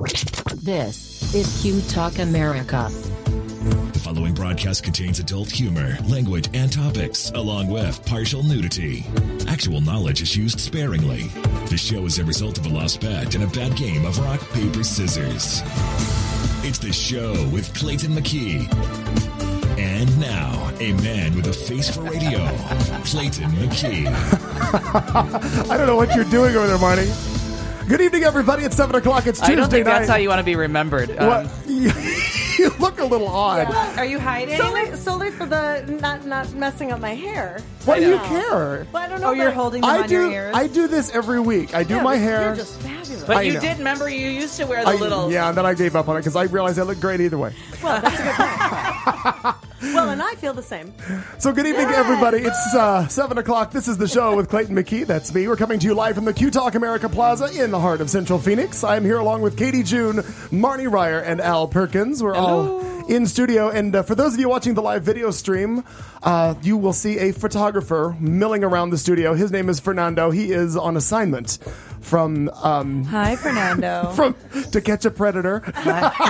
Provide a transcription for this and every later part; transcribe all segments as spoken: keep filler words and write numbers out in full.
This is Q Talk America. The following broadcast contains adult humor, language, and topics, along with partial nudity. Actual knowledge is used sparingly. The show is a result of a lost bet and a bad game of rock, paper, scissors. It's the show with Clayton McKee. And now, a man with a face for radio, Clayton McKee. I don't know what you're doing over there, Marty. Good evening, everybody. It's seven o'clock. It's Tuesday night. I don't think that's how you want to be remembered. Um, what? You look a little odd. Yeah. Are you hiding? Solely, solely for the not not messing up my hair. Why do you care? Well, I don't know. Oh, you're holding them I on do. your ears? I do this every week. I do yeah, my but hair. You're just fabulous. But I you know. did remember you used to wear the I, little. Yeah, and then I gave up on it because I realized I look great either way. Well, that's a good point. Well, and I feel the same. So good evening, Yay. everybody. It's uh, seven o'clock. This is the show with Clayton McKee. That's me. We're coming to you live from the Q Talk America Plaza in the heart of Central Phoenix. I'm here along with Katie June, Marnie Ryer, and Al Perkins. We're Hello. all in studio. And uh, for those of you watching the live video stream, uh, you will see a photographer milling around the studio. His name is Fernando. He is on assignment from um, Hi, Fernando. from To Catch a Predator. When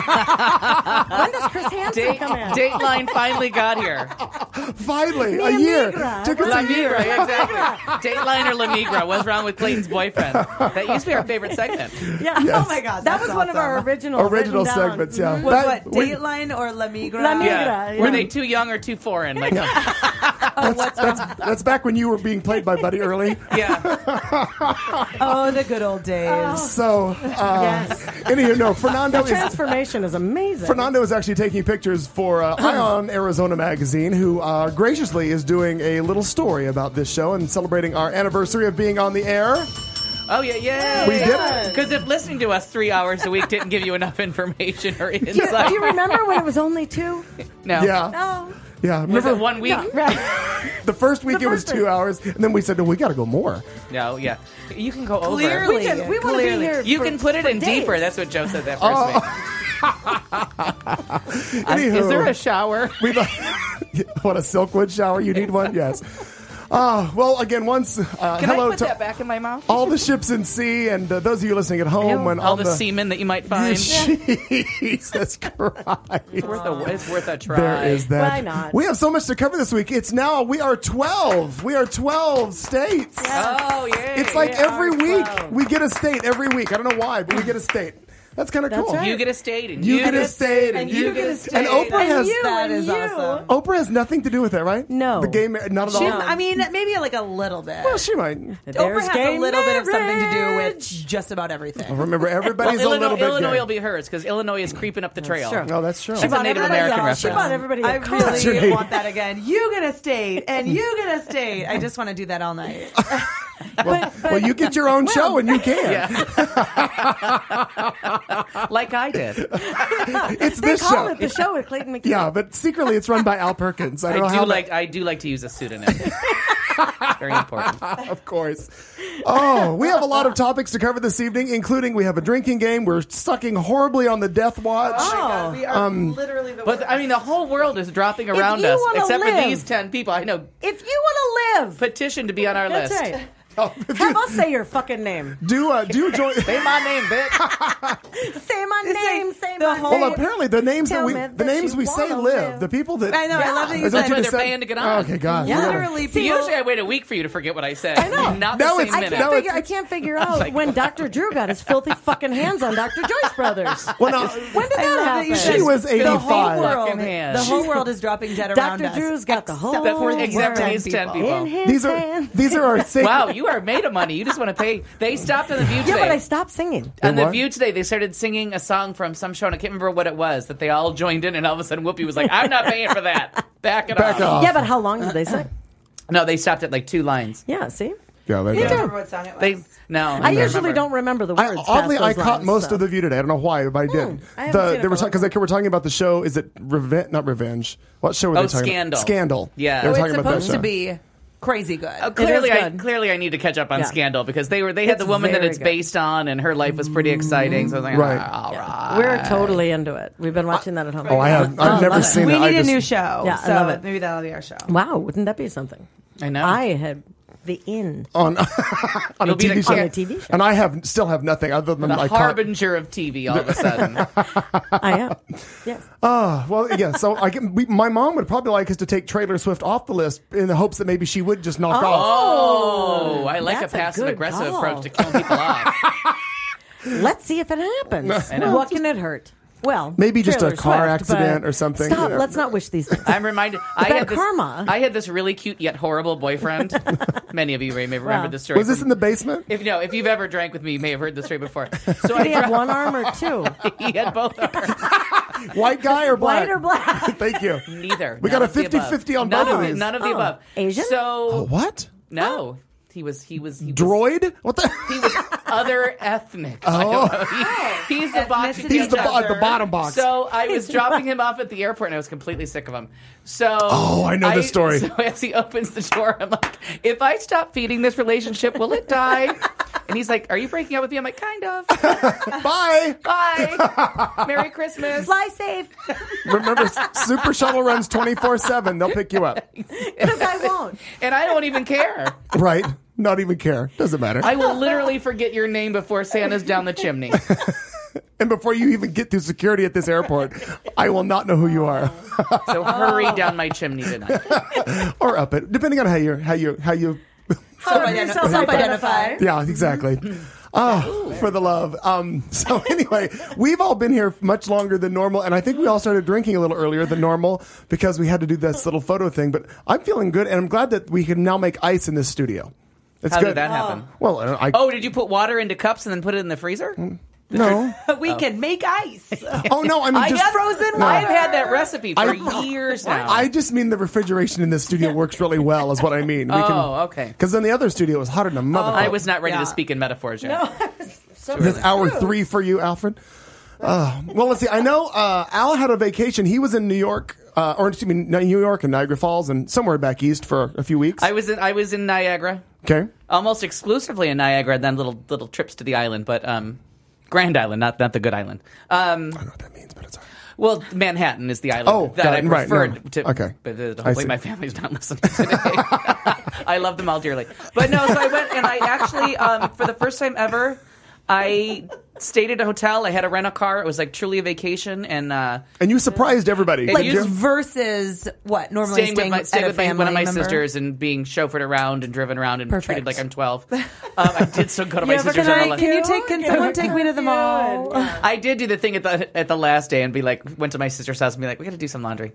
does Chris Hansen Date, come in? Dateline finally got here. Finally, Mi a year. amiga. Took us La a year. Migra, exactly. Dateline or La Migra. What's wrong with Clayton's boyfriend? That used to be our favorite segment. Yeah. Yes. Oh my God, That that's was one of our awesome. original Original written down. segments, yeah. Was That- what, we- Dateline or La Migra? La Migra. Yeah. yeah. Were they too young or too foreign? Like, yeah. Oh, what's That's, that's back when you were being played by Buddy Early. Oh, the good old days. So, uh, Yes. anywho, no, Fernando The is transformation is amazing. Fernando is actually taking pictures for uh, Ion Arizona Magazine, who uh, graciously is doing a little story about this show and celebrating our anniversary of being on the air. oh, yeah, yeah. We did it. Because if listening to us three hours a week didn't give you enough information or Do you, insight. do you remember when it was only two? No. Yeah, Oh. yeah. Was Remember it one week? Right. the first week The it was first two week. hours, and then we said, no, we got to go more. No, yeah. You can go over. Clearly. We, can, we want to be Clearly. here. You for- can put it for in days. deeper. That's what Joe said that first Oh. week. Uh, Anywho. is there a shower? We what a Silkwood shower? You need one? Yes. Uh, well, again, once uh, Can hello I put to that back in my mouth? all the ships in sea, and uh, those of you listening at home, when All on the, the semen that you might find. Jesus Christ. It's worth a, it's worth a try. There is that. Why not? We have so much to cover this week. It's now, we are twelve. We are twelve states. Oh, yeah. It's like we every are week twelve. we get a state every week. I don't know why, but we get a state. That's kind of That's cool. right. You get a state, and You get a state, And you get a state. And Oprah And has you, That and is you. awesome. Oprah has nothing to do with it, right? No. The gay marriage, not at She, all. I mean, maybe like a little bit. Well, she might. Oprah There's has gay a little bit of something to do marriage. with just about everything. Remember, everybody's Well, a Illinois, little bit Illinois gay. will be hers because Illinois is creeping up the trail. true. Oh, that's true. She's a Native American Everybody- She reference. bought everybody a I car. Concentrate. really want that again. You get a state, and you get a state. I just want to do that all night. Well, well, you get your own show, and you can. Like I did. It's They this call show. it the show with Clayton McKee. Yeah, but secretly it's run by Al Perkins. I I don't know do how like I do like to use a pseudonym. Very important. that, of course. Oh, we have a lot of topics to cover this evening, including we have a drinking game. We're sucking horribly on the Death Watch. Oh, we are literally the But I mean, the whole world is dropping around you us, wanna except for live- these ten people. I know. If you want to live, Petition to be on our that's list. right. Oh, if Have you us say your fucking name. do uh, do join. Say my name, bitch. Say my It's name. like Say the my whole- name. Well, apparently the names that Tell we me the that names you we say wanna live. live. The people that I know. I love that you Is that That's what why you they're said? paying to get Oh, on. okay, God. Yeah. literally See, people. usually I wait a week for you to forget what I said. I know. Not No, the it's- same I minute. can't No, figure. it's- I can't figure out like- when Doctor Drew got his filthy fucking hands on Doctor Joyce Brothers. Well, no, When did I that love that happen? you said She was the whole eighty-five. world, Fucking hands. the whole world is dropping dead around Doctor us. Drew's got the whole except for world. these Except for ten these ten people. people. In his these are hand. these are our sacred. Wow, you are made of money. You just want to pay. They stopped on the View Yeah, today. but I stopped singing. On They the what? View today, they started singing a song from some show, and I can't remember what it was, that they all joined in, and all of a sudden Whoopi was like, I'm not paying for that. Back it Back off. off. Yeah, but how long did they sing? No, they stopped at like two lines. Yeah, see? Yeah, they I do. don't remember what song it was. They No. I usually remember. don't remember the I, words. oddly, past I those caught lines, most so. of the View today. I don't know why, but I did. I haven't the seen it they for were a because they were talking about the show. Is it Revenge? Not Revenge. What show were Oh, they talking Scandal. about? Scandal. Yeah. they were Oh, talking it's about that supposed show. to be crazy good. Uh, clearly, is I good. clearly I need to catch up on Yeah. Scandal because they were they had It's the woman that very it's good. based on, and her life was pretty exciting. So I was like, Right. ah, all right. We're totally into it. We've been watching that at home. Oh, I have. I've Oh, never love it. seen we it. need I a just, new show. Yeah, I so love it. maybe that'll be our show. Wow, wouldn't that be something? I know. I had the inn. on on a You'll be T V the show. king. On a T V show. And I have still have nothing other than The my car. harbinger of T V all of a sudden. I am. Yes. Uh, well, yeah. So I can, we, my mom would probably like us to take Taylor Swift off the list in the hopes that maybe she would just knock off. Oh, I like That's a a passive good aggressive call. approach to killing people off. Let's see if it happens. I know. What can it hurt? Well, Maybe just a Taylor car Swift, accident but or something, Stop. you know. Let's not wish these things. I'm reminded. I bad had this, karma. I had this really cute yet horrible boyfriend. Many of you may may remember Wow. this story. Was this from- in the basement? If no, if you've ever drank with me, you may have heard this story before. So Did I he have dra- one arm or two? he had both arms. White guy or black? White or black? Thank you. Neither. We None got a of the above. fifty-fifty on none both of of the, these. None of the Oh. above. Asian? So What? no, he was he was he was, Droid? What the? he was other ethnic. I don't know. He, he's the box. Ethnicity He's the, bo- adjuster. the bottom box. So I was dropping him off at the airport, and I was completely sick of him. So Oh, I know this story. So as he opens the door, I'm like, "If I stop feeding this relationship, will it die?" And he's like, "Are you breaking up with me?" I'm like, "Kind of." Bye. Bye. Merry Christmas. Fly safe. Remember, Super Shuttle runs twenty-four seven. They'll pick you up. Because I won't. And I don't even care. Right? Not even care. Doesn't matter. I will literally forget your name before Santa's down the chimney. And before you even get through security at this airport, I will not know who you are. So hurry down my chimney tonight. Or up it, depending on how you how you how you. Self-identi- Self-identify. Yeah, exactly. Oh, for the love. Um, so anyway, we've all been here much longer than normal, and I think we all started drinking a little earlier than normal because we had to do this little photo thing. But I'm feeling good, and I'm glad that we can now make ice in this studio. It's How good. did that happen? Well, I, Oh, did you put water into cups and then put it in the freezer? no. We can make ice. Oh no, I mean I just got frozen No. I've had that recipe for I- years now. I just mean the refrigeration in this studio works really well, is what I mean. We Oh, okay. Because in the other studio it was hotter than a motherfucker. I was not ready Yeah. to speak in metaphors yet. This is hour three for you, Alfred. Uh, well, let's see. I know uh, Al had a vacation. He was in New York, uh, or excuse me, New York and Niagara Falls, and somewhere back east for a few weeks. I was in I was in Niagara, okay. almost exclusively in Niagara, and then little little trips to the island, but um, Grand Island, not not the good island. Um, I don't know what that means, but it's all right. well, Manhattan is the island Oh, that got I it. Right, preferred no. to. Okay. But uh, I hopefully see. my family's not listening today. I love them all dearly, but no. So I went and I actually, um, for the first time ever, I stayed at a hotel. I had a rental car. It was like truly a vacation, and uh, And you surprised everybody. Like did Like you? versus what normally staying with my at staying a with my, family one of my member? sisters and being chauffeured around and driven around and Perfect. treated like I'm twelve. Um, I did so good to my Yeah, but sisters. can, on I, the left. can you take? Can someone take me to the mall? I did do the thing at the at the last day and be like, went to my sister's house and be like, we got to do some laundry.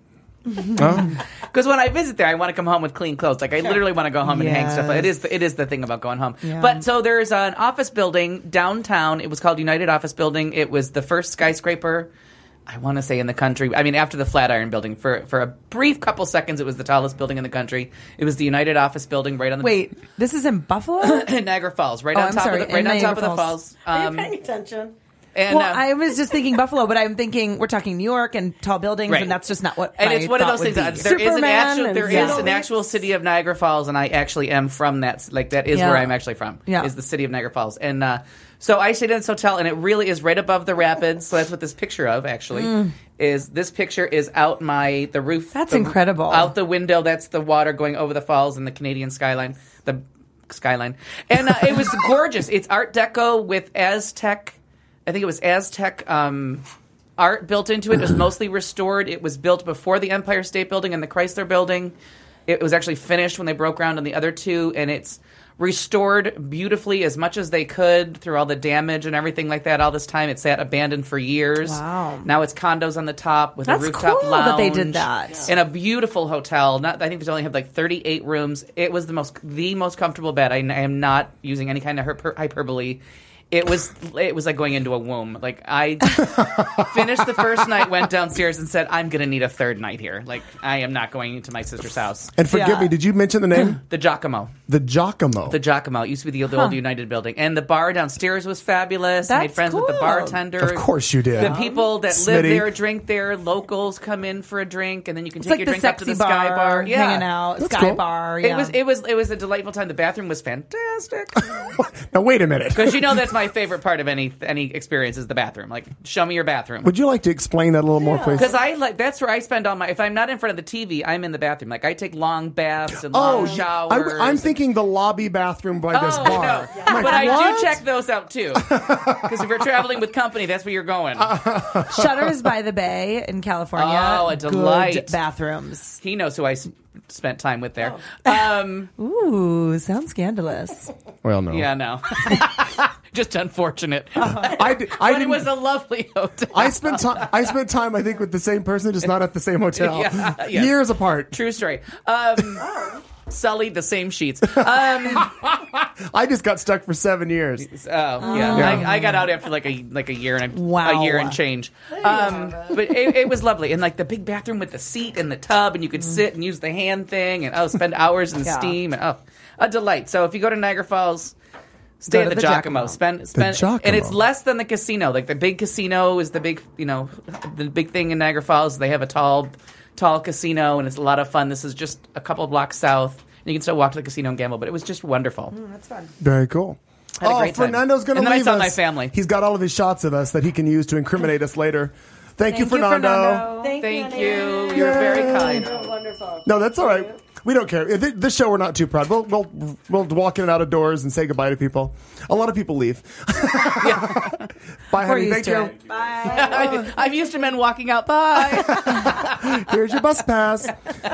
Oh. Because when I visit there, I want to come home with clean clothes. Like I literally want to go home and hang stuff. It is the, it is the thing about going home. Yeah. But so there's an office building downtown. It was called United Office Building. It was the first skyscraper, I want to say, in the country. I mean, after the Flatiron Building, for for a brief couple seconds, it was the tallest building in the country. It was the United Office Building right on the Wait, this is in Buffalo? in Niagara Falls, right Oh, on I'm top sorry, of the, right in on top Niagara of the Falls. falls. Um, attention? and well, uh, I was just thinking Buffalo, but I'm thinking we're talking New York and tall buildings, Right. and that's just not what. and I it's one of thought those things. would That be. there is an Superman actual and there is Zero an actual city of Niagara Falls, and I actually am from that. Like that is Yeah. where I'm actually from. Yeah. Is the city of Niagara Falls, and uh, so I stayed in this hotel, and it really is right above the rapids. So that's what this picture of actually is. This picture is out my the roof. That's the- incredible. Out the window, that's the water going over the falls and the Canadian skyline. The skyline, and uh, it was gorgeous. It's Art Deco with Aztec. I think it was Aztec um, art built into it. It was mostly restored. It was built before the Empire State Building and the Chrysler Building. It was actually finished when they broke ground on the other two, and it's restored beautifully as much as they could through all the damage and everything like that. All this time, it sat abandoned for years. Wow. Now it's condos on the top with That's a rooftop cool lounge that they did that. in a beautiful hotel. Not, I think they only have like thirty-eight rooms. It was the most the most comfortable bed. I, I am not using any kind of hyper, hyperbole. It was it was like going into a womb. Like I finished the first night, went downstairs and said, "I'm going to need a third night here. Like I am not going into my sister's house." And forgive Yeah. me, did you mention the name? The Giacomo, The Giacomo. the Giacomo. It used to be the, the old United Building, and the bar downstairs was fabulous. I made That's friends with the cool. bartender. Of course you did. The people that live Smitty. there drink there. Locals come in for a drink, and then you can It's take like your the drink up to sexy the Sky bar, Bar. Yeah. hanging out, That's Sky cool. Bar. It Yeah. was it was it was a delightful time. The bathroom was fantastic Now wait a minute. because you know that's my my favorite part of any any experience is the bathroom. Like, show me your bathroom. Would you like to explain that a little more, please? Because I like that's where I spend all my. If I'm not in front of the T V, I'm in the bathroom. Like I take long baths and long showers. I, I'm thinking the lobby bathroom by this Oh, bar. no. I'm like, But I what? do check those out too. Because if you're traveling with company, that's where you're going. Shutters by the Bay in California. Oh, a delight. Good bathrooms. He knows who I s- spent time with there. Um, Ooh, sounds scandalous. Well, no. yeah, no. Just unfortunate. I, d- I but it didn't- was a lovely hotel. I spent time. I spent time. I think with the same person, just not at the same hotel. Yeah, yeah. Years apart. True story. Um, Sully, the same sheets. Um, I just got stuck for seven years. Oh yeah, Yeah. I, I got out after like a like a year and a, Wow. a year and change. Um, but it, it was lovely, and like the big bathroom with the seat and the tub, and you could sit and use the hand thing, and oh, spend hours in the Yeah. steam, and oh, a delight. So if you go to Niagara Falls, stay Go at to the, the Giacomo. Giacomo. Spend spend, Giacomo. and it's less than the casino. Like the big casino is the big, you know, the big thing in Niagara Falls. They have a tall, tall casino, and it's a lot of fun. This is just a couple blocks south. You can still walk to the casino and gamble, but it was just wonderful. That's fun. Very cool. Had a oh, great time. Fernando's going to And then I leave saw us. my family. He's got all of his shots of us that he can use to incriminate us later. Thank, you, Thank you, Fernando. Fernando. Thank, Thank you. you. honey. You're very kind. Oh, wonderful. No, that's all right. We don't care. Th- This show, we're not too proud. We'll, we'll we'll walk in and out of doors and say goodbye to people. A lot of people leave. Bye, honey. used Thank to you. it. I, I'm used to men walking out. Bye. Here's your bus pass.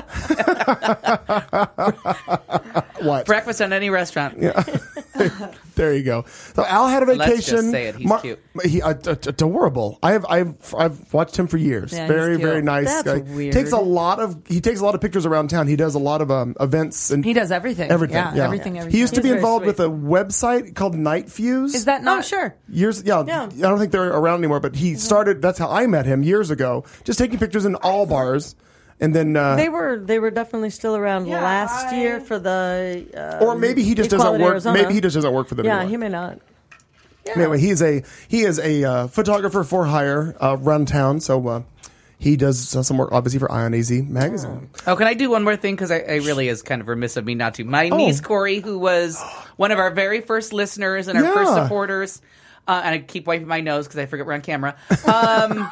What? Breakfast at any restaurant. There you go. So Al had a vacation. Let's just say it. He's cute. He, uh, uh, adorable. I have I've I've watched him for years. Yeah, he's very cute. very nice That's guy. weird. Takes a lot of he takes a lot of pictures around town. He does a lot of um, events and He does everything. everything. Yeah, Yeah, everything, everything. He used to He's be very involved sweet. with a website called Night Fuse. Is that not? Oh, sure. Years, yeah, Yeah. I don't think they're around anymore. But he started. That's how I met him years ago. Just taking pictures in all bars, and then uh, They were they were definitely still around Yeah, last I- year for the uh, or maybe he just doesn't Equality work. Arizona. Maybe he just doesn't work for them yeah anymore. he may not. Anyway, he's a he is a uh, photographer for hire uh, around town. So uh, he does uh, some work, obviously, for Ion A Z magazine. Oh, can I do one more thing? Because I, I really is kind of remiss of me not to. My niece Corey, who was one of our very first listeners and our Yeah. first supporters, uh, and I keep wiping my nose because I forget we're on camera. Um,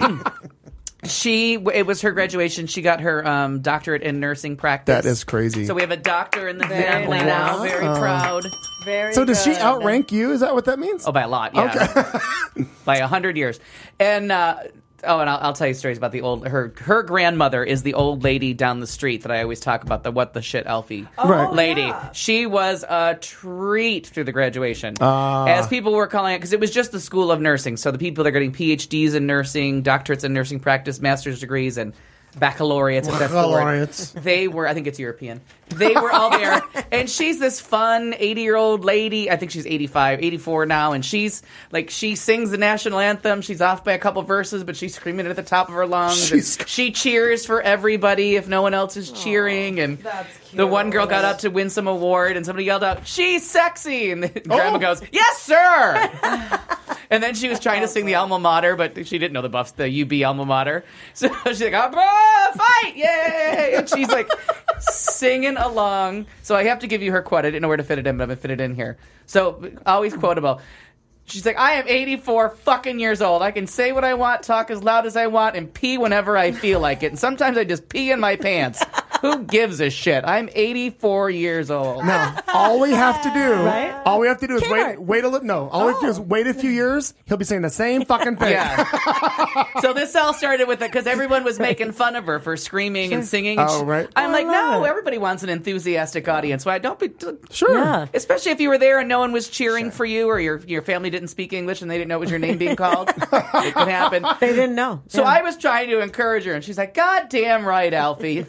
she, it was her graduation. She got her um, doctorate in nursing practice. That is crazy. So we have a doctor in the Very family nice. now. Very proud. Very. So does she good. outrank you? Is that what that means? Oh, by a lot, yeah. By a hundred years. And uh, oh, and I'll, I'll tell you stories about the old her her grandmother is the old lady down the street that I always talk about, the what the shit Elfie Right. lady. She was a treat through the graduation, Ah. as people were calling it, because it was just the school of nursing. So the people that are getting P H Ds in nursing, doctorates in nursing practice, master's degrees, and baccalaureates, if that's the word. Baccalaureates. They were, I think it's European. They were all there. And she's this fun eighty-year-old lady. I think she's eighty-five, eighty-four now. And she's, like, she sings the national anthem. She's off by a couple verses, but she's screaming it at the top of her lungs. And She's- she cheers for everybody if no one else is cheering. And the one girl got up to win some award, and somebody yelled out, "She's sexy!" And the grandma Oh. goes, "Yes, sir!" And then she was trying to sing the alma mater, but she didn't know the Buffs, the U B alma mater. So she's like, "Ah, fight! Yay!" And she's like singing along. So I have to give you her quote. I didn't know where to fit it in, but I'm going to fit it in here. So always quotable. She's like, "I am eighty-four fucking years old. I can say what I want, talk as loud as I want, and pee whenever I feel like it. And sometimes I just pee in my pants. Who gives a shit? I'm eighty-four years old." No, all we have to do, Right? all we have to do is wait, Kmart. wait a little. No, all we have to do is wait a few years. He'll be saying the same fucking thing. Yeah. So this all started with it because everyone was making fun of her for screaming and singing. And Oh, she- right. I'm I like, love no, it. everybody wants an enthusiastic audience. Why don't be? Sure. Yeah. Especially if you were there and no one was cheering for you, or your your family didn't speak English and they didn't know it was your name being called. It could happen. They didn't know. So Yeah. I was trying to encourage her, and she's like, "God damn right, Alfie."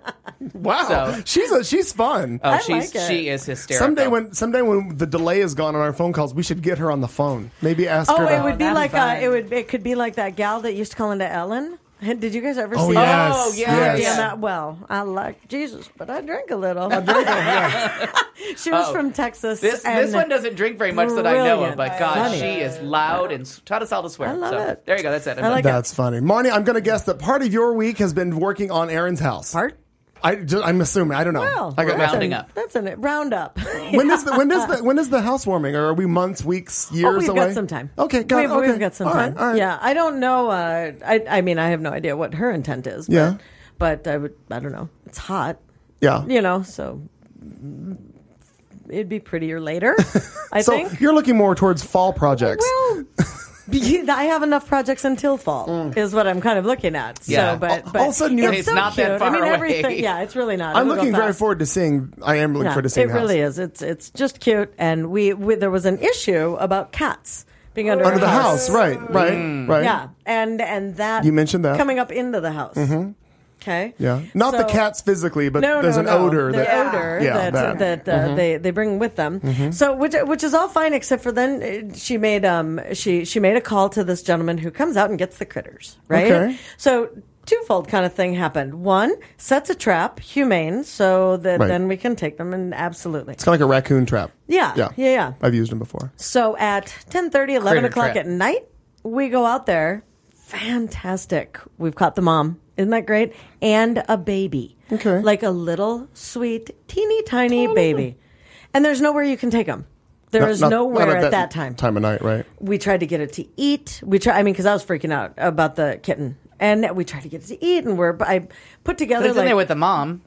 Wow, So- she's a, she's fun. Oh, I she's like it. she is hysterical. Someday when someday when the delay is gone on our phone calls, we should get her on the phone. Maybe ask Oh, her. To, it would be that's like fun. uh, it would it could be like that gal that used to call into Ellen. Did you guys ever Oh see yes, that? Oh, yeah, yes. Damn yeah. that well. I like Jesus, but I drink a little. Yeah. She was Oh. from Texas. This and this one doesn't drink very much that I know of, brilliant. but God, Funny. she is loud and s- taught us all to swear. I love so, it. There you go. That's it. I'm I done. like it. That's funny, Marnie. I'm going to guess that part of your week has been working on Aaron's house. Part? I just, I'm assuming. I don't know. Well, I got that's rounding an- up. That's an round up. When is the when does the when is the housewarming? Or are we months, weeks, years Oh, we've away? got some time. Okay, got, we've, okay. we've got some All time. right, all right. Yeah, I don't know. Uh, I, I mean, I have no idea what her intent is. But, Yeah. but I would. I don't know. It's hot. Yeah. You know, so it'd be prettier later. I So think. you're looking more towards fall projects. Well, I have enough projects until fall, is what I'm kind of looking at. Yeah. So, but, All- but all of a sudden you- it's, It's so not that cute. far I mean, away. everything. Yeah, it's really not. I'm It'll go looking very fast. forward to seeing. I am looking Yeah, forward to seeing. it really House. is. It's it's just cute, and we, we there was an issue about cats being under, Under our the house, right? Right? Mm. Right? Yeah, and and that You mentioned that. coming up into the house. Mm-hmm. Okay. Yeah. Not the So- cats physically, but No, there's no, an no. odor The that. odor Yeah, that that. that, uh, they they bring with them. So which which is all fine, except for then uh, she made um she she made a call to this gentleman who comes out and gets the critters, right? Okay. So twofold kind of thing happened. One, sets a trap, humane, so that Right. then we can take them, and absolutely. It's kind of like a raccoon trap. Yeah, Yeah. yeah, yeah. I've used them before. So at ten thirty, eleven Critter o'clock trap. at night, we go out there. Fantastic. We've caught the mom. Isn't that great? And a baby. Okay. Like a little, sweet, teeny tiny baby. And there's nowhere you can take them. There is Not- not- nowhere not at that, time. Time of night, right? We tried to get it to eat. We try. I mean, because I was freaking out about the kitten. And we tried to get it to eat, and we're I put together But it's like in there with the mom.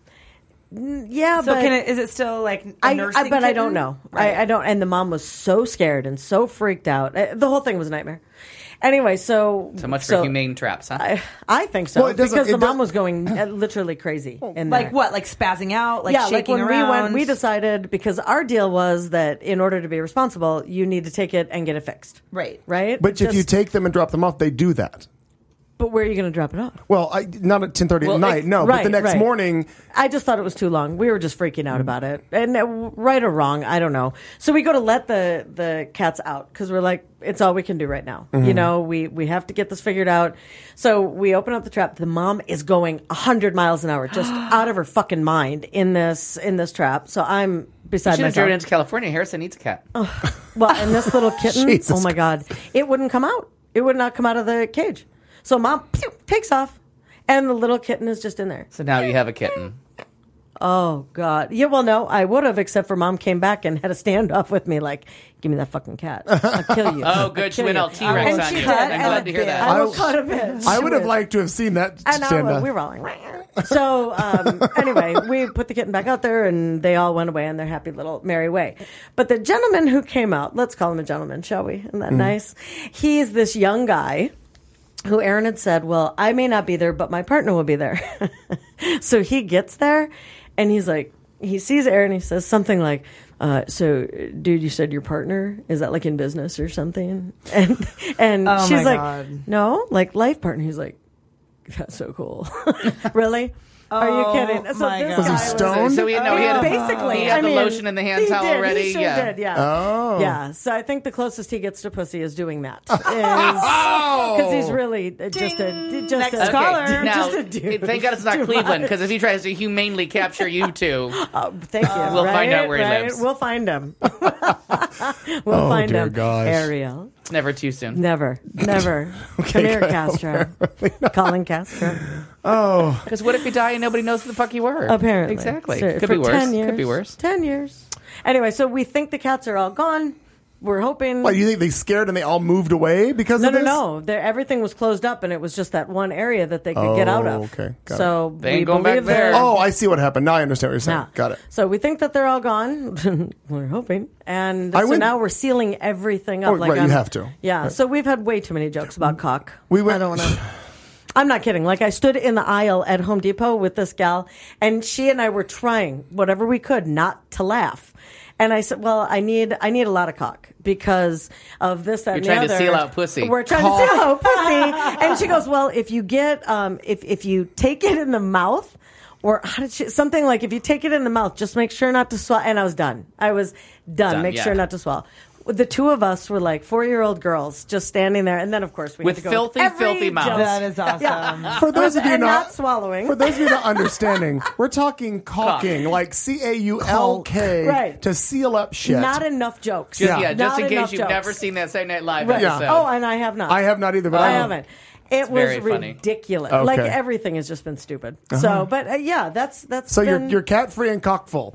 yeah, So but can it, is it still like a I, nursing I but I kitten? don't know. Right. I, I don't. And the mom was so scared and so freaked out. Uh, The whole thing was a nightmare. Anyway, so So much for so humane traps, huh? I, I think so Well, it doesn't- because the it does- mom was going uh, literally crazy. In Like there. what? Like spazzing out? Like yeah, like shaking when around? we went, we decided because our deal was that in order to be responsible, you need to take it and get it fixed. Right. Right. But if you Just- take them and drop them off, they do that. but where are you going to drop it off? Well, I, not at ten thirty Well, at night, if- no. Right, but the next right. morning, I just thought it was too long. We were just freaking Mm. out about it, and uh, right or wrong, I don't know. So we go to let the the cats out because we're like, it's all we can do right now. Mm-hmm. You know, we we have to get this figured out. So we open up the trap. The mom is going a hundred miles an hour, just out of her fucking mind in this in this trap. So I'm beside Should have myself. driven into California. Harrison needs a cat. Well, and this little kitten, Jesus oh my God, it wouldn't come out. It would not come out of the cage. So mom pew, takes off, and the little kitten is just in there. So now you have a kitten. Oh God, yeah. Well, no, I would have, except for mom came back and had a standoff with me, like, "Give me that fucking cat. I'll kill you." Oh, I'll good. She kill went you." all T-Rex And on she you. did, I'm and glad to hear that. I I- was cut a bit. I She would have was- liked to have seen that And I stand was, up. we were all like, so um, anyway, we put the kitten back out there, and they all went away on their happy little merry way. But the gentleman who came out, let's call him a gentleman, shall we? Isn't that Mm. nice? He's this young guy who Aaron had said, well, I may not be there, but my partner will be there. So he gets there, and he's like, he sees Aaron, he says something like, uh, so, dude, you said your partner? Is that like in business or something? And and Oh, she's my like, God. no, like life partner. He's like, that's so cool. Really? Are you Oh, kidding? my this God. Was he guy stoned? So he, no, he had, basically, he had I the mean, lotion in the hand he towel did. already. He sure yeah. did, yeah. Oh. Yeah, so I think the closest he gets to pussy is doing that. Because he's really just a just Next a, caller. Now, just a dude. thank God it's not Too Cleveland, much. because if he tries to humanely capture you two, Oh, thank you. We'll right, find out where he right? lives. We'll find him. we'll Oh, find dear him. gosh. Ariel. it's never too soon. Never, never. Come here, go. Castro. Colin Castro. Oh, Because what if you die and nobody knows who the fuck you were? Apparently. Exactly. So, Could for be worse. ten years. Could be worse. Ten years. Anyway, so we think the cats are all gone. We're hoping. what, you think they scared and they all moved away because No, of no, this? no. They're, everything was closed up, and it was just that one area that they could get out of. Oh, okay. Got so They ain't we going back believe there. they're- Oh, I see what happened. Now I understand what you're saying. Yeah. Got it. So we think that they're all gone. We're hoping, and I so went- now we're sealing everything up. Oh, like right, you on- have to. Yeah. Right. So we've had way too many jokes about cock. We went- I don't want to. I'm not kidding. Like, I stood in the aisle at Home Depot with this gal, and she and I were trying whatever we could not to laugh. And I said, "Well, I need I need a lot of cock because of this, that, You're and trying the to other. seal out pussy. We're trying to seal out pussy." And she goes, "Well, if you get um, if if you take it in the mouth." Or how did she, something like, if you take it in the mouth, just make sure not to swallow. And I was done. I was done. Done, make yeah. sure not to swallow. The two of us were like four-year-old girls just standing there. And then, of course, we With had to go filthy, every filthy mouths. joke. That is awesome. Yeah. For those of you and not, not swallowing. For those of you not understanding, we're talking caulking, like C A U L K, Right. to seal up shit. Not enough jokes. Just, yeah. Yeah. just Not in case enough you've jokes. never seen that Saturday Night Live Right. Yeah. episode. Oh, and I have not. I have not either, but I I know. haven't. It was very funny. ridiculous. Okay. Like everything has just been stupid. So, but uh, yeah, that's that's. So been, you're you're cat free and cock full.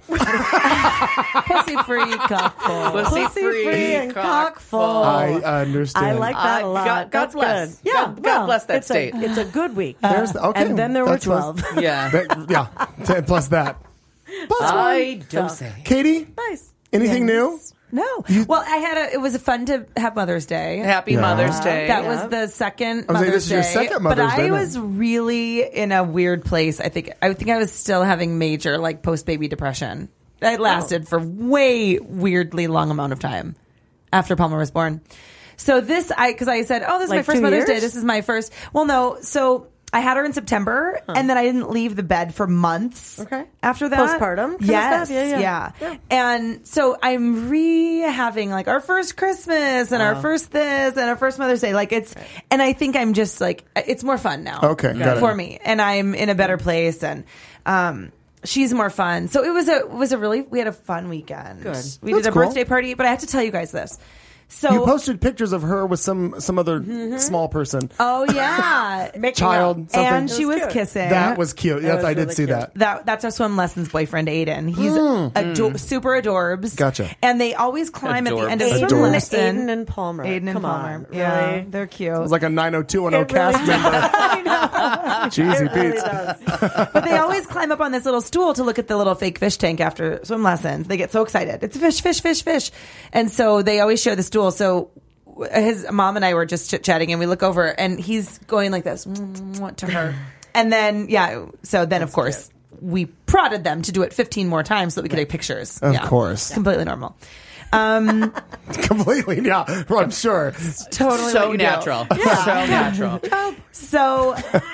Pussy free, cockful. Pussy pussy free, free and cock cock full. full. I understand. I like that Uh, a lot. God- God That's bless. good. Yeah, God- God well, bless that it's state. A, it's a good week. There's the- okay, and then there were that's what's- twelve. Yeah. That- yeah, ten plus that. Plus I one. don't say. Katie, Nice. anything new? No. Well, I had a. It was fun to have Mother's Day. Happy Yeah. Mother's Day. That Yeah. was the second I was like, Mother's this is your Day. second Mother's but Day I then. was really in a weird place. I think I think I was still having major like post baby depression. It lasted for way weirdly long amount of time after Palmer was born. So this I because I said, oh, this is Like my first two Mother's Day. years? This is my first. Well, no. So I had her in September, and then I didn't leave the bed for months. Okay. After that, Postpartum kind of yes, stuff? Yeah, yeah. yeah, Yeah. And so I'm re having like our first Christmas and our first this and our first Mother's Day. Like it's, and I think I'm just like it's more fun now. Okay, got it. for me, and I'm in a better place, and um, she's more fun. So it was a it was a really we had a fun weekend. Good. We That's did a cool. birthday party, but I have to tell you guys this. So You posted pictures of her with some some other small person, oh yeah, Making child, out. something. and she was was cute. kissing. that was cute. Yes, was I did really see cute. that. That that's our swim lessons boyfriend, Aiden. He's ado- super adorbs. Gotcha. And they always climb at the end of Adorbs. swim Adorbs. lesson. Aiden and Palmer. Aiden and Come Palmer. on, Yeah, really? they're cute. It was like a nine oh two one oh It cast really member. Cheesy It really Pete. does. But they always climb up on this little stool to look at the little fake fish tank after swim lessons. They get so excited. It's a fish, fish, fish, fish. And so they always share the stool. So his mom and I were just chit chatting, and we look over, and he's going like this to her. And then, yeah, so then, of course, we prodded them to do it fifteen more times so that we could take pictures. Of Yeah. course. Completely normal. Um, Completely, yeah. I'm sure. totally So what you do. natural. So natural. So,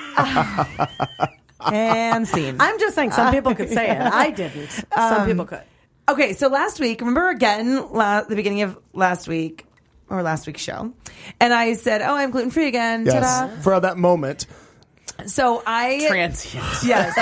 uh, and scene. I'm just saying some people could say it. I didn't. Some people could. Okay, so last week, remember again, la- the beginning of last week, or last week's show, and I said, oh, I'm gluten-free again. Yes. Ta-da. For that moment. So I... Transient. Yes.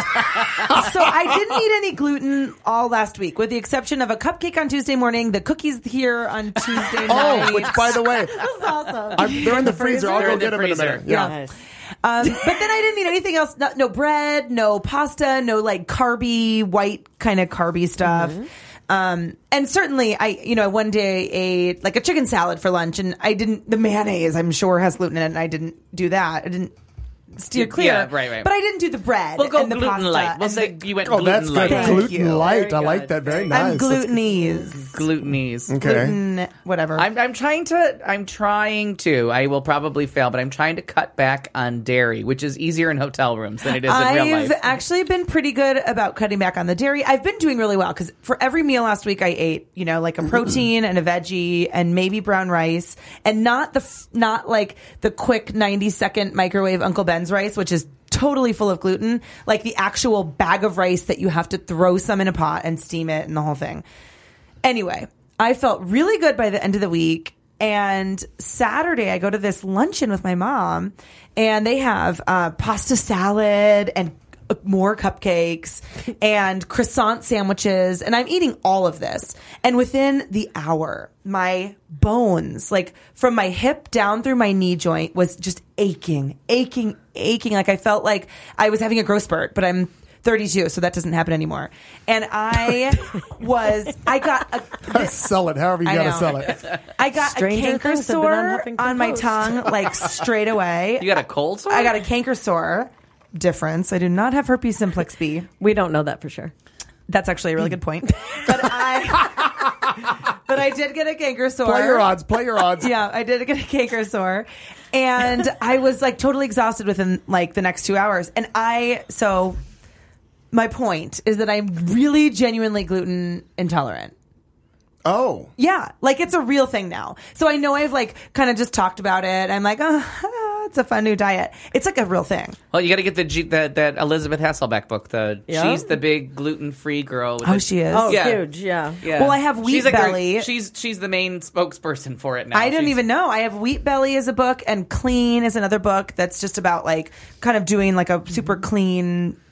So I didn't eat any gluten all last week, with the exception of a cupcake on Tuesday morning, the cookies here on Tuesday night. Oh, which, by the way, That's awesome. I'm, they're in the freezer. I'll They're go in the get them in a freezer. minute. Yeah. Nice. Um, but then I didn't eat anything else. No, no bread, no pasta, no like carby, white kind of carby stuff. Mm-hmm. Um, and certainly I, you know, one day ate like a chicken salad for lunch, and I didn't, the mayonnaise I'm sure has gluten in it, and I didn't do that. I didn't steer clear. Yeah, right, right. But I didn't do the bread. We'll go and the gluten pasta light. We'll and say the- you went Oh, gluten that's good. light. Thank Gluten you. light. Very I like good. that. Very I'm nice. glutenese. Glutenies. Okay. Gluten, whatever. I'm, I'm trying to. I'm trying to. I will probably fail, but I'm trying to cut back on dairy, which is easier in hotel rooms than it is in real I've life. actually been pretty good about cutting back on the dairy. I've been doing really well because for every meal last week, I ate, you know, like a protein and a veggie and maybe brown rice, and not the f- not like the quick ninety second microwave Uncle Ben's rice, which is totally full of gluten, like the actual bag of rice that you have to throw some in a pot and steam it and the whole thing. Anyway, I felt really good by the end of the week. And Saturday, I go to this luncheon with my mom, and they have uh, pasta salad and more cupcakes and croissant sandwiches. And I'm eating all of this. And within the hour, my bones, like from my hip down through my knee joint, was just aching, aching, aching. Like I felt like I was having a growth spurt, but I'm thirty-two, so that doesn't happen anymore. And I was, I got a, Sell it however you I got to know. sell it. I got Stranger a canker things have been on sore Huffington on my Post. tongue, like straight away. You got a cold sore? I got a canker sore. Difference. I do not have herpes simplex B. We don't know that for sure. That's actually a really good point. But I, but I did get a canker sore. Play your odds. Play your odds. Yeah, I did get a canker sore, and I was like totally exhausted within like the next two hours. And I so my point is that I'm really genuinely gluten intolerant. Oh. Yeah, like it's a real thing now. So I know I've like kind of just talked about it. I'm like, oh, it's a fun new diet. It's like a real thing. Well, you got to get the G, that that Elizabeth Hasselbeck book. The Yeah. she's the big gluten free girl. With Oh, the- she is. Oh, Yeah. huge. Yeah. Yeah. Well, I have Wheat she's like their- Belly. she's she's the main spokesperson for it now. I didn't She's- even know. I have Wheat Belly as a book, and Clean is another book that's just about like kind of doing like a super clean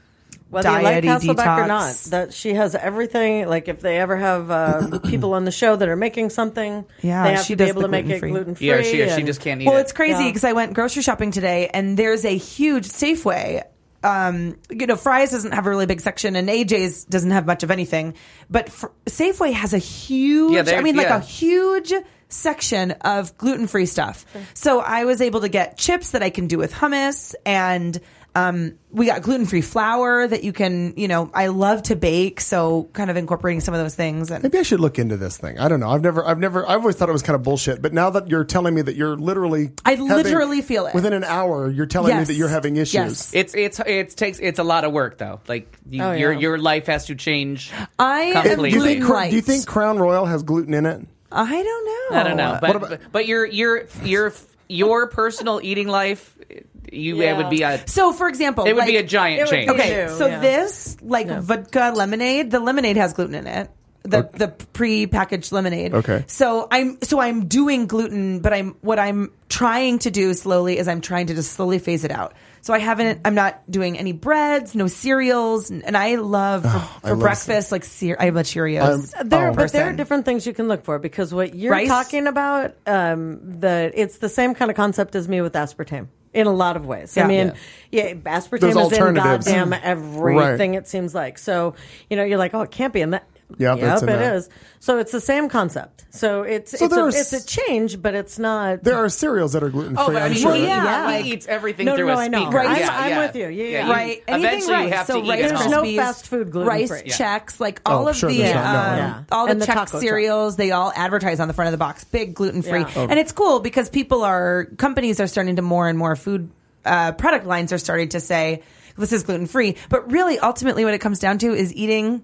Whether you like diety Hasselbeck detox. or not, that she has everything. Like if they ever have uh, people on the show that are making something, Yeah, they have she to be does able the to make it gluten-free. gluten free. Yeah, she she just can't eat Well, it. it's crazy Yeah. because I went grocery shopping today, and there's a huge Safeway. Um, you know, Fry's doesn't have a really big section, and A J's doesn't have much of anything. But Fr- Safeway has a huge. Yeah, they're- I mean, like yeah. a huge section of gluten-free stuff. So I was able to get chips that I can do with hummus, and um, we got gluten-free flour that you can. You know, I love to bake, so kind of incorporating some of those things. And Maybe I should look into this thing. I don't know. I've never, I've never, I've always thought it was kind of bullshit. But now that you're telling me that you're literally, I having- literally feel it. within an hour. You're telling me Yes. that you're having issues. Yes. It's it's it takes it's a lot of work though. Like you, Oh, your yeah. your life has to change. I am Completely. Do you think? gluten Do you think Crown Royal has gluten in it? I don't know. I don't know, but What about- but, but your your your your personal eating life, you it Yeah. would be a So, for example, it would like, be a giant it would change. be- Okay, do, so yeah. this like vodka lemonade, the lemonade has gluten in it. The the pre-packaged lemonade. Okay. So I'm so I'm doing gluten, but I'm what I'm trying to do slowly is I'm trying to just slowly phase it out. So I haven't. I'm not doing any breads, no cereals, and, and I love for, I for love breakfast like cere- I love Cheerios. I'm- There, Oh. but there are person. different things you can look for because what you're Rice? talking about, um, the it's the same kind of concept as me with aspartame in a lot of ways. I Yeah. mean, yeah, aspartame There's is in alternatives. goddamn Mm. everything. Right. It seems like so. You know, you're like, oh, it can't be in that. Yep, yep, it's in it that. is. So it's the same concept. So it's So it's, there a, are it's a s- change, but it's not. There are cereals that are gluten free. Oh, but I I'm mean, sure. he, yeah. he eats everything No, through no, a I know. speaker. Right. Yeah, I'm- I'm yeah. with you. Yeah, yeah. you- Right. Anything Eventually, rice. you have so to eat Rice it There's all. no Krispies, fast food gluten-free. Rice Yeah. checks, like Oh, all of sure the there's not, no, um, no. Yeah. all And the the Chex taco truck. cereals, they all advertise on the front of the box, big gluten free, Yeah. Oh. and it's cool because people are companies are starting to more and more food uh, product lines are starting to say this is gluten free, but really ultimately what it comes down to is eating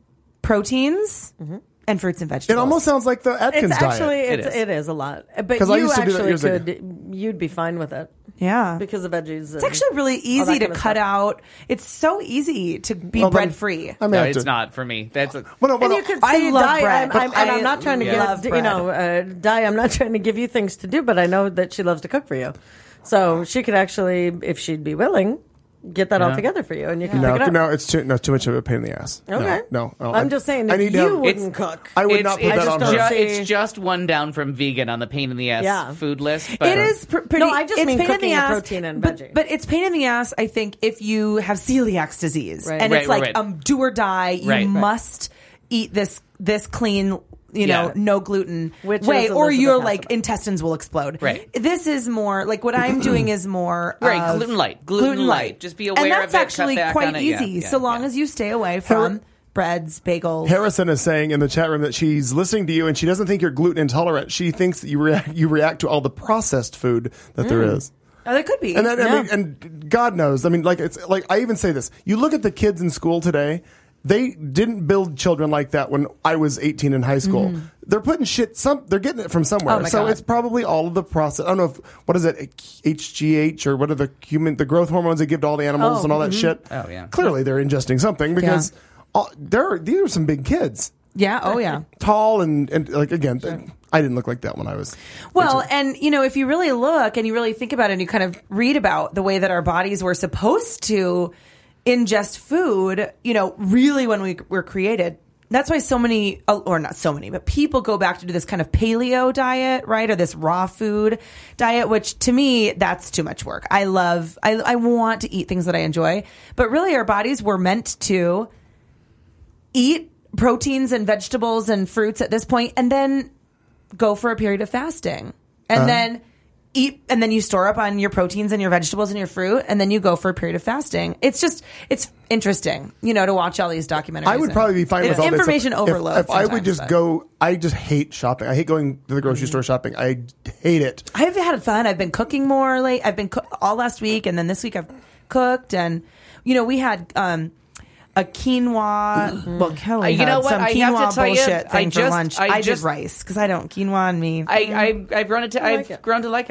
proteins and fruits and It vegetables. almost sounds like the Atkins It's actually diet. it's, It is. it is a lot, but 'Cause I you used to do that actually years ago. could you'd be fine with it yeah. because of veggies. It's actually really easy to cut out. It's so easy to be Well, then- bread free. I may No, have it's to- not for me. That's a, Well, no, well, And no, you could I say, love Di, bread, I'm, I'm, but and I I'm not trying to love give you know, uh, Di, I'm not trying to give you things to do, but I know that she loves to cook for you, so she could actually, if she'd be willing, get that all Yeah. together for you, and you can no, pick it up. no, it's too, no, too much of a pain in the ass. No, Okay. no, no, I'm I- just saying, I if need to you have- wouldn't It's- cook. I would it's, not put it's that on just her. don't ju- see- it's just one down from vegan on the pain in the ass Yeah. food list. But It is pr- pretty. No, I just it's mean pain in cooking the and ass, protein and but, veggie. but it's pain in the ass. I think if you have celiac disease, Right. and Right, it's right, like right. um, do or die, you Right. Right. must eat this this clean. You know, Yeah. no gluten Which way, is or Elizabeth your Hasselbeck. like intestines will explode. Right. This is more like what I'm doing is more Right, of gluten light, gluten light. Just be aware and of that's it, cut actually back quite on it. Yeah, easy, yeah, so long yeah. as you stay away from breads, bagels. Harrison is saying in the chat room that she's listening to you and she doesn't think you're gluten intolerant. She thinks that you react, you react to all the processed food that there is. Oh, that could be. And then, I Yeah. mean, and God knows. I mean, like it's like I even say this. You look at the kids in school today. They didn't build children like that when I was eighteen in high school. They're putting shit. Some they're getting it from somewhere. Oh, my so God. it's probably all of the process. I don't know if what is it H G H or what are the human the growth hormones they give to all the animals Oh, and all that shit. Oh, yeah. Clearly they're ingesting something because all, they're these are some big kids, yeah. Oh, yeah. tall and and like again. I didn't look like that when I was. Well, and you know, if you really look and you really think about it and you kind of read about the way that our bodies were supposed to ingest food, you know, really when we were created. That's why so many, or not so many, but people go back to do this kind of paleo diet, right? Or this raw food diet, which to me, that's too much work. I love, I, I want to eat things that I enjoy, but really our bodies were meant to eat proteins and vegetables and fruits at this point and then go for a period of fasting and Uh-huh. then eat and then you store up on your proteins and your vegetables and your fruit and then you go for a period of fasting. It's just it's interesting, you know, to watch all these documentaries. I would and- probably be fine it's with all this. information If- overload. If, I would sometimes, just but- go, I just hate shopping. I hate going to the grocery store shopping. I hate it. I've had fun. I've been cooking more late. I've been cook- all last week and then this week I've cooked and you know, we had um a quinoa. Well, Kelly Uh, you had know what? some I quinoa have to tell you, bullshit thing I for just- lunch. I I, just- did rice because I don't quinoa and me. I, I I've run into I like I've it. grown to like it.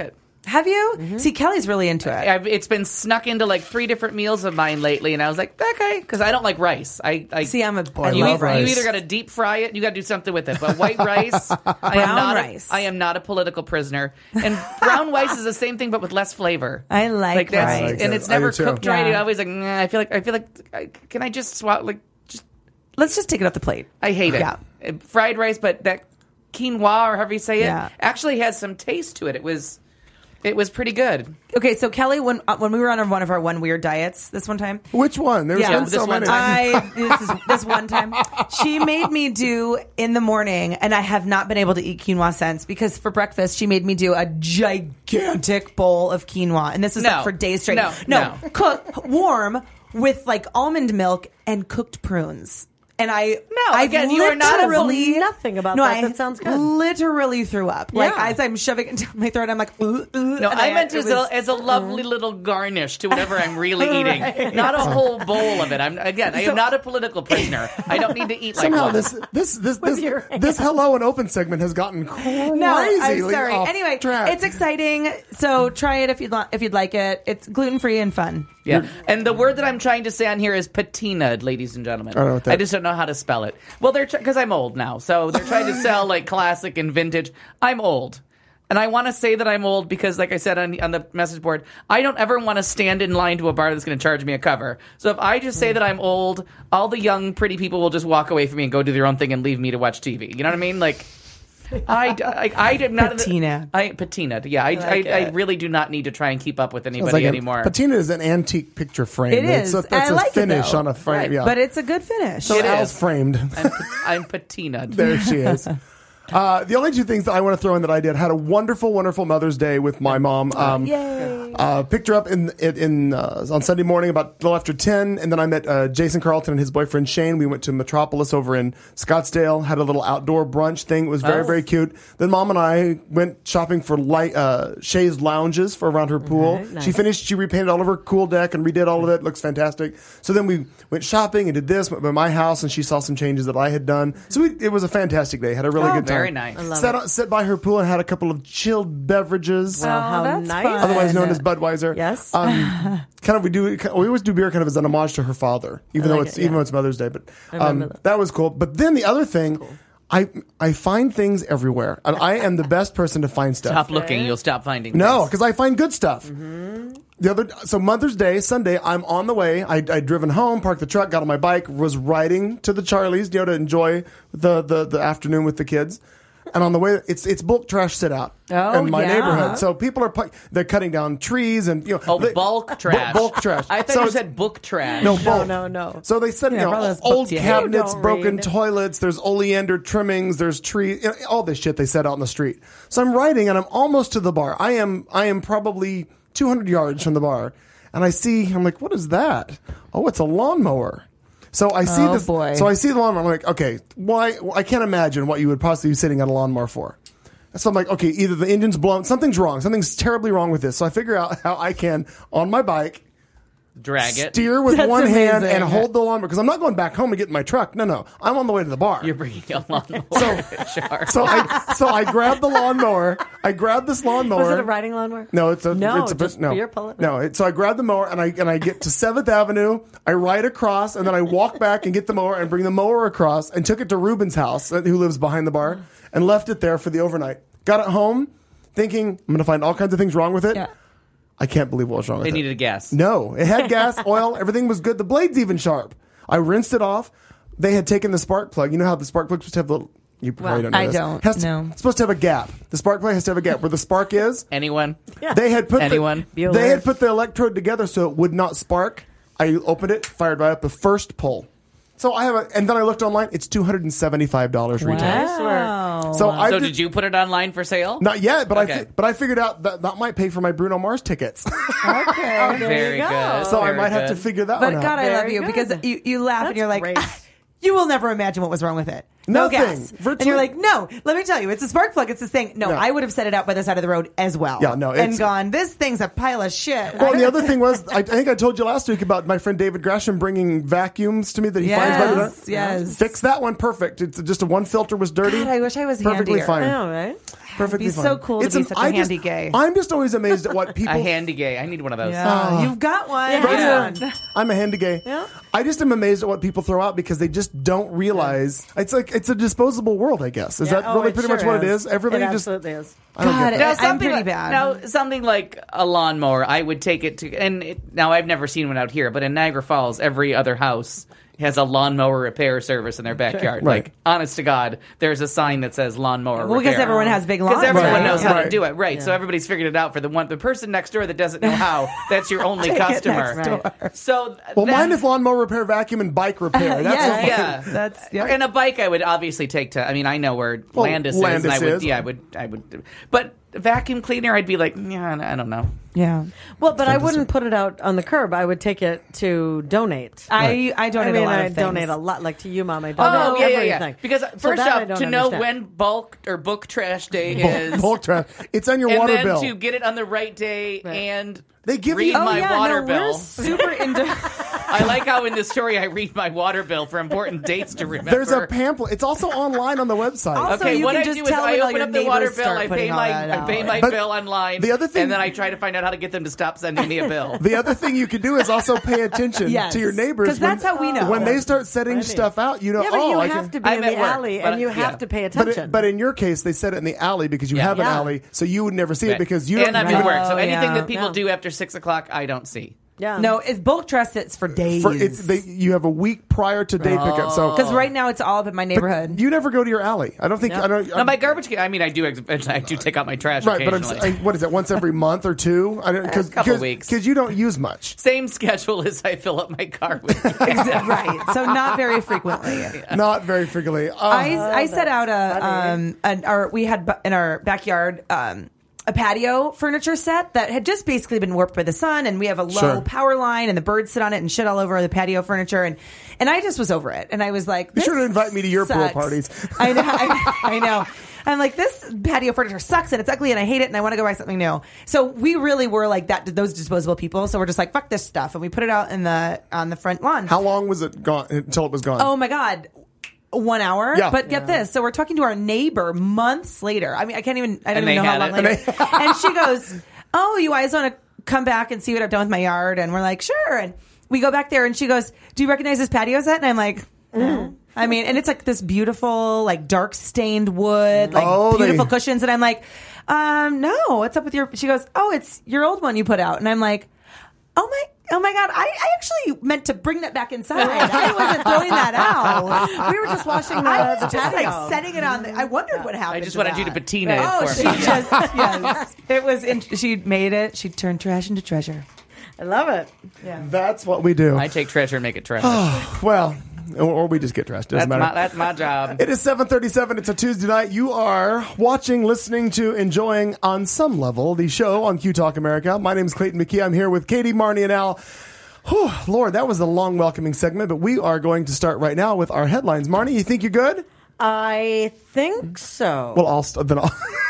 Have you? See, Kelly's really into it. I've, it's been snuck into like three different meals of mine lately, and I was like, okay, because I don't like rice. I, I See, I'm a I you, love either, rice. you either got to deep fry it, you got to do something with it. But white rice, I am Brown not. rice. A, I am not a political prisoner. And brown rice is the same thing, but with less flavor. I like that's, rice. I like and it. it's I never do too. cooked right. Yeah. I always like. Nah, I feel like. I feel like. I, can I just swap? Like, just Let's just take it off the plate. I hate it. Yeah. Uh, Fried rice, but that quinoa or however you say it Yeah. actually has some taste to it. It was. It was pretty good. Okay, so Kelly, when uh, when we were on one of our one weird diets this one time, Which one? There's Yeah, been this so one many. time. I this is this one time she made me do in the morning, and I have not been able to eat quinoa since because for breakfast she made me do a gigantic bowl of quinoa, and this is No. like for days straight. No, no, no. cook warm with like almond milk and cooked prunes. And I No, I again, you are not a- literally Nothing about no, that I that sounds good. Literally threw up. Like Yeah. as I'm shoving it down my throat, I'm like, ooh, ooh, No, and I meant it as, was- a, as a lovely little garnish to whatever I'm really eating, not a whole bowl of it. I'm again, I am So- not a political prisoner. I don't need to eat like Somehow one. this this this this, your this hello and open segment has gotten crazy. No, I'm sorry. off Anyway, track. it's exciting. So try it if you'd li- if you'd like it. It's gluten free and fun. Yeah, and the word that I'm trying to say on here is patina, ladies and gentlemen. I don't know what that- I just don't know how to spell it. Well, they're because I'm old now, so they're trying to sell like classic and vintage. I'm old. And I want to say that I'm old because, like I said on, on the message board, I don't ever want to stand in line to a bar that's going to charge me a cover. So if I just say that I'm old, all the young, pretty people will just walk away from me and go do their own thing and leave me to watch T V. You know what I mean? Like, I, I, I am not Patina. I patina. Yeah, I, I, like I, it. really do not need to try and keep up with It's anybody like a- anymore. Patina is an antique picture frame. It It's is. a- that's I a like it, finish though. on a frame. Right. Yeah, But it's a good finish. so It Al's is. framed. I'm, I'm patinaed. There she is. Uh, the only two things that I want to throw in that I did had a wonderful, wonderful Mother's Day with my mom. Um, Yay. Uh, picked her up in in, in uh, on Sunday morning about a little after ten, and then I met uh, Jason Carlton and his boyfriend Shane. We went to Metropolis over in Scottsdale, had a little outdoor brunch thing. It was very Oh. very cute. Then Mom and I went shopping for light uh, Shay's lounges for around her pool. Right, nice. She finished. She repainted all of her cool deck and redid all of it. Looks fantastic. So then we went shopping and did this. Went by my house, and she saw some changes that I had done. So we, it was a fantastic day. Had a really Oh, good time. very nice. I love Sat, on, sat by her pool and had a couple of chilled beverages. Wow, how that's nice. fun. Otherwise known as Budweiser. Yes. Um, kind of, we do. We always do beer kind of as an homage to her father, even I though like it's it, even yeah. though it's Mother's Day. But remember um, that. that was cool. But then the other thing, I I find things everywhere, and I am the best person to find stuff. Stop looking, you'll stop finding. No, things. because I find good stuff. The other, so Mother's Day, Sunday, I'm on the way. I I driven home, parked the truck, got on my bike, was riding to the Charlie's, you know, to enjoy the the, the afternoon with the kids. And on the way, it's it's bulk trash sit out Oh, in my yeah. neighborhood. So people are pu- they're cutting down trees and you know Oh, they- bulk bu- trash. bulk trash. I thought So you it's- said book trash. no, No, bulk. no, no. So they said, Yeah, you know, probably those old books you hate. cabinets, Don't broken read. toilets, there's oleander trimmings, there's trees, you know, all this shit they set out in the street. So I'm riding and I'm almost to the bar. I am, I am probably two hundred yards from the bar. And I see, I'm like, what is that? Oh, it's a lawnmower. So I see Oh, this, boy. so I see the lawnmower. I'm like, okay, why, I can't imagine what you would possibly be sitting on a lawnmower for. So I'm like, okay, either the engine's blown, something's wrong, something's terribly wrong with this. So I figure out how I can, on my bike, Drag it. steer with That's one hand amazing. and hold the lawnmower because I'm not going back home to get in my truck. No, no, I'm on the way to the bar. You're bringing a lawnmower. So- sure. so I so I grabbed the lawnmower. I grabbed this lawnmower. Was it a riding lawnmower? No, it's a No, It's a, just no, beer pellet? no. It, so I grab the mower and I and I get to Seventh Avenue. I ride across and then I walk back and get the mower and bring the mower across and took it to Ruben's house, uh, who lives behind the bar, and left it there for the overnight. Got it home, thinking I'm going to find all kinds of things wrong with it. Yeah. I can't believe what was wrong with It it. needed a gas. No, it had gas, oil, everything was good. The blade's even sharp. I rinsed it off. They had taken the spark plug. You know how the spark plug is supposed to have the. You probably don't know I this. don't, Has to- no. It's supposed to have a gap. The spark plug has to have a gap where the spark is. Anyone? They had put Anyone? The, they had put the electrode together so it would not spark. I opened it, fired right up the first pull. So I have a, and then I looked online. It's two hundred and seventy-five dollars retail. Wow. So I So did you put it online for sale? Not yet, but I Okay. fi- but I figured out that that might pay for my Bruno Mars tickets. Okay. Very you go. good. so I Very might have to good. figure that But one God, out. I love Very you good. because you, you laugh and That's you're like, great. "Ah, you will never imagine what was wrong with it. No Nothing. gas. Virtually- And you're like, no, let me tell you, it's a spark plug. It's this thing. No, No. I would have set it out by the side of the road as well. Yeah, no, And it's- gone, this thing's a pile of shit. Well, and the other thing was, I, I think I told you last week about my friend David Gresham bringing vacuums to me that he finds by the Yes, yes. Fix that one perfect. It's just a one filter was dirty. God, I wish I was perfectly handier. fine. I know, right? Perfectly It'd be fine. so cool to be an- such a I just- handy gay. I'm just always amazed at what people. A handy gay. I need one of those. Yeah, you've got one. Yeah. Right Yeah. here. I'm a handy gay. Yeah. I just am amazed at what people throw out because they just don't realize it's like it's a disposable world. I guess is Yeah. that Oh, really it pretty sure much what it is. Everybody it just absolutely is. I don't God, get Now, that. I'm something pretty like, bad. Now, something like a lawnmower, I would take it to. And it, now I've never seen one out here, but in Niagara Falls, every other house has a lawnmower repair service in their backyard. Right. Like, honest to God, there's a sign that says lawnmower Well, because repair. everyone has big lawns. Because everyone Right. knows how Right. to do it, right? So everybody's figured it out for the one, the person next door that doesn't know how. That's your only Take it customer. next door. So Well, that- mine is lawnmower repair, vacuum, and bike repair. That's Yes. all. yeah. That's yeah. And a bike, I would obviously take to. I mean, I know where Well, Landis, Landis is. And I would, is. yeah, I would, I would. But vacuum cleaner, I'd be like, yeah, I don't know. yeah. Well, but I wouldn't put it out on the curb. I would take it to donate. I I donate I mean, a lot I of things. donate a lot, like to you, Mom. I donate Oh yeah, yeah, everything. yeah. Because So first that I off, don't to know understand. when bulk or book trash day is, Bulk trash. It's on your and water then bill. to get it on the right day and They give read you- Oh my yeah, water no, bill. we're super into. I like how in this story I read my water bill for important dates to remember. There's a pamphlet. It's also online on the website. Also, Okay, you what can I just do is tell I when all open your up the water neighbors bill, start I pay putting all my that I pay out. my But bill online, the other thing- and then I try to find out how to get them to stop sending me a bill. The other thing you could do is also pay attention Yes. to your neighbors 'Cause that's when- how we know. when they start setting stuff out. You know, Yeah, but oh, you I have can, to be I'm in at the work, alley, but- and you have yeah. to pay But, attention. it, but in your case, they set it in the alley because you Yeah. have an Yeah. alley, so you would never see it Right. because you and don't. I'm you at don't- work, so Oh, anything yeah. that people Yeah. do after six o'clock, I don't see. yeah. No, it's bulk trust sits for days. For, it's, they, you have a week prior to day pickup, so Because right now it's all up in my neighborhood. you never go to your alley. I don't think. No. I don't. Now my garbage can. I mean, I do. ex- I do take out my trash Right, but I'm, occasionally. I, what is it? Once every month or two? I don't because couple weeks. because you don't use much. Same schedule as I fill up my car with. Right. So not very frequently. Not very frequently. Uh, I, I set that's out a funny. um an, our we had bu- in our backyard um a patio furniture set that had just basically been warped by the sun, and we have a low Sure. power line, and the birds sit on it and shit all over the patio furniture, and and I just was over it, and I was like, You this should invite me to your pool sucks. parties. I know, I, I know. I'm like, this patio furniture sucks and it's ugly and I hate it and I want to go buy something new. So we really were like that, those disposable people. So we're just like, fuck this stuff, and we put it out in the on the front lawn. How long was it gone until it was gone? Oh my God. One hour, Yeah. but get this. So we're talking to our neighbor months later. I mean, I can't even, I don't And even know they how had long it. later. And she goes, oh, you guys want to come back and see what I've done with my yard? And we're like, sure. And we go back there and she goes, do you recognize this patio set? And I'm like, mm. I mean, and it's like this beautiful, like dark stained wood, like Oh, they- beautiful cushions. And I'm like, um, no, what's up with your, she goes, oh, it's your old one you put out. And I'm like, oh my, oh my God, I, I actually meant to bring that back inside. I wasn't throwing that out. we were just washing the, I was the just patio. like setting it on. The, I wondered what happened. I just to wanted that. you to patina it Oh, for she me. just yes. It was. In, she made it. She turned trash into treasure. I love it. That's what we do. I take treasure and make it trash. Well, or, or we just get dressed. Doesn't that's matter. my that's my job. It is seven thirty-seven. It's a Tuesday night. You are watching, listening to, enjoying on some level the show on Q Talk America. My name is Clayton McKee. I'm here with Katie, Marnie, and Al. Whew, Lord, that was a long welcoming segment, but we are going to start right now with our headlines. Marnie, you think you're good? I think so. Well, I'll st- then I'll.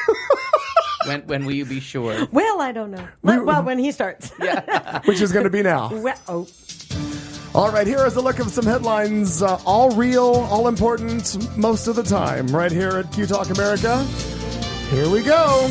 When when will you be sure? Well, I don't know. Well, well, when he starts. which is going to be now. Well, oh. All right, here is a look of some headlines, uh, all real, all important, most of the time, right here at Q Talk America. Here we go.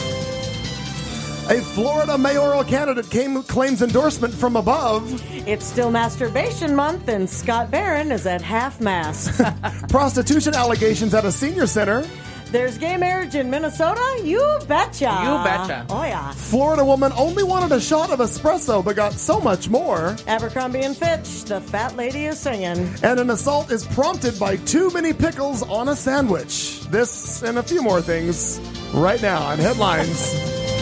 A Florida mayoral candidate came, claims endorsement from above. It's still masturbation month, and Scott Barron is at half mast. Prostitution allegations at a senior center. There's gay marriage in Minnesota? You betcha. You betcha. Oh, yeah. Florida woman only wanted a shot of espresso but got so much more. Abercrombie and Fitch, the fat lady is singing. And an assault is prompted by too many pickles on a sandwich. This and a few more things right now on Headlines.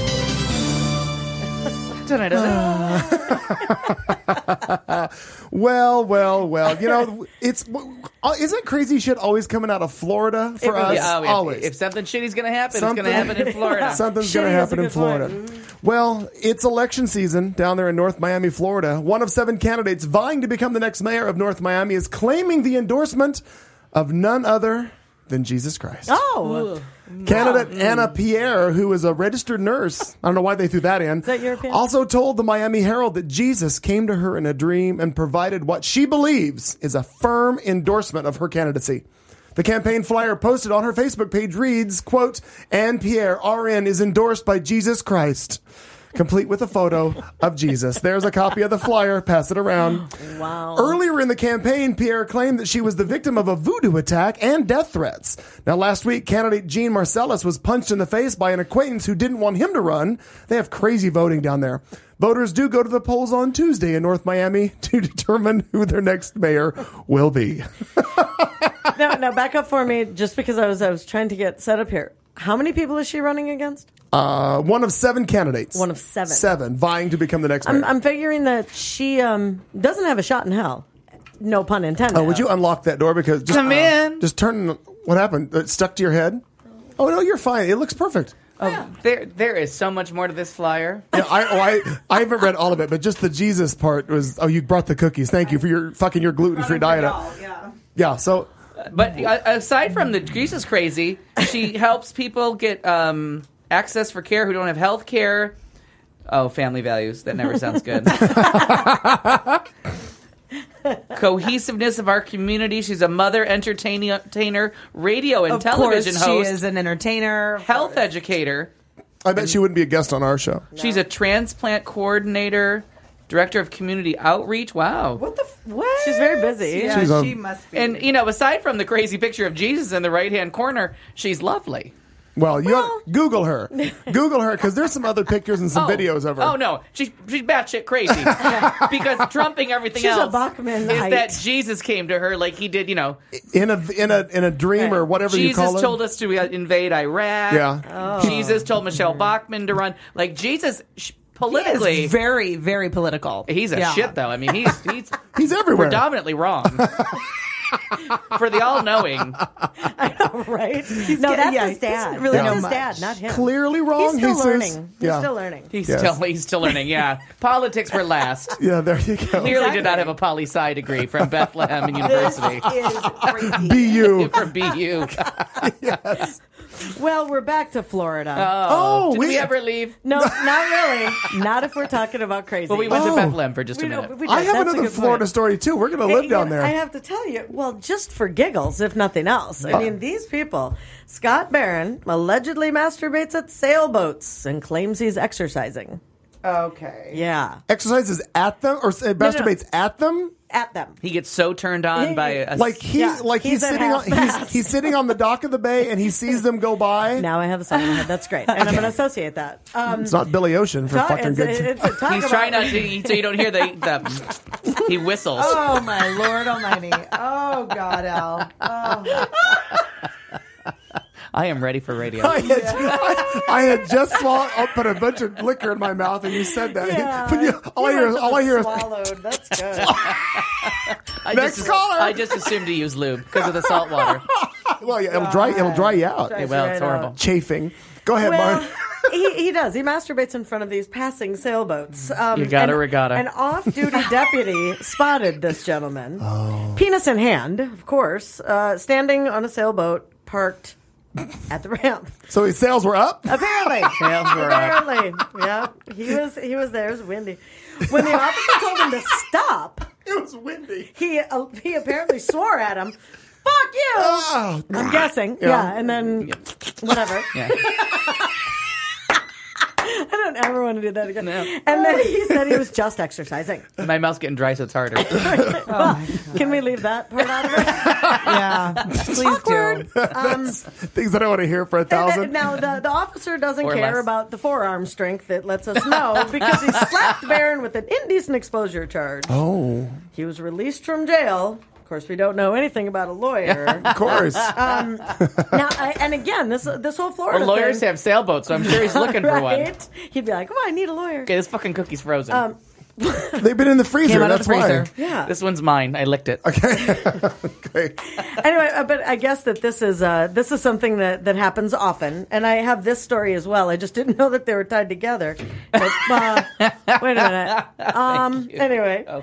Well, well, well. You know, it's uh, isn't crazy shit always coming out of Florida for us? Yeah, oh, if, always. if something shitty's gonna happen, Something- it's gonna happen in Florida. Something's Shitty going to is a happen in good Florida. point. Well, it's election season down there in North Miami, Florida. One of seven candidates vying to become the next mayor of North Miami is claiming the endorsement of none other than Jesus Christ. Oh, Candidate Anna Pierre, who is a registered nurse, I don't know why they threw that in, that European? also told the Miami Herald that Jesus came to her in a dream and provided what she believes is a firm endorsement of her candidacy. The campaign flyer posted on her Facebook page reads, quote, Anne Pierre, R N, is endorsed by Jesus Christ, complete with a photo of Jesus. There's a copy of the flyer. Pass it around. Wow. Earlier in the campaign, Pierre claimed that she was the victim of a voodoo attack and death threats. Now, last week, candidate Jean Marcellus was punched in the face by an acquaintance who didn't want him to run. They have crazy voting down there. Voters do go to the polls on Tuesday in North Miami to determine who their next mayor will be. now, now back up for me, just because I was I was trying to get set up here. How many people is she running against? Uh, one of seven candidates. One of seven. Seven, vying to become the next mayor. I'm, I'm figuring that she um, doesn't have a shot in hell. No pun intended. Oh, would you unlock that door? Because just, Come in. Just turn. What happened? It stuck to your head? Oh, no, you're fine. It looks perfect. Oh, there, there is so much more to this flyer. Yeah, I, oh, I, I haven't read all of it, but just the Jesus part was. Oh, you brought the cookies. Thank you for your fucking your gluten free diet. Yeah. Yeah. So, But uh, aside from the Jesus crazy, she helps people get um, access for care who don't have health care. Oh, family values. That never sounds good. Cohesiveness of our community. She's a mother, entertainer, entertainer, radio and Of television course, host, she is an entertainer. health educator. I bet she wouldn't be a guest on our show. She's a transplant coordinator, director of community outreach. Wow. What the? F- what? She's very busy. Yeah, She's a- she must be. And, you know, aside from the crazy picture of Jesus in the right-hand corner, she's lovely. Well, you have, Google her. Google her because there's some other pictures and some Oh. videos of her. Oh, no. She's, she's batshit crazy. Because trumping everything She's a else Bachman is height. that Jesus came to her like he did, you know. In a in a in a dream or whatever you call Jesus it. told us to uh, invade Iraq. Yeah. Jesus told Michelle Bachmann to run. Like, Jesus, sh- politically, He is very, very political. he's a Yeah. shit, though. I mean, he's he's He's everywhere. predominantly wrong. For the all-knowing. right? No, get- that's yeah, his he dad. doesn't really that's know his much. dad, not him. Clearly wrong. He's still Jesus. learning. He's Yeah. still learning. He's Yes. still he's still learning, yeah. Politics were last. Yeah, there you go. Clearly did not have a poli-sci degree from Bethlehem University. Is crazy. B U. From B U. Yes. Well, we're back to Florida. Oh, Did we- we ever leave? no, not really. Not if we're talking about crazy. Well, we went Oh. to Bethlehem for just a We know- minute. we did. I have That's a another good Florida point. story too. We're going to live Hey, down you know, there. I have to tell you, well, just for giggles, if nothing else. I mean, these people. Scott Barron allegedly masturbates at sailboats and claims he's exercising. Okay. Yeah, Exercises at them or uh, masturbates at them. at them. He gets so turned on by a Like he, Yeah, like he's, he's at sitting on, half he's, mast. he's sitting on the dock of the bay and he sees them go by. Now I have a song in my head. That's great, and I'm going to associate that. Um, It's not Billy Ocean for talk- fucking it's, good. it's a talk He's about- trying not to, so you don't hear the, the he whistles. Oh my Lord Almighty! Oh God, Al! Oh. I am ready for radio. I had, I, I had just swallowed, I put a bunch of liquor in my mouth, and you said that. Yeah. But you, all I hear, is- all I hear is swallowed. That's good. I Next just, caller. I just assumed to use lube because of the salt water. well, yeah, it'll dry, it'll dry you out. Yeah, well, it's right horrible. out. Chafing. Go ahead, Well, Mark. he, he does. He masturbates in front of these passing sailboats. Um, You got a and- regatta. An off-duty deputy spotted this gentleman, Oh. penis in hand, of course, uh, standing on a sailboat parked at the ramp. So his sales were up. Apparently, Sales were up. apparently, yeah. He was he was there. It was windy. When the officer told him to stop, It was windy. he uh, he apparently swore at him. Fuck you! Oh, I'm guessing. Yeah. Yeah, and then whatever. Yeah. I don't ever want to do that again. No. And then he said he was just exercising. My mouth's getting dry, so it's harder. Well, can we leave that part out of it? Yeah, please Awkward. do. Um, things that I want to hear for a and then- thousand. now, the, the officer doesn't Or care less. about the forearm strength that lets us know because he slapped Barron with an indecent exposure charge. Oh, He was released from jail. Of course, we don't know anything about a lawyer. of course. Um, now, I, and again, this this whole Florida Well, lawyers thing, have sailboats, so I'm sure he's looking for one. right? He'd be like, "Oh, I need a lawyer." Okay, this fucking cookie's frozen. Um, They've been in the freezer. Came out of That's the freezer. why. Yeah. This one's mine. I licked it. Okay. Anyway, uh, but I guess that this is uh, this is something that, that happens often, and I have this story as well. I just didn't know that they were tied together. But, uh, wait a minute. Um, you. anyway, Oh.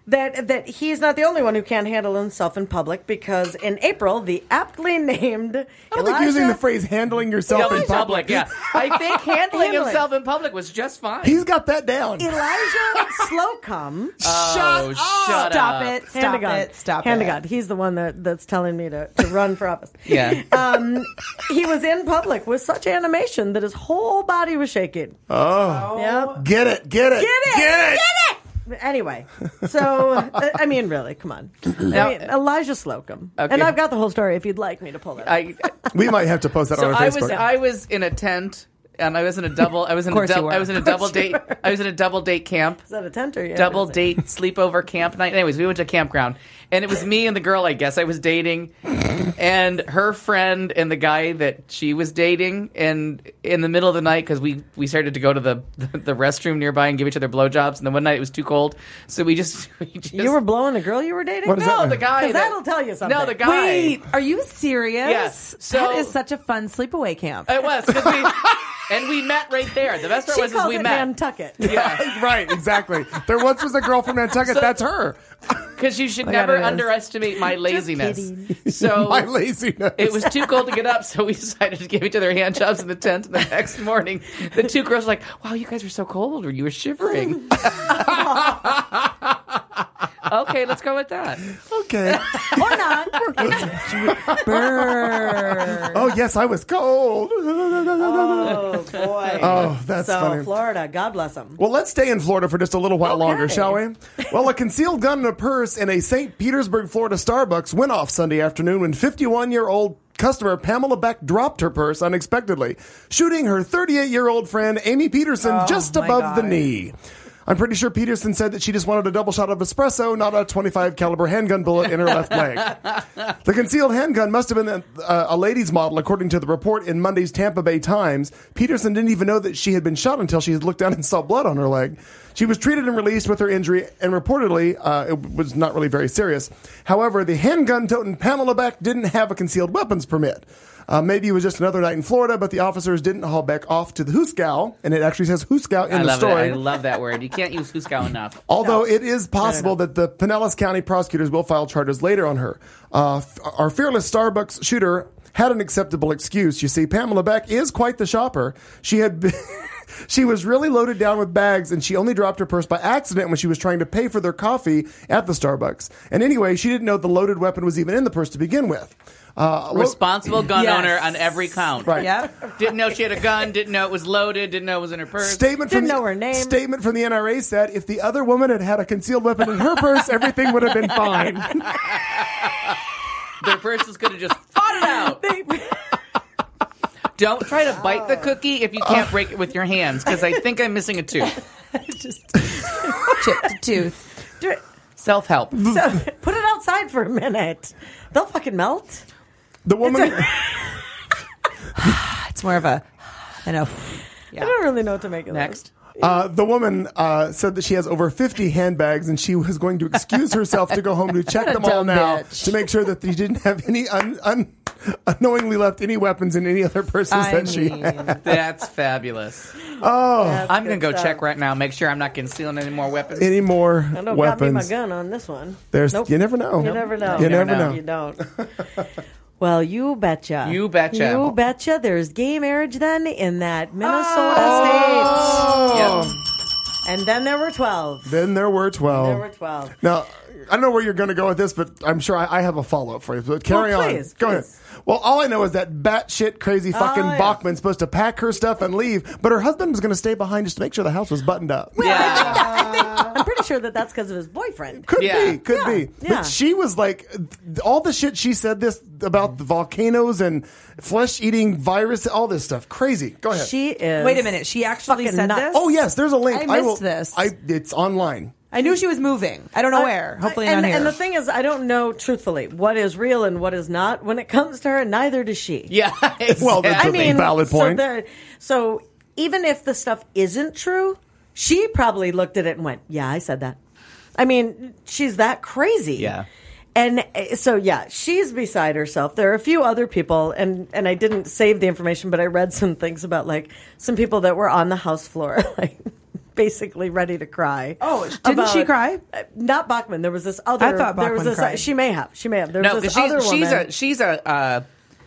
that that he's not the only one who can't handle himself in public, because in April, the aptly named I don't think using the phrase handling yourself in in public. public, yeah. I think handling Handling. himself in public was just fine. He's got that down. Elijah Slocum. oh, shut Stop up. it. Hand Stop to God. it. Stop Hand it. to God. He's the one that, that's telling me to, to run for office. Yeah. Um, he was in public with such animation that his whole body was shaking. Oh. Yep. Get it. Get it. Get it! Get it. Get it! Anyway, so, uh, I mean, really, come on. I mean, Elijah Slocum. Okay. And I've got the whole story if you'd like me to pull that up. I, We might have to post that so on our I Facebook. was I was in a tent and I was in a double I was in a course you double were. I was in a Of course double you date were. I was in a double date camp. Is that a tent or you? Double date sleepover camp night. Anyways, we went to a campground, and it was me and the girl I guess I was dating, and her friend and the guy that she was dating. And in the middle of the night, because we, we started to go to the, the the restroom nearby and give each other blowjobs, and then one night it was too cold, so we just we just You were blowing the girl you were dating? What is no that? the guy 'Cause that- that'll tell you something. No, the guy. Wait, are you serious? Yes. So- that is such a fun sleepaway camp. It was 'cause we and we met right there. The best part She was is calls we it met. Nantucket. Yeah, Right, exactly. There once was a girl from Nantucket. That's her. because you should God, never it is. underestimate my laziness. So My laziness. it was too cold to get up, so we decided to give each other hand jobs in the tent. And the next morning, the two girls were like, "Wow, you guys were so cold, or you were shivering." Okay, let's go with that. Okay. Or not. Brr. Oh, yes, I was cold. Oh, boy. Oh, that's so, funny. Florida, God bless them. Well, let's stay in Florida for just a little while Okay. longer, shall we? Well, a concealed gun in a purse in a Saint Petersburg, Florida Starbucks went off Sunday afternoon when fifty-one-year-old customer Pamela Beck dropped her purse unexpectedly, shooting her thirty-eight-year-old friend Amy Peterson just my above the God. knee. I'm pretty sure Peterson said that she just wanted a double shot of espresso, not a twenty-five caliber handgun bullet in her left leg. The concealed handgun must have been a, a lady's model, according to the report in Monday's Tampa Bay Times. Peterson didn't even know that she had been shot until she had looked down and saw blood on her leg. She was treated and released with her injury, and reportedly, uh, it was not really very serious. However, the handgun-toting Pamela Beck didn't have a concealed weapons permit. Uh, maybe it was just another night in Florida, but the officers didn't haul Beck off to the Hooskow, and it actually says Hooskow in I the love story. it. I love that word. You can't use Hooskow enough. Although it is possible that the Pinellas County prosecutors will file charges later on her. Uh, f- our fearless Starbucks shooter had an acceptable excuse. You see, Pamela Beck is quite the shopper. She had been, she was really loaded down with bags, and she only dropped her purse by accident when she was trying to pay for their coffee at the Starbucks. And anyway, she didn't know the loaded weapon was even in the purse to begin with. Uh, lo- Responsible gun Yes. owner on every count. Right. Yep. Didn't know she had a gun. Didn't know it was loaded. Didn't know it was in her purse. Statement from Didn't the, know her name. Statement from the N R A said if the other woman had had a concealed weapon in her purse, everything would have been fine. Their purses could have just fought it out. Don't try to bite the cookie if you can't break it with your hands, because I think I'm missing a tooth. Just chipped tooth. Do it. Self-help. So, put it outside for a minute. They'll fucking melt. The woman. It's more of a, I know. I don't really know what to make of Next. Uh, the woman uh, said that she has over fifty handbags, and she was going to excuse herself to go home to check them all dumb now bitch. to make sure that she didn't have any un, un, unknowingly left any weapons in any other purses I that she mean, had. That's fabulous. Oh, That's I'm good going to go stuff. check right now, make sure I'm not concealing any more weapons. any more I don't got me my weapons? gun on this one. There's Nope. you never know. You never know. You never know. You don't. Well, you betcha. You betcha. You betcha. There's gay marriage then in that Minnesota Oh. state. And then there were twelve. Then there were twelve. There were twelve. Now, I don't know where you're going to go with this, but I'm sure I, I have a follow up for you. But carry Well, on. please, Go please. ahead. Well, all I know is that batshit crazy fucking yeah. Bachman's supposed to pack her stuff and leave, but her husband was going to stay behind just to make sure the house was buttoned up. Yeah. I'm pretty sure that that's because of his boyfriend. Could Yeah. be, could Yeah, be. yeah. But she was like, all the shit she said this about the volcanoes and flesh eating virus, all this stuff. Crazy. Go ahead. She is. wait a minute. She actually fucking said nuts. this? oh, yes, there's a link. I missed will, this. I, it's online. I knew she was moving. I don't know I- where. Hopefully and, not here. and the thing is, I don't know truthfully what is real and what is not. When it comes to her, neither does she. Yeah. Well, that's I a mean, valid so point. there- So, even if the stuff isn't true, she probably looked at it and went, "Yeah, I said that." I mean, she's that crazy. Yeah. And uh, so, yeah, she's beside herself. There are a few other people, and, and I didn't save the information, but I read some things about like some people that were on the House floor, like basically ready to cry. Oh, didn't she cry? Uh, not Bachman. There was this other. I thought there was Bachman this, cried. She may have. She may have. There No, was this because other she's, she's woman. a she's a uh,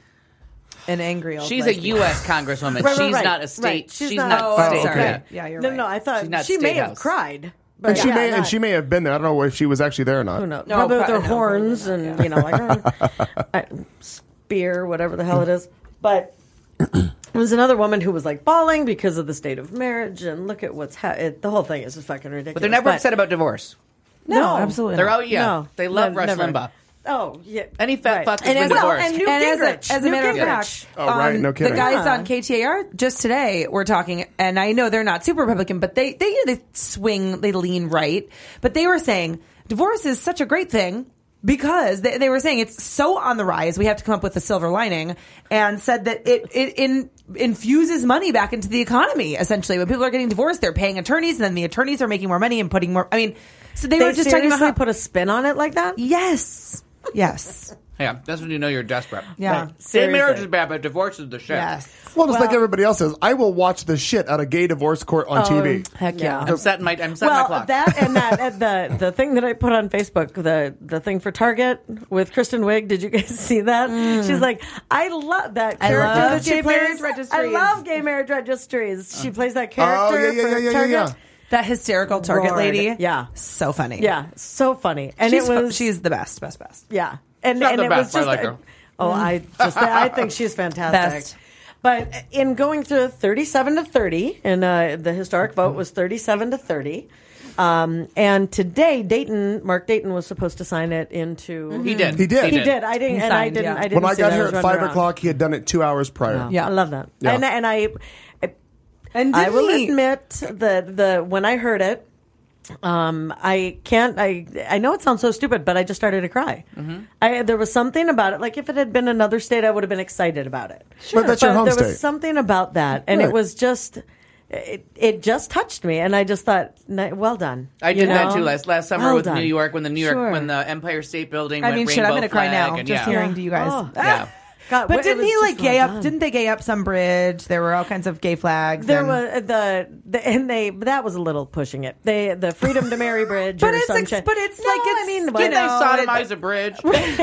An angry old she's a lesbian. U S congresswoman. Right, right, she's right. not a state. Right. She's, She's not, not- Oh, state. I'm sorry. Yeah. Yeah, you're no, right. no, I thought She's not she may State have House. cried. But And she yeah, may and not- she may have been there. I don't know if she was actually there or not. Who knows? No, Probably with pro- her no, horns probably and you know, like I, spear, whatever the hell it is. But there was another woman who was like bawling because of the state of marriage, and look at what's ha- it, the whole thing is just fucking ridiculous. But they're never upset about divorce. No, absolutely They're not. oh yeah, No, they love no, Rush never. Limbaugh. Oh yeah, Any fat right. fuck has And been as, divorced. and Newt and as a, Gingrich. as a Newt matter of Gingrich. fact, Oh, right, on no the kidding. guys Yeah. on K T A R just today were talking, and I know they're not super Republican, but they they you know, they swing, they lean right, but they were saying divorce is such a great thing. Because they, they were saying it's so on the rise, we have to come up with a silver lining, and said that it it in, infuses money back into the economy. Essentially, when people are getting divorced, they're paying attorneys, and then the attorneys are making more money and putting more. I mean, so they, They were just talking about seriously how, put a spin on it like that. yes, yes, Yeah, that's when you know you're desperate. yeah, Right. Gay Seriously. marriage is bad, but divorce is the shit. yes. Well, just like everybody else says, I will watch the shit out of gay divorce court on T V. Heck yeah. I'm setting my I'm setting my Well, clock. that and that and the the thing that I put on Facebook, the the thing for Target with Kristen Wiig. Did you guys see that? She's like, I love that I character love that she gay plays. marriage registries. I love gay marriage registries. She plays that character Oh, yeah, yeah, for yeah, yeah, yeah, Target. yeah. That hysterical Target Lord. lady, Yeah. so funny. Yeah, so funny, and she's it fu- was she's the best, best, best. yeah, and not and the it best, was just I like her. oh, I just I think she's fantastic. Best. But in going through thirty-seven to thirty, and uh, the historic vote was thirty-seven to thirty. Um, and today, Dayton, Mark Dayton was supposed to sign it into. he did. He did. He did. I didn't. He and I signed, didn't. yeah. I didn't. When I see got that. here was at running five around. o'clock, he had done it two hours prior. Yeah. I love that. Yeah. And and I, I, And I didn't will he- admit that the when I heard it, um, I can't. I I know it sounds so stupid, but I just started to cry. I there was something about it. Like if it had been another state, I would have been excited about it. But that's your home there state. was something about that, and Right. it was just. It, it just touched me, and I just thought, "Ni- well done. I You did that know? too last last summer Well with done. New York when the New York Sure. when the Empire State Building. I went mean, shit, I'm rainbow gonna cry flag now and, just yeah. hearing to you guys. Oh. Yeah. God, But it didn't was he just like gay well up? done. Didn't they gay up some bridge? There were all kinds of gay flags. There and- was the, the and they that was a little pushing it. They the Freedom to Marry Bridge, But or it's some ex- shit. but it's No, like I it's, mean, you but- Did they know, sodomize a bridge?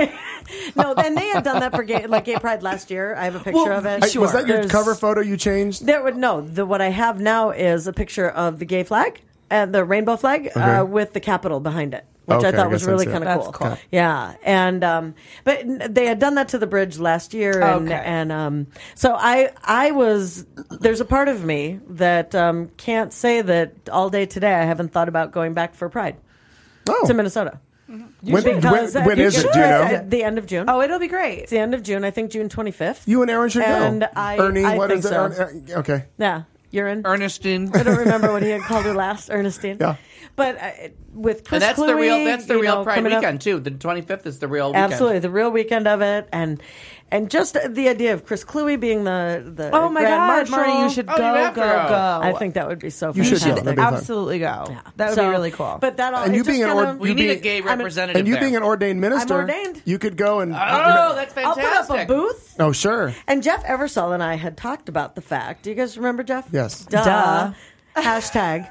no, then they had done that for gay, like Gay Pride last year. I have a picture Well, of it. I- Was that your There's- cover photo you changed? There would no. The what I have now is a picture of the gay flag and the rainbow flag uh, Okay. with the Capitol behind it, which Okay, I thought I was guess really that's it. kind of That's cool. cool. Yeah, and um, but n- they had done that to the bridge last year, and Okay. and um, so I I was there's a part of me that um, can't say that all day today I haven't thought about going back for Pride Oh, to Minnesota. when, when, Because, uh, when you is it? should. Do you know? At the end of June. Oh, it'll be great. It's the end of June. I think June twenty-fifth. You and Aaron should And go. I- Ernie, I what think is it? so. Ern- uh, Okay. Yeah, you're in. Ernestine. I don't remember what he had called her last, Ernestine. Yeah. But uh, with Chris And that's the Cluey, real that's the you real know, Pride coming up- weekend too. The twenty-fifth is the real weekend. Absolutely, the real weekend of it, and and just the idea of Chris Cluey being the the Oh my Grand God, Marshal. Marty, you should Oh, go, you go, have to go. go. I think that would be so. You should fantastic. go. That'd be fun. Absolutely go. That would So- be really cool. But that all And it you just being an kinda- ord- we you need a being- gay I'm a- representative. And you there. being an ordained minister, ordained. you could go and. Oh, that's I'll fantastic. put up a booth. Oh, sure. And Jeff Eversole and I had talked about the fact. Do you guys remember Jeff? Yes. Duh. Duh. Hashtag.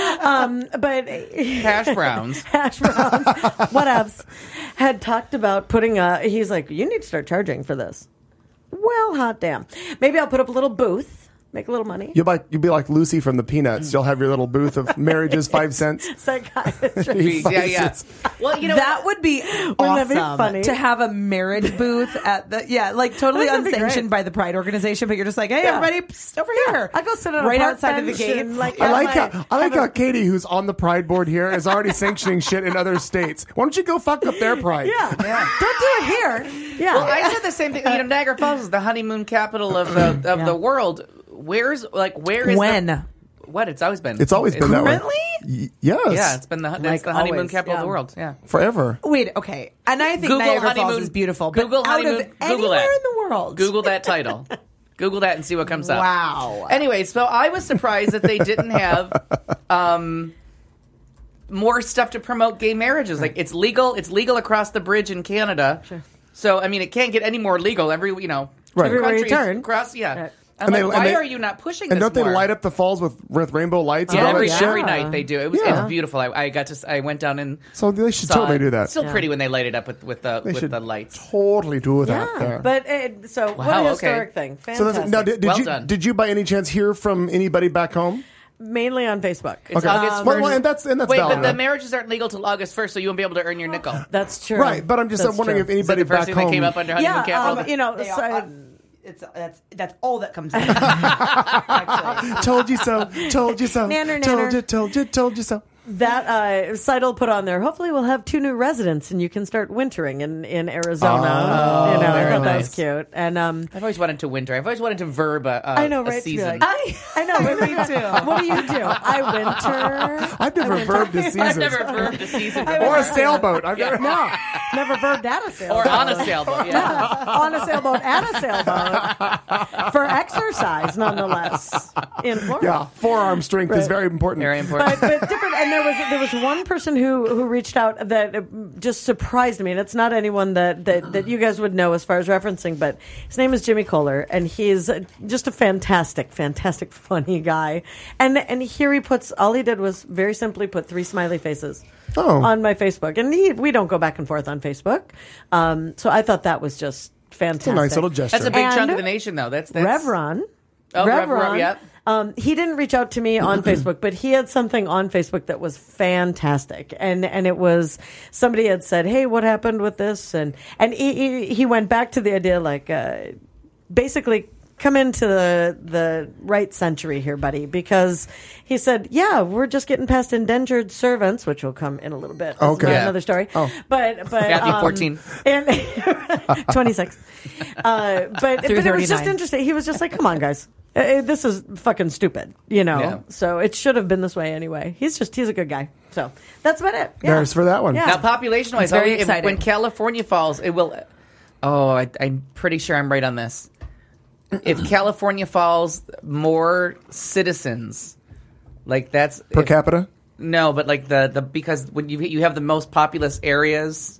Um, but Hash browns. hash browns, whatevs, had talked about putting a. He's like, you need to start charging for this. Well, hot damn. Maybe I'll put up a little booth, make a little money. You'll, like, you'll be like Lucy from the Peanuts. You'll have your little booth of marriages, five cents. Psychiatry. yeah, yeah. Well, you know that would be that awesome be funny? to have a marriage booth at the yeah, like totally Wouldn't that be unsanctioned great? by the Pride organization, but you're just like, hey, Yeah. everybody, psst, over here. I go sit on a right park outside of the bench gates. and, like, I have like my- how I like have a- how Katie, who's on the Pride board here, is already sanctioning shit in other states. Why don't you go fuck up their Pride? Yeah. Yeah. Don't do it here. Yeah. Well, I said the same thing. You know, Niagara Falls is the honeymoon capital of the of Yeah. the world. Where's like where is When? the, what? It's always been. It's always been that way. Currently? Y- yes. Yeah, it's been the that's Like the honeymoon always, capital of yeah. the world. Yeah. Forever. Wait, okay. And I think Google Niagara honeymoon. Falls is beautiful, but Google out honeymoon. of Google anywhere that. in the world. Google that title. Google that and see what comes up. Wow. Anyway, so I was surprised that they didn't have um, more stuff to promote gay marriages. Like it's legal. It's legal across the bridge in Canada. Sure. So I mean, it can't get any more legal. Every you know, Right. two Everywhere you countries turn. across. Yeah. Right. I'm And like, they- why and they- are you not pushing And this don't they more? light up the falls with, with rainbow lights Yeah, and all every, that shit? every night they do. It was Yeah. it's beautiful. I, I got to. s- I went down and So they should saw totally it. do that. Still pretty when they light it up with with the They with should the lights. totally do that Yeah, there. but it, so what Wow, a okay. historic thing. so Fantastic. that's, now, did, did Well you done. did you by any chance hear from anybody back home? Mainly on Facebook. It's Okay. August well, first. well, and that's and that's Wait, valid but the enough. marriages aren't legal till August first, so you won't be able to earn your nickel. That's true. Right, but I'm just That's wondering true. if Is that anybody the first back thing home. that came up under honeymoon Yeah, capital? um, you know, They so, are, uh, it's that's that's all that comes in. Actually. Told you so. Told you so. Nanner, Told nanner. you. Told you. Told you so. that uh, site will put on there. Hopefully, we'll have two new residents, and you can start wintering in, in Arizona. Oh, you know, I very thought that was nice. cute. And um, I've always wanted to winter. I've always wanted to verb a, a, I know, a right? to be season. like, I, I know, me too. What do you do? I winter. I've never verbed a season. I've never verbed a season or before. a sailboat. I've never. No, never verbed at a sailboat. Or on a sailboat. Yeah. on a sailboat at a sailboat for exercise, nonetheless. In Florida. Yeah, forearm strength is Right. very important. Very important. But, but different, and there was there was one person who, who reached out that uh, just surprised me, and it's not anyone that, that, that you guys would know as far as referencing, but his name is Jimmy Kohler, and he's uh, just a fantastic, fantastic, funny guy. And and here he puts all he did was very simply put three smiley faces Oh. on my Facebook, and he, we don't go back and forth on Facebook, um, so I thought that was just fantastic. It's a nice little gesture. That's a big And chunk of the nation, though. That's, that's Rev Ron. Oh, Rev Rev Ron, Ron, yep. Um, he didn't reach out to me on Facebook, but he had something on Facebook that was fantastic, and and it was somebody had said, "Hey, what happened with this?" and and he he, he went back to the idea like uh, basically. Come into the the right century here, buddy, because he said, "Yeah, we're just getting past indentured servants, which will come in a little bit. This is Okay. not Yeah. another story. Oh. But but Matthew um, fourteen. and twenty-six. Uh, but but it was just thirty-nine. interesting. He was just like, "Come on, guys, Uh, this is fucking stupid," you know. Yeah. So it should have been this way anyway. He's just he's a good guy. So that's about it. Yeah. There's for that one. Yeah. Now, population wise, It's very exciting. when California falls, it will. Oh, I, I'm pretty sure I'm right on this. If California falls, more citizens, like that's Per if- capita. No, but like the, the because when you you have the most populous areas,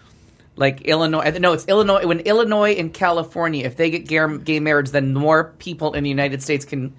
like Illinois. No, it's Illinois. When Illinois and California, if they get gay, gay marriage, then more people in the United States can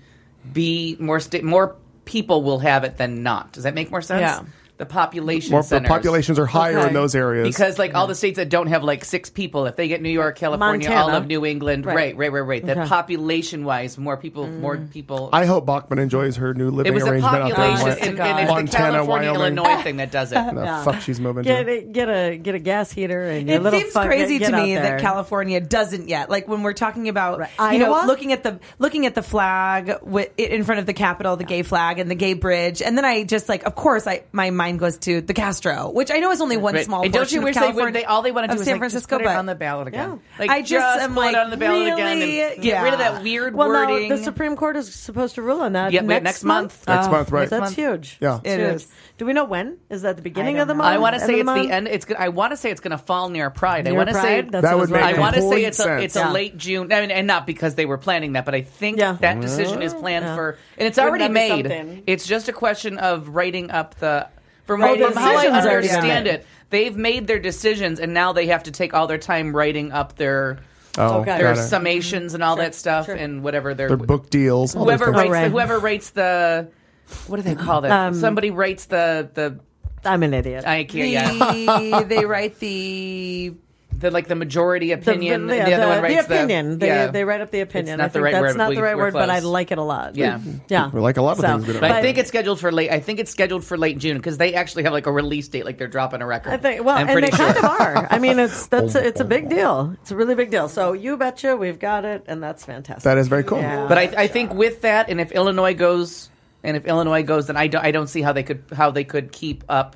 be more sta- more people will have it than not. Does that make more sense? Yeah. The population More, the centers. populations are higher Okay. in those areas. Because like all the states that don't have like six people, if they get New York, California, all Montana. of New England, Right. right, right, right, right. That Okay. population wise, more people, more people. I hope Bachman enjoys her new it living was a arrangement out there. population, Honest to and, God. and it's the Montana, California, Wyoming. Illinois thing that does it. The Yeah. fuck she's moving Get to. a, get a get a gas heater and your It little seems fuck- crazy get to out me there. that California doesn't yet. Like when we're talking about, Right. you know, Iowa? looking at the looking at the flag wi- in front of the Capitol, the gay flag and the gay bridge, and then I just like, of course, I my mind goes to the Castro, which I know is only one Right. small and don't portion you wish of they California. would? They all they want to do of is San like, Francisco, just put it but on the ballot again. Yeah. Like I just, just am put like, it on the ballot again really? and get rid of Yeah. that weird Well, no, wording. the Supreme Court is supposed to rule on that Yep, next, next month. Next Oh, month, right? That's month. huge. Yeah. It's It huge. is. Do we know when? Is that the beginning I of the don't month? I want to End say of it's the month? end. It's. I want to say it's going to fall near Pride. I Near want to say Pride? That's That what would was make right. I want to say complete it's a, sense. it's a Yeah. late June, I mean, and not because they were planning that, but I think Yeah. that decision is planned Yeah. for, and it's Wouldn't already that be made. something? It's just a question of writing up the. From, Right, from the how I decision's already been understand made. it, they've made their decisions, and now they have to take all their time writing up their Oh, Okay. their got it. summations and all that stuff, sure. and whatever their Their book deals. all those whoever things. writes right. the, whoever writes the what do they call that? Um, Somebody writes the the I'm an idiot. I can't yeah. The, they write the The like the majority The- opinion. The, yeah, other the- one writes the opinion. They, yeah. they write up the opinion. It's not I the think right that's word, not but the we- right we're word, but I close. like it a lot. Yeah. Yeah. We like a lot of So, things. We don't But I like. think it's scheduled for late. I think it's scheduled for late June because they actually have like a release date, like they're dropping a record. I think well, I'm and pretty they sure. kind of are. I mean, it's that's a, it's a big deal. It's a really big deal. So you betcha, we've got it, and that's fantastic. That is very cool. Yeah. But I, I think with that, and if Illinois goes, and if Illinois goes, then I don't, I don't see how they could how they could keep up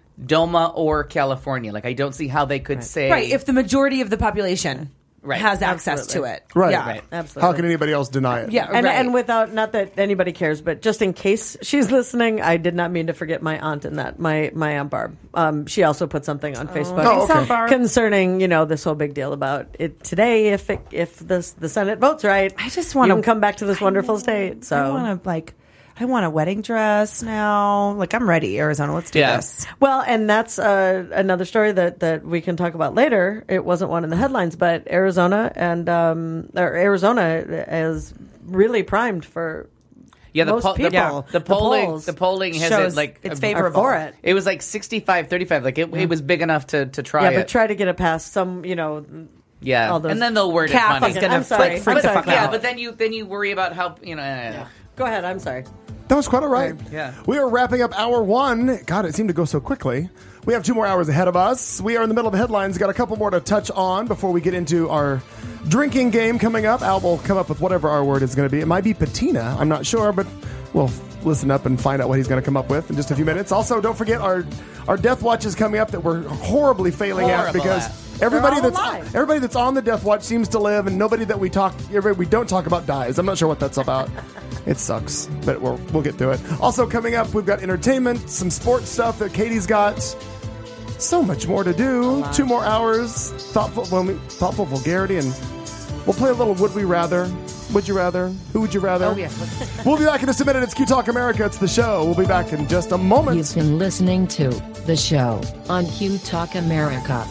DOMA or California. Like I don't see how they could say right. If the majority of the population Right. has access Absolutely. to it, Right. Yeah. Right. Absolutely. How can anybody else deny it? Yeah. And, right. and without, not that anybody cares, but just in case she's listening, I did not mean to forget my aunt in that. My my aunt Barb. Um, she also put something on Facebook Oh, okay. Barb. concerning, you know, this whole big deal about it today. If it, if the the Senate votes right, I just wanna- you can come back to this wonderful state. So I want to like. I want a wedding dress now. Like, I'm ready, Arizona. Let's do Yeah. this. Well, and that's uh, another story that, that we can talk about later. It wasn't one in the headlines, but Arizona and um, or Arizona is really primed for Yeah, the, most po- the, people. yeah. the polling, polls the polling has shows it like it's a- favorable. for it. It was like sixty-five thirty-five. Like it, it was big enough to to try Yeah, it. but try to get it past some, you know. yeah, all those and then they'll word it Cap funny. is gonna I'm sorry. freak, freak I'm the sorry. fuck yeah, out. but then you then you worry about how you know. eh. Go ahead. I'm sorry. That was quite all right. Yeah. We are wrapping up hour one. God, it seemed to go so quickly. We have two more hours ahead of us. We are in the middle of the headlines. Got a couple more to touch on before we get into our drinking game coming up. Al will come up with whatever our word is going to be. It might be patina. I'm not sure, but we'll listen up and find out what he's going to come up with in just a few minutes. Also, don't forget our our Death Watch is coming up that we're horribly failing at Horrible because at. everybody They're all that's alive. everybody that's on the Death Watch seems to live, and nobody that we talk everybody we don't talk about dies. I'm not sure what that's about. It sucks, but we'll we'll get through it. Also coming up, we've got entertainment, some sports stuff that Katie's got. So much more to do. Two more hours. Thoughtful, well, thoughtful vulgarity, and we'll play a little Would We Rather. Would you rather? Who would you rather? Oh, yeah. We'll be back in just a minute. It's Q Talk America. It's the show. We'll be back in just a moment. You've been listening to the show on Q Talk America.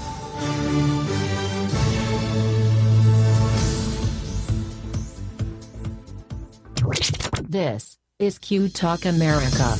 This is Q Talk America.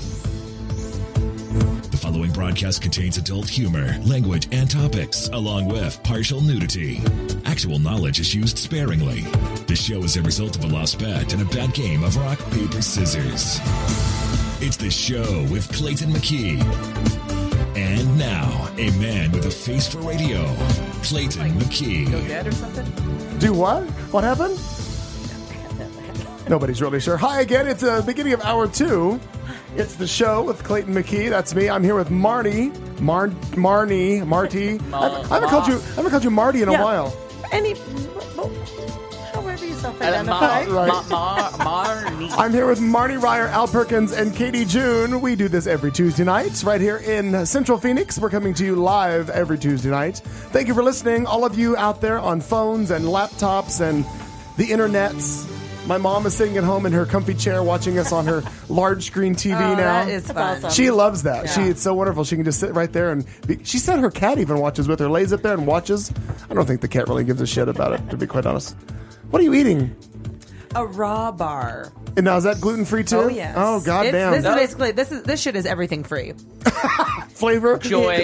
The following broadcast contains adult humor, language, and topics, along with partial nudity. Actual knowledge is used sparingly. The show is a result of a lost bet and a bad game of rock, paper, scissors. It's the show with Clayton McKee. And now, a man with a face for radio, Clayton Go McKee. dead or something? Do what? What happened? Nobody's really sure. Hi again. It's the beginning of hour two. It's the show with Clayton McKee. That's me. I'm here with Marnie. Mar- Marnie. Marty. I haven't, I haven't called you. I haven't called you Marty in a Yeah. while. Any, however you Uh, self-identify. Ma- Right. Ma- Ma- Marnie. I'm here with Marnie Ryer, Al Perkins, and Katie June. We do this every Tuesday night right here in Central Phoenix. We're coming to you live every Tuesday night. Thank you for listening, all of you out there on phones and laptops and the internets. My mom is sitting at home in her comfy chair watching us on her large screen T V Oh, now. that is That's fun. awesome. She loves that. She Yeah. It's so wonderful. She can just sit right there and be, she said her cat even watches with her, lays up there and watches. I don't think the cat really gives a shit about it, to be quite honest. What are you eating? A raw bar. And now is that gluten free too? Oh yes. Oh It's- goddamn. This is basically this is this shit is everything free. Flavor. Joy.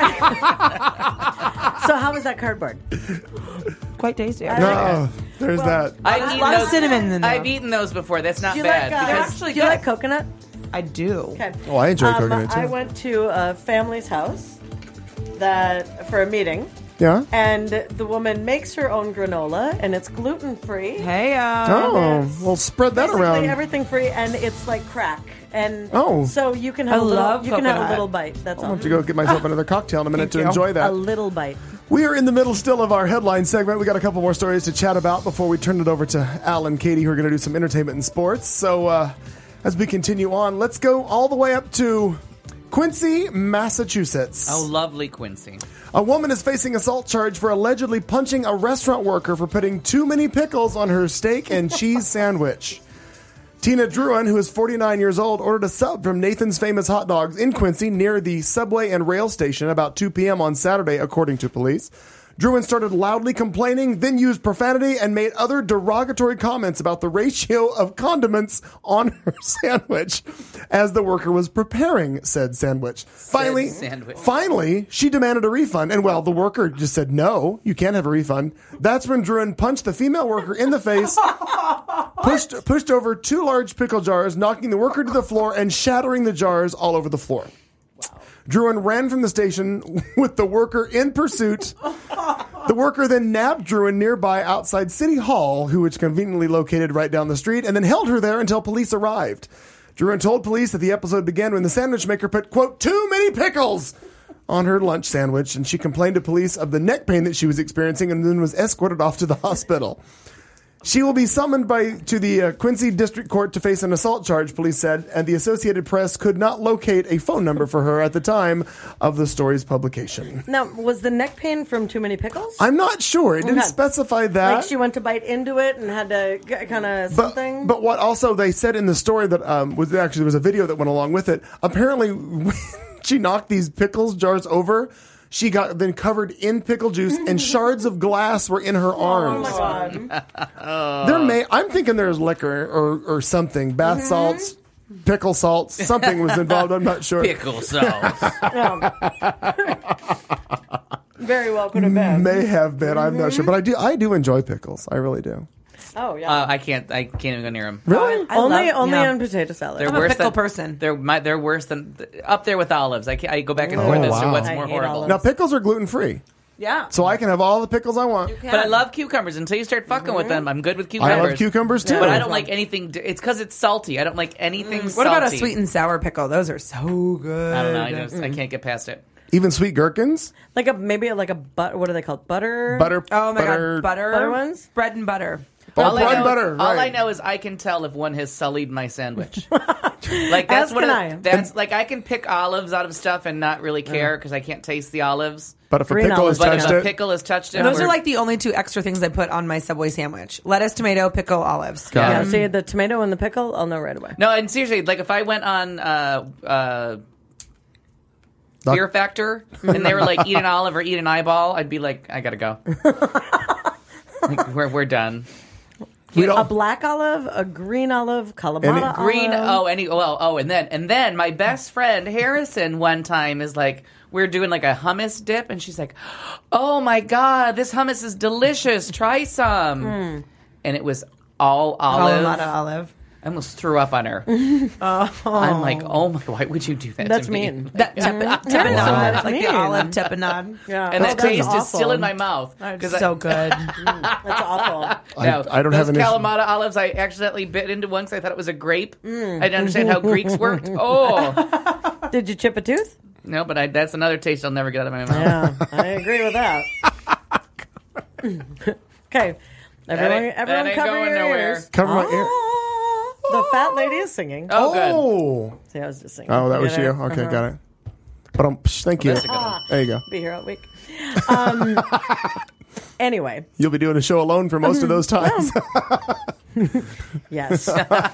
So how is that cardboard? Quite tasty. No, there's that. I've There's a eaten lot of those- cinnamon in there. I've eaten those before. That's not Do you bad. like, uh, because actually do you good. like coconut? I do. Okay. Oh, I enjoy Um, coconut too. I went to a family's house that for a meeting, Yeah. and the woman makes her own granola, and it's gluten free. Hey, uh, Oh, well, spread that Basically around. everything free, and it's like crack, and Oh. so you can have I a little, love you can have a coconut. little bite. That's I'll all. have to go get myself another cocktail in a minute Thank to you. enjoy A that. little bite. We are in the middle still of our headline segment. We got a couple more stories to chat about before we turn it over to Al and Katie, who are going to do some entertainment and sports. So uh, as we continue on, let's go all the way up to Quincy, Massachusetts. oh, lovely Quincy. A woman is facing assault charge for allegedly punching a restaurant worker for putting too many pickles on her steak and cheese sandwich. Tina Druin, who is forty-nine years old, ordered a sub from Nathan's Famous Hot Dogs in Quincy near the subway and rail station about two p.m. on Saturday, according to police. Druin started loudly complaining, then used profanity and made other derogatory comments about the ratio of condiments on her sandwich as the worker was preparing said sandwich. Finally, sandwich. finally, she demanded a refund, and well, the worker just said, no, you can't have a refund. That's when Druin punched the female worker in the face, pushed, pushed over two large pickle jars, knocking the worker to the floor and shattering the jars all over the floor. Druin ran from the station with the worker in pursuit. The worker then nabbed Druin nearby outside City Hall, who was conveniently located right down the street, and then held her there until police arrived. Druin told police that the episode began when the sandwich maker put, quote, too many pickles on her lunch sandwich, and she complained to police of the neck pain that she was experiencing and then was escorted off to the hospital. She will be summoned by to the uh, Quincy District Court to face an assault charge, police said, and the Associated Press could not locate a phone number for her at the time of the story's publication. Now, was the neck pain from too many pickles? I'm not sure. It didn't Okay. specify that. Like she went to bite into it and had to kind of But, something. but what also they said in the story that um, was actually there was a video that went along with it. Apparently, when she knocked these pickles jars over, she got then covered in pickle juice, and shards of glass were in her Oh arms. my god! There may I'm thinking there's liquor or, or something, bath Mm-hmm. salts, pickle salts, something was involved. I'm not sure. Pickle sauce. Very well could have been. May have been. I'm not sure, but I do. I do enjoy pickles. I really do. Oh yeah. Uh, I can't. I can't even go near them. Really? I only love- only yeah. on potato salad. They're I'm a worse pickle than, person. They're my, they're worse than up there with olives. I, can't, I go back and Oh, forth as to wow. what's I more hate horrible. olives. Now pickles are gluten free, Yeah. so I can have all the pickles I want. But I love cucumbers. Until you start fucking with them, I'm good with I cucumbers. love cucumbers too. But I don't like anything. It's because it's salty. I don't like anything salty. What about a sweet and sour pickle? Those are so good. I don't know. I, just, I can't get past it. Even sweet gherkins, like a maybe like a but what are they called? Butter. butter. Oh my butter, god, butter, Butter ones? bread and butter. Oh, all bread I know, butter. all I right. know is I can tell if one has sullied my sandwich. Like that's As one of can the, I. that's like I can pick olives out of stuff and not really care because I can't taste the olives. But if a Green pickle has olives. But if touched a it, pickle has touched it, Those we're- are like the only two extra things I put on my Subway sandwich: lettuce, tomato, pickle, olives. Got Yeah. it. See the tomato and the pickle. I'll know right away. no. And seriously, like if I went on uh, uh, Doc- Fear Factor and they were like eat an olive or eat an eyeball, I'd be like, I gotta go. Like, we're we're done. We A don't- black olive, a green olive, Kalamata And it- olive. Green. Oh, any. Well, oh, and then and then my best friend Harrison one time is like, we're doing like a hummus dip, and she's like, "Oh my god, this hummus is delicious. Try some." And it was all olive. Kalamata olive. I almost threw up on her. I'm like, "Oh my, why would you do that?" That's to me? mean. That tep- Wow. tapenade, That's like mean. the olive tapenade. Yeah. And Oh, that that's taste is awful. still in my mouth. It's so good. That's awful. I, No, I don't those have an issue. Kalamata olives. I accidentally bit into one because I thought it was a grape. I didn't understand how Greeks worked. Oh Did you chip a tooth? no, but I, that's another taste I'll never get out of my mouth. Yeah, I agree with that. Okay, everyone, ain't- everyone, that ain't cover going your nowhere. ears. Cover my ear. The fat lady is singing. Oh, good. Oh, See, I was just singing. oh, that was Get you. it? Okay, Uh-huh. got it. But um, psh, thank you. that's a good one. There you go. Be here all week. Um, anyway, You'll be doing a show alone for most of those times. yes.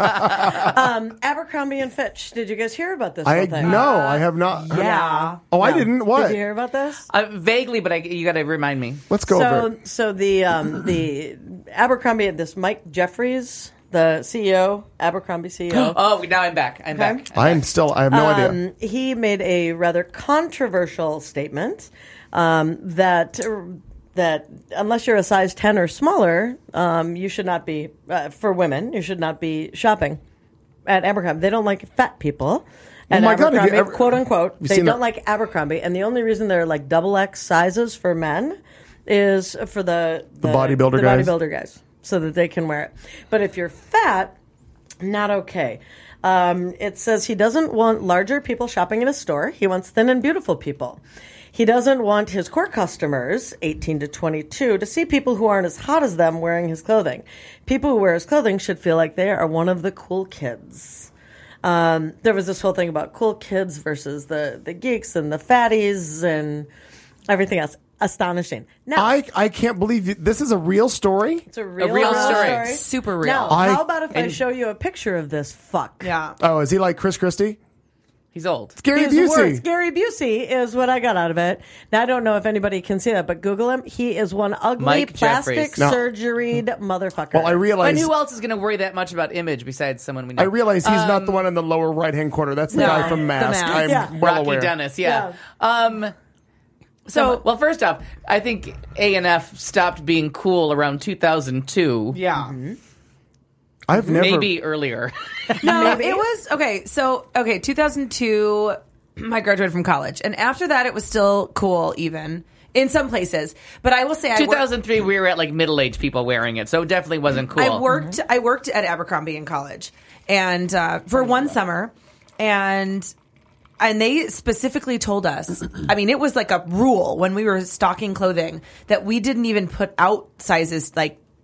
um, Abercrombie and Fitch. Did you guys hear about this? I whole thing? no, I have not. Yeah. Oh, I No. didn't. What? Did you hear about this? Uh, vaguely, but I, you got to remind me. Let's go over So, it. so the um, the Abercrombie, this Mike Jeffries, the C E O, Abercrombie C E O. Oh, now I'm back. I'm Okay. back. I'm still. I have no idea. Um, he made a rather controversial statement um, that that unless you're a size ten or smaller, um, you should not be uh, for women. You should not be shopping at Abercrombie. They don't like fat people. At Oh my God, have you Abercrombie, ever- quote unquote, you they seen don't that- like Abercrombie, and the only reason they're like double X sizes for men is for the The bodybuilder the guys. bodybuilder guys, so that they can wear it. But if you're fat, not okay. Um, it says he doesn't want larger people shopping in a store. He wants thin and beautiful people. He doesn't want his core customers, eighteen to twenty-two, to see people who aren't as hot as them wearing his clothing. People who wear his clothing should feel like they are one of the cool kids. Um, there was this whole thing about cool kids versus the, the geeks and the fatties and everything else. Astonishing. Now, I I can't believe you, this is a real story. it's a real, real story. story. Super real. Now, I- how about if I and- show you a picture of this fuck? Yeah. Oh, is he like Chris Christie? He's old. Gary His words, Busey. Gary Busey is what I got out of it. Now I don't know if anybody can see that, but Google him. He is one ugly Mike plastic Jeffries. No. surgeried motherfucker. Well, I And realize who else is going to worry that much about image besides someone we know? I realize he's not the one in the lower right hand corner. That's the No, guy from the Mask. Mask. I'm Yeah. well Rocky aware. Dennis, yeah. Um, so, well, first off, I think A and F stopped being cool around two thousand two. Yeah. I've never. Maybe earlier. No, it was okay. So okay, two thousand two, I graduated from college, and after that, it was still cool, even in some places. But I will say, I two worked, thousand three, we were at like middle-aged people wearing it, so it definitely wasn't cool. I worked. I worked at Abercrombie in college, and uh, for one summer, and and they specifically told us. I mean, it was like a rule when we were stocking clothing that we didn't even put out sizes like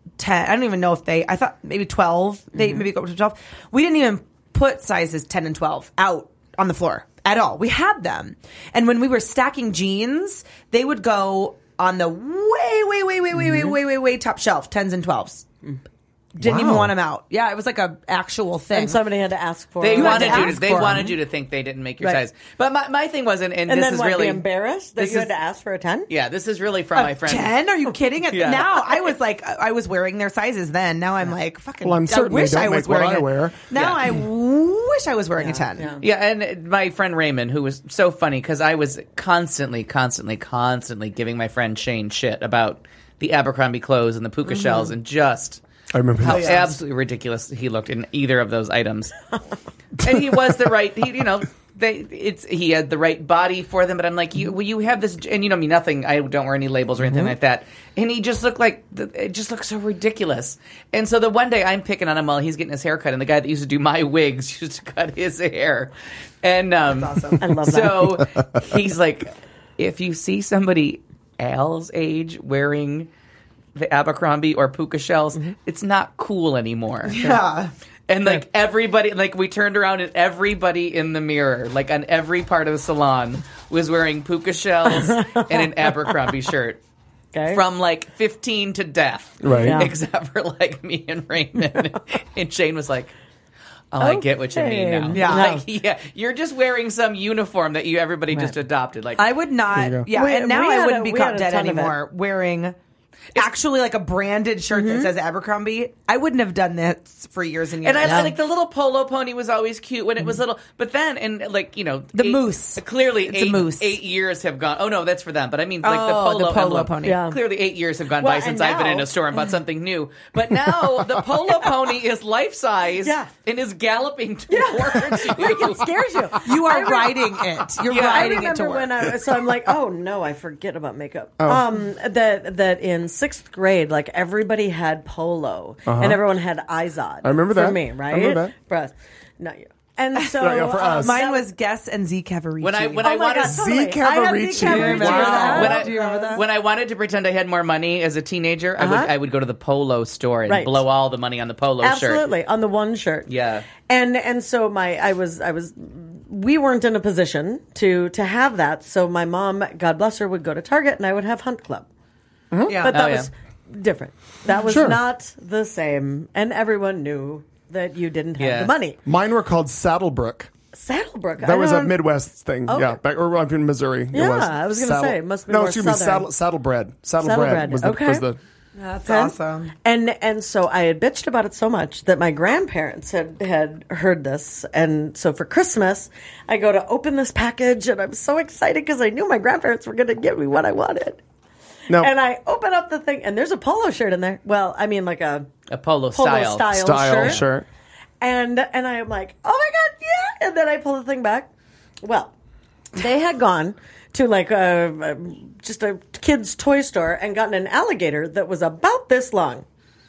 ten. I don't even know if they, I thought maybe twelve. They Mm-hmm. maybe go up to twelve. We didn't even put sizes ten and twelve out on the floor at all. We had them. And when we were stacking jeans, they would go on the way, way, way, way, way, way, way, way, way top shelf, tens and twelves. Didn't even Wow. want them out. Yeah, it was like a actual thing. And somebody had to ask for They it. had wanted to you. To, ask they for 'em. wanted you to think they didn't make your Right. size. But my, my thing was, and, and, And this then is what, really be embarrassed that this you is- had to ask for a ten? Yeah, this is really from my friend. ten? Are you kidding? Yeah. Now I was like, I was wearing their sizes then. Now I'm like, fucking. Well, I'm I certain they wish don't I was make what wearing I it. wear. Now Yeah. I wish I was wearing a ten. yeah. Yeah, and my friend Raymond, who was so funny because I was constantly, constantly, constantly giving my friend Shane shit about the Abercrombie clothes and the puka shells and just I remember how that. absolutely ridiculous he looked in either of those items. And he was the right, he, you know, they it's he had the right body for them. But I'm like, you, well, you have this, and you know me, nothing. I don't wear any labels or anything like that. And he just looked like it just looked so ridiculous. And so the one day I'm picking on him while he's getting his hair cut, and the guy that used to do my wigs used to cut his hair. And um, That's awesome. I love that. so he's like, if you see somebody Al's age wearing the Abercrombie or puka shells, it's not cool anymore. Yeah. And like everybody, like we turned around and everybody in the mirror, like on every part of the salon, was wearing puka shells and an Abercrombie shirt. Okay. From like fifteen to death. Right. Yeah. Except for like me and Raymond. And Shane was like, oh, I get what you mean now. Okay. Yeah. Like, yeah. You're just wearing some uniform that you everybody just adopted. Like I would not. Yeah, We- and now we I had wouldn't a- be we caught had a dead ton of it. anymore wearing actually like a branded shirt that says Abercrombie. I wouldn't have done this for years and years. And I like the little polo pony was always cute when it was little, but then and like you know The eight- moose. Clearly, It's a eight, moose. eight years have gone. Oh no, that's for them. But I mean, like the Oh, polo, the polo emblem. pony. Yeah. Clearly, eight years have gone Well, by and since I've been in now- a store and bought something new. But now the polo pony is life size Yeah. and is galloping towards you. Like it scares you. you are riding it. You're Yeah. I riding it to remember work. when I so I'm like, oh no, I forget about makeup. Um, that that in sixth grade, like everybody had polo and everyone had Izod. I remember for that. me, I right? remember that. For us, not you. And so Right, yeah, for um, us. Mine that was Guess and Z Cavarici. When I when Oh I my wanted God, totally. Z I had Cavarici. Z Cavarici. Wow. when I, Do you remember that? when I wanted to pretend I had more money as a teenager, I would Uh-huh. I would go to the polo store and Right. blow all the money on the polo shirt. Absolutely on the one shirt. Yeah. And and so my I was I was we weren't in a position to to have that. So my mom, God bless her, would go to Target and I would have Hunt Club. yeah. But that Oh, yeah. was different. That was Sure. not the same. And everyone knew that you didn't have Yeah. the money. Mine were called Saddlebrook. Saddlebrook. That I was a don't- Midwest thing. Okay. Yeah, back or I'm in Missouri. Yeah, it was. I was gonna say, it must be no, more excuse me, southern. saddle, saddlebred. Saddlebred Saddlebred, was the, okay. was the That's Okay. awesome. And and so I had bitched about it so much that my grandparents had had heard this, and so for Christmas I go to open this package, and I'm so excited because I knew my grandparents were going to give me what I wanted. no And I open up the thing, and there's a polo shirt in there. Well, I mean like a A polo, polo style. style, style shirt. shirt. And and I'm like, oh my God, yeah! And then I pull the thing back. Well, they had gone to like a, a just a kid's toy store and gotten an alligator that was about this long.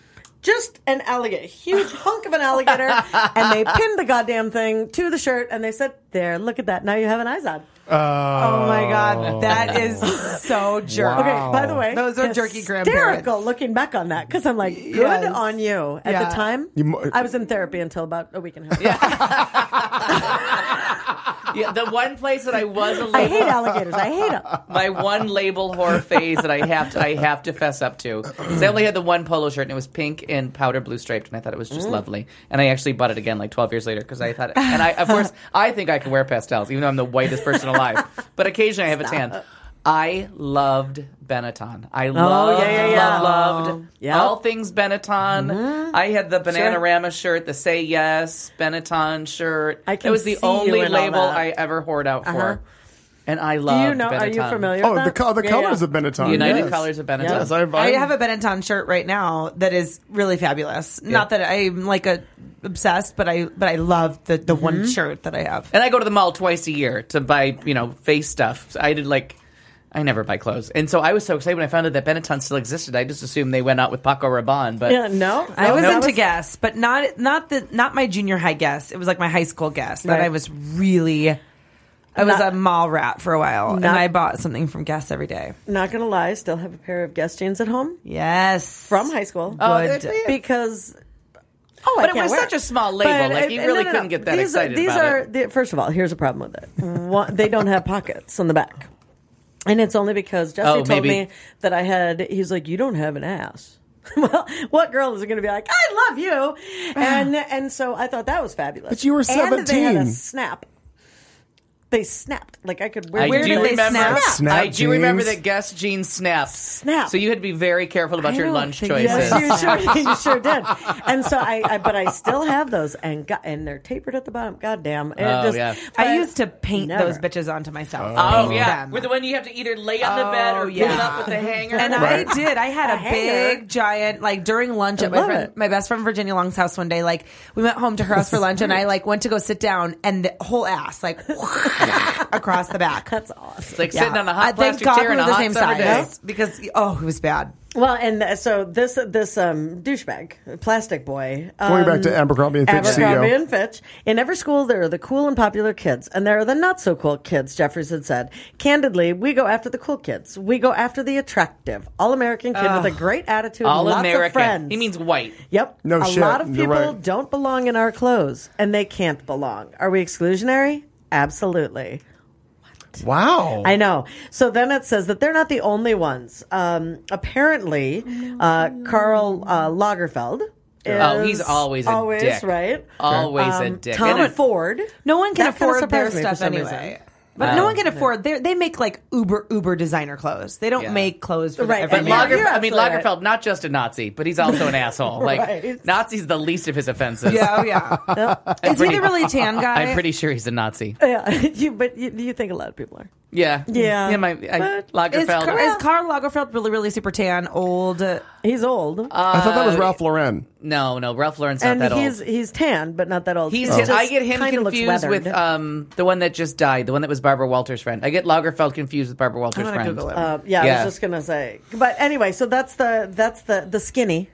Just an alligator, huge hunk of an alligator, and they pinned the goddamn thing to the shirt, and they said, "There, look at that. Now you have an Izod." Oh my God, that is so jerk. Okay, by the way, Those are jerky hysterical grandparents. looking back on that because I'm like, good Yes. on you. At Yeah. the time, You mo- I was in therapy until about a week and a half. Yeah, the one place that I was a I little, hate alligators. I hate them. my one label whore phase that I have to I have to fess up to. 'Cause I only had the one polo shirt and it was pink and powder blue striped, and I thought it was just lovely. And I actually bought it again like twelve years later because I thought, and I of course I think I can wear pastels even though I'm the whitest person alive. But occasionally I have a tan. I loved Benetton. I loved, yeah, yeah, yeah. loved, loved Yep. all things Benetton. I had the Bananarama shirt, the Say Yes Benetton shirt. I can It was the see you only in all label that. I ever hoard out for. Uh-huh. And I Do love you know? Are you Benetton. familiar? Oh, with the that? co- the Yeah, colors yeah. of Benetton. United yes. Colors of Benetton. Yes, I've, I I've, have a Benetton shirt right now that is really fabulous. Not that I'm like a obsessed, but I but I love the the Mm-hmm. one shirt that I have. And I go to the mall twice a year to buy, you know, face stuff. So I did like, I never buy clothes. And so I was so excited when I found out that Benetton still existed. I just assumed they went out with Paco Rabanne. But Yeah, no, I no, was that into Guess, but not not the not my junior high Guess. It was like my high school Guess that Right. I was really I was Not- a mall rat for a while, and Not- I bought something from Guess every day. Not gonna lie, still have a pair of Guess jeans at home Yes. from high school. Oh, Good. they- Because oh, I But it can't was wear such a small label, like, you really couldn't get that these excited Are, these about are it. The, first of all, here's a problem with it. One, they don't have pockets on the back, and it's only because Jesse Oh, told maybe. me that I had. He's like, you don't have an ass. Well, what girl is going to be like, I love you? And and so I thought that was fabulous. But you were And they had a seventeen. snap. They snapped. Like I could wear. I Where do did they remember. snap? Snap I do remember jeans. that Guess jeans snapped. Snap. So you had to be very careful about I your know. lunch Yes, choices. you sure, you sure did. And so I, I, but I still have those, and got, and they're tapered at the bottom. God damn. It Oh, just- yeah. but I used to paint never. those bitches onto myself. Oh Paint yeah, them. with the one you have to either lay on the Oh, bed or pull yeah. it up with the hanger. And Right. I did. I had A a, hanger. big, giant, like during lunch I at my love friend, it. my best friend Virginia Long's house one day. Like we went home to her house for lunch, and I like went to go sit down, and the whole ass like across the back. That's awesome. It's like sitting on a I hot thank plastic God chair in we a were the hot same summer day. size because oh, it was bad. Well, and uh, so this this um, douchebag, plastic boy. Um, Going back to Abercrombie and Fitch Abercrombie C E O. and Fitch. In every school, there are the cool and popular kids, and there are the not so cool kids. Jeffries had said, "Candidly, we go after the cool kids. We go after the attractive, all-American kid with a great attitude, All lots American. of friends." He means white. Yep. No a shit. lot of You're people right. don't belong in our clothes, and they can't belong. Are we exclusionary? Absolutely. Wow. I know. So then it says that they're not the only ones. Um, apparently, uh, Karl uh, Lagerfeld. Is Oh, he's always a always dick. right. Always a Um, dick. Tom And a- Ford. No one can That kinda afford their surprised me for stuff some anyway. reason. But Wow. no one can afford. They they make like uber uber designer clothes. They don't Yeah. make clothes for Right, every and But Yeah, Lager, you're I mean, absolutely Lagerfeld, not just a Nazi, but he's also an asshole. Like, Right. Nazi's the least of his offenses. Yeah, oh yeah. Is he pretty- the really tan guy? I'm pretty sure he's a Nazi. Yeah, you, but you, you think a lot of people are. Yeah. Yeah. Yeah, my, I, Is, Lagerfeld. Car- is Karl Lagerfeld really really super tan? Old? Uh, He's old, I thought that was Ralph Lauren. no, no, Ralph Lauren's not and that he's old. he's tan, but not that old. He's. He I just get him kinda looks confused with weathered. um the one that just died, the one that was Barbara Walters' friend. I get Lagerfeld confused with Barbara Walters' I'm gonna friend. Google it. Uh, yeah, I Yeah. was just gonna say. But anyway, so that's the that's the the skinny.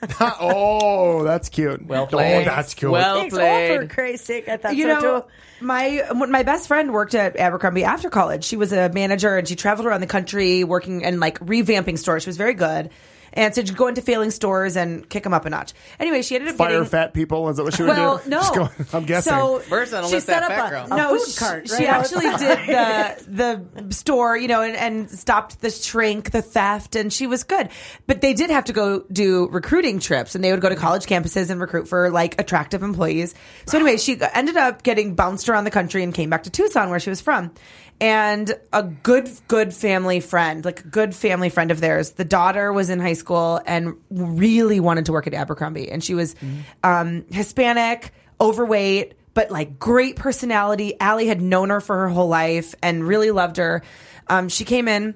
Oh, that's cute. Well played. Oh, that's cute. Well Thanks, played. oh, for Christ's sake, I thought you so know, too. my when my best friend worked at Abercrombie after college. She was a manager and she traveled around the country working and like revamping stores. She was very good. And so she'd go into failing stores and kick them up a notch. Anyway, she ended up Fire getting fat people? Is that what she would well, do? no. Just go- I'm guessing. So First on the She list, set that up fat a- girl. a no, food she, cart, she right? actually did the the store, you know, and, and stopped the shrink, the theft, and she was good. But they did have to go do recruiting trips, and they would go to college campuses and recruit for like attractive employees. So anyway, she ended up getting bounced around the country and came back to Tucson, where she was from. And a good, good family friend, like a good family friend of theirs, the daughter was in high school and really wanted to work at Abercrombie. And she was um, Hispanic, overweight, but like great personality. Allie had known her for her whole life and really loved her. Um, she came in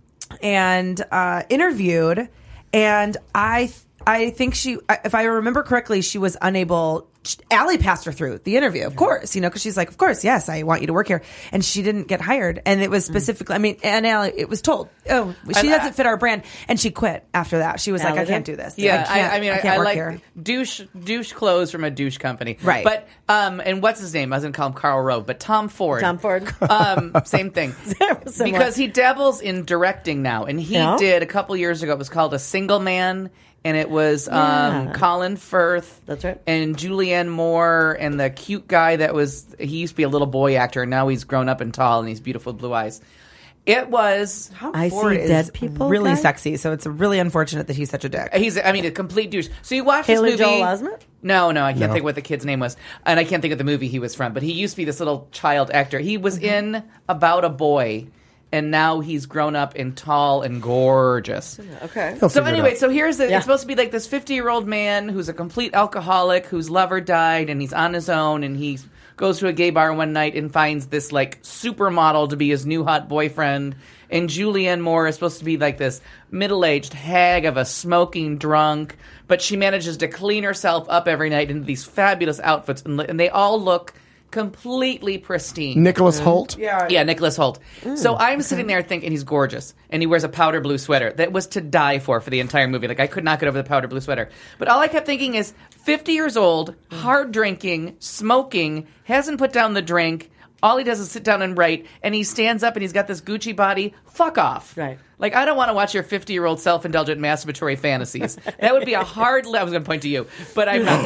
and uh, interviewed, and I, I think she, if I remember correctly, she was unable. Allie passed her through the interview, of course, you know, because she's like, of course, yes, I want you to work here. And she didn't get hired. And it was specifically, I mean, and Allie, it was told, oh, she I- doesn't fit our brand. And she quit after that. She was like, Allie I can't did? do this. Yeah, I, can't, I, I mean, I, can't I work like here. douche douche clothes from a douche company, Right. But um, and what's his name? I was going to call him Carl Rove, but Tom Ford. Tom Ford. um, same thing. Similar. Because he dabbles in directing now, and he Yeah. did a couple years ago. It was called A Single Man, and it was um, Yeah. Colin Firth. That's right. And Julianne Moore, and the cute guy that was he used to be a little boy actor, and now he's grown up and tall, and he's beautiful with blue eyes. It was. I Ford see is dead people. really guy? sexy. So it's really unfortunate that he's such a dick. He's, I mean, a complete douche. So you watch Haley this movie. Joel Osment? No, no, I can't No. think what the kid's name was, and I can't think of the movie he was from. But he used to be this little child actor. He was Mm-hmm. in About a Boy, and now he's grown up and tall and gorgeous. Okay. He'll So figure it anyway, out. so here's the, Yeah. it's supposed to be like this fifty-year-old man who's a complete alcoholic, whose lover died, and he's on his own, and he goes to a gay bar one night and finds this like supermodel to be his new hot boyfriend. And Julianne Moore is supposed to be like this middle-aged hag of a smoking drunk, but she manages to clean herself up every night into these fabulous outfits, and, and they all look completely pristine. Nicholas Holt. Yeah. Yeah, Nicholas Holt. So I'm sitting there thinking he's gorgeous, and he wears a powder blue sweater that was to die for for the entire movie. Like I could not get over the powder blue sweater. But all I kept thinking is, fifty years old, hard drinking, smoking, hasn't put down the drink, All he does is sit down and write, and he stands up and he's got this Gucci body. Fuck off. Right. Like, I don't want to watch your fifty-year-old self-indulgent masturbatory fantasies. That would be a hard... Li- I was going to point to you, but I'm not...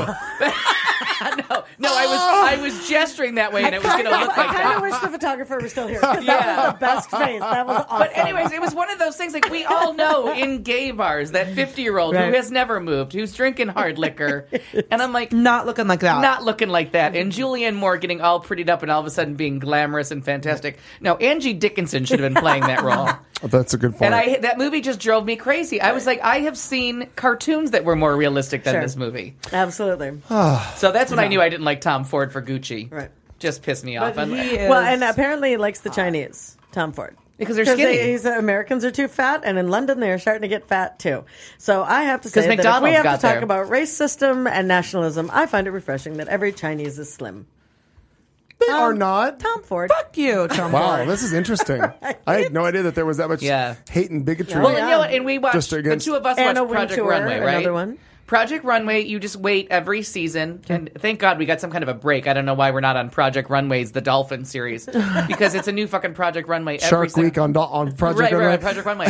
no, no, I was I was gesturing that way, and it was going to look like I kind that. of wish the photographer was still here. 'Cause Yeah. That was the best face. That was awesome. But anyways, it was one of those things, like, we all know in gay bars that fifty-year-old Right. who has never moved, who's drinking hard liquor, and I'm like... Not looking like that. Not looking like that. And Julianne Moore getting all prettied up and all of a sudden being glamorous and fantastic. No, Angie Dickinson should have been playing that role. Oh, that's a good point. And I that movie just drove me crazy. I was like, I have seen cartoons that were more realistic than Sure. this movie. Absolutely. So that's when I knew I didn't like Tom Ford for Gucci. Right. Just pissed me off. I'm He like, is- Well, and apparently he likes the Chinese, Tom Ford. Because they're skinny. They, he's, Americans are too fat, and in London they are starting to get fat too. So I have to say 'Cause that if McDonald's we have got to talk there. about race system and nationalism, I find it refreshing that every Chinese is slim. they are not. Tom Ford. Fuck you, Tom Wow, Ford. this is interesting. I had no idea that there was that much Yeah. hate and bigotry. well, and you know what? And we watched, Just the against- two of us Anna watched Project Wintour, Runway, right? another one. Project Runway, you just wait every season, and thank God we got some kind of a break. I don't know why we're not on Project Runway's The Dolphin series, because it's a new fucking Project Runway every Shark single- Week on Do- on Project right, Runway. right, Project Runway.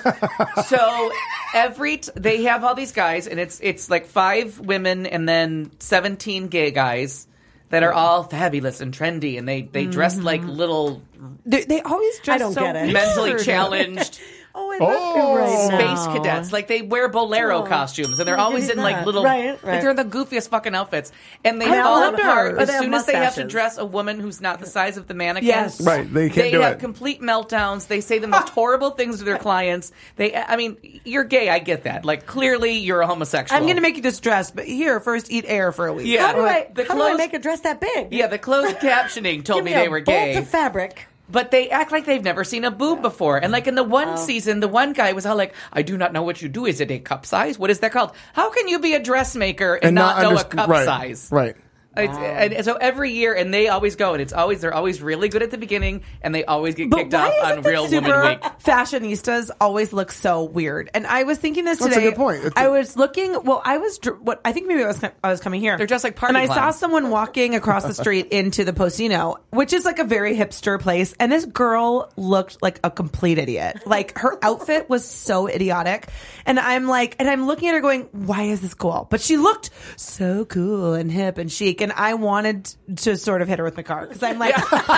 So every t- they have all these guys, and it's it's like five women and then seventeen gay guys that are all fabulous and trendy, and they they dress like little They, they always dress I don't so get it. mentally weird. challenged Oh, I Oh. love you right space now. cadets. Like they wear bolero Oh. costumes, and they're Oh, always give in me like that. little. Right, Like right. they're the goofiest fucking outfits, and they I fall wonder. apart But as they have soon as they have to mustaches. dress a woman who's not the size of the mannequin. Yes. Right, they can't They do have it. complete meltdowns. They say the most horrible things to their clients. They, I mean, you're gay. I get that. Like clearly, you're a homosexual. I'm going to make you this dress, but here, first eat air for a week. Yeah. How do I? The how do I clothes- make a dress that big? Yeah, the closed captioning told Give me me they a were bolt gay. of fabric. But they act like they've never seen a boob before. And like in the one Oh. season, the one guy was all like, I do not know what you do. Is it a cup size? What is that called? How can you be a dressmaker and, not, know underst- a cup right, size? Right. It's, and so every year, and they always go, and it's always, they're always really good at the beginning, and they always get But kicked why off is on it that Real super Woman Week. fashionistas always look so weird? And I was thinking this That's a today. good point. It's I a- was looking. Well, I was. dr- What I think maybe I was. com- I was coming here. They're just like party And I saw clowns. someone walking across the street into the Postino, which is like a very hipster place, and this girl looked like a complete idiot. Like her outfit was so idiotic, and I'm like, and I'm looking at her going, "Why is this cool?" But she looked so cool and hip and chic, and I wanted to sort of hit her with my car because I'm like,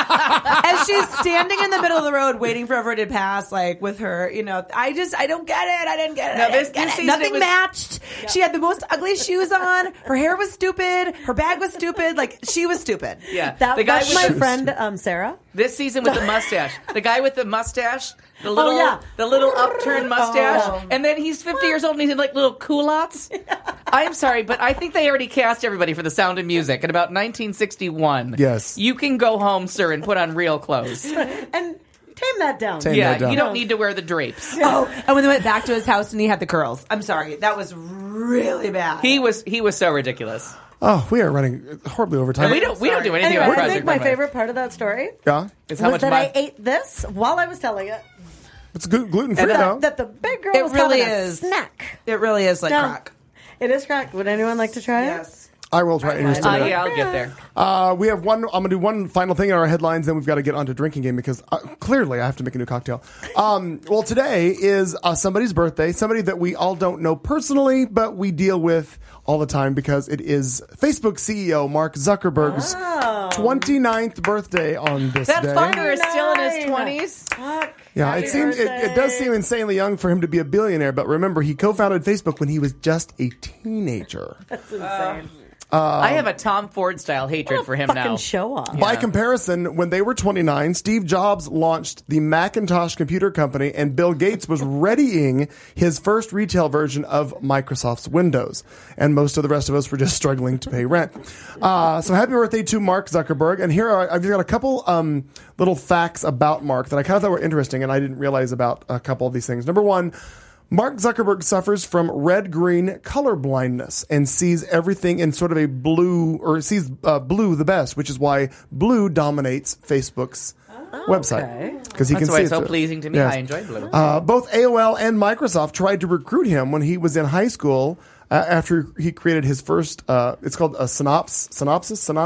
as she's standing in the middle of the road waiting for everyone to pass, like with her, you know, I just, I don't get it. I didn't get it. No, I didn't this- get this it. season Nothing it was- matched. She had the most ugly shoes on. Her hair was stupid. Her bag was stupid. Like she was stupid. Yeah. That, the guy that's with my the, friend um, Sarah. this season with the mustache. The guy with the mustache. The little, yeah. the little upturned mustache, Oh. and then he's fifty years old and he's in like little culottes. I'm sorry, but I think they already cast everybody for The Sound of Music in about nineteen sixty-one. Yes. You can go home, sir, and put on real clothes. And tame that down. Tame Yeah, that down. you don't need to wear the drapes. Oh, and when they went back to his house and he had the curls. I'm sorry, that was really bad. He was he was so ridiculous. Oh, we are running horribly over time. And we don't we don't do anything Anyway, about I Project think my Runway. favorite part of that story Yeah, Is how was much that I my, ate this while I was telling it. it's gluten free And though. That, that the big girl It was really having a is. snack. It really is like No. crack. It is crack. Would anyone like to try it? Yes. I will try. in just a uh, minute. yeah, I'll get there. Uh, we have one. I'm gonna do one final thing in our headlines, then we've got to get on to drinking game because uh, clearly I have to make a new cocktail. Um, well, today is uh, somebody's birthday, somebody that we all don't know personally, but we deal with all the time because it is Facebook C E O Mark Zuckerberg's twenty-ninth birthday on this That day. fucker is still in his Nine. twenties. Fuck. Yeah, Happy it seems it, it does birthday. seem insanely young for him to be a billionaire, but remember he co-founded Facebook when he was just a teenager. That's insane. I have a Tom Ford style hatred What a for him fucking now. show off. By Yeah. comparison, when they were twenty-nine, Steve Jobs launched the Macintosh computer company, and Bill Gates was readying his first retail version of Microsoft's Windows. And most of the rest of us were just struggling to pay rent. Uh, so happy birthday to Mark Zuckerberg. And here are, I've got a couple um, little facts about Mark that I kind of thought were interesting, and I didn't realize about a couple of these things. Number one, Mark Zuckerberg suffers from red-green color blindness and sees everything in sort of a blue, or sees uh, blue the best, which is why blue dominates Facebook's website. Because he That's can why see it's it so through- pleasing to me. Yes. I enjoy blue. Uh, both A O L and Microsoft tried to recruit him when he was in high school uh, after he created his first, uh, it's called a Synops, Synopsis, Synops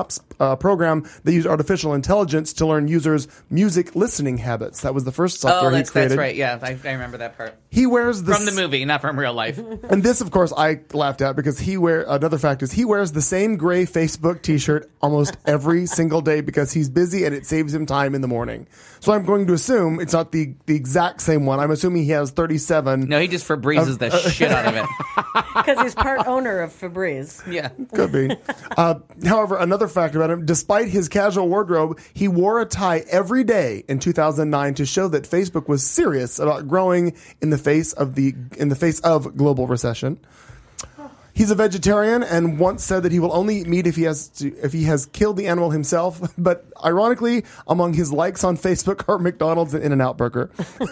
uh, program that used artificial intelligence to learn users' music listening habits. That was the first software Oh, that's, he created. that's right. Yeah, I, I remember that part. He wears the From the movie, not from real life. And this, of course, I laughed at because he wear another fact is he wears the same gray Facebook T-shirt almost every single day because he's busy and it saves him time in the morning. So I'm going to assume it's not the the exact same one. I'm assuming he has thirty-seven. No, he just Febrezes the shit out of it. Because he's part owner of Febreze. Yeah. Could be. Uh, however, another fact about him, despite his casual wardrobe, he wore a tie every day in two thousand nine to show that Facebook was serious about growing in the face of the in the face of global recession. He's a vegetarian and once said that he will only eat meat if he has to, if he has killed the animal himself. But ironically, among his likes on Facebook are McDonald's and In-N-Out Burger.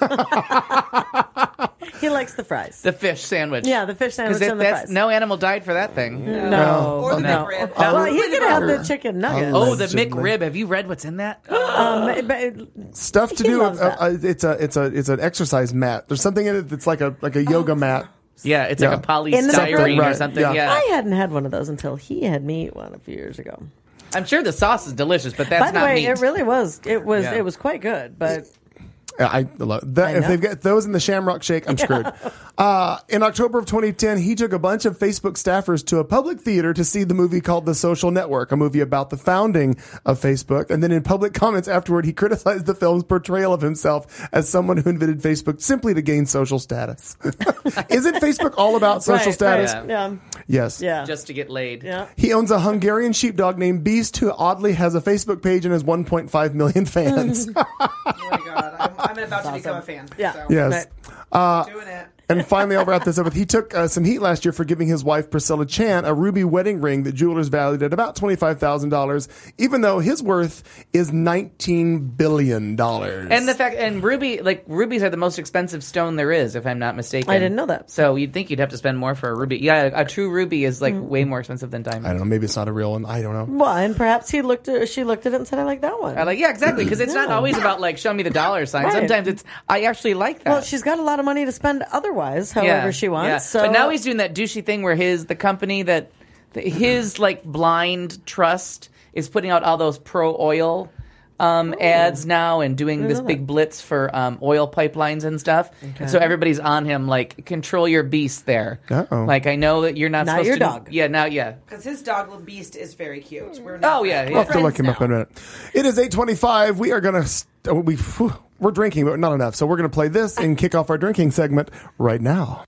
He likes the fries. The fish sandwich. Yeah, the fish sandwich Because and the that's fries. no animal died for that thing. No. Or the no. McRib. Well, he could have the Oh. chicken nuggets. Oh, the Allegedly. McRib. Have you read what's in that? Um, but Stuff to He do with loves that. uh, uh, it's a it's a it's an exercise mat. There's something in it that's like a like a yoga mat. Yeah, it's Yeah. like a In the polystyrene McRib? or Right, something. yeah. Yeah. I hadn't had one of those until he had me eat one a few years ago. I'm sure the sauce is delicious, but that's By the not way, meat. it really was. It was. Yeah. It was quite good. But Yeah, I love that. I If know. they've got those in the Shamrock Shake, I'm screwed. Uh, in October of twenty ten, he took a bunch of Facebook staffers to a public theater to see the movie called The Social Network, a movie about the founding of Facebook. And then in public comments afterward, he criticized the film's portrayal of himself as someone who invented Facebook simply to gain social status. Isn't Facebook all about social Right, status? right. Yeah. Yes. Yeah. Just to get laid. Yeah. He owns a Hungarian sheepdog named Beast, who oddly has a Facebook page and has one point five million fans. Oh my god, I'm, I'm about to become a fan. Yeah. So. Yes. Uh, Doing it. And finally, I'll wrap this up with he took uh, some heat last year for giving his wife Priscilla Chan a ruby wedding ring that jewelers valued at about twenty-five thousand dollars, even though his worth is nineteen billion dollars. And the fact, and ruby, like rubies are the most expensive stone there is, if I'm not mistaken. I didn't know that. So you'd think you'd have to spend more for a ruby. Yeah, a true ruby is like way more expensive than diamond. I don't know, maybe it's not a real one. I don't know. Well, and perhaps he looked at. She looked at it and said, "I like that one." I like, yeah, exactly, because it's not Yeah. always about like show me the dollar sign. Right. Sometimes it's I actually like that. Well, she's got a lot of money to spend otherwise, however Yeah, she wants. yeah. So, but now he's doing that douchey thing where his the company that that his like blind trust is putting out all those pro oil um, ads now and doing this know big blitz for um, oil pipelines and stuff. And so everybody's on him like control your beast there. Uh-oh. Like I know that you're not Not supposed your to. dog. Yeah, now yeah. Because his dog, little Beast, is very cute. We're not Oh, yeah, friends. yeah. I'll have to We're look him friends up in a now. minute. It is eight twenty-five. We are going to, we, whew, we're drinking, but not enough. So we're going to play this and kick off our drinking segment right now.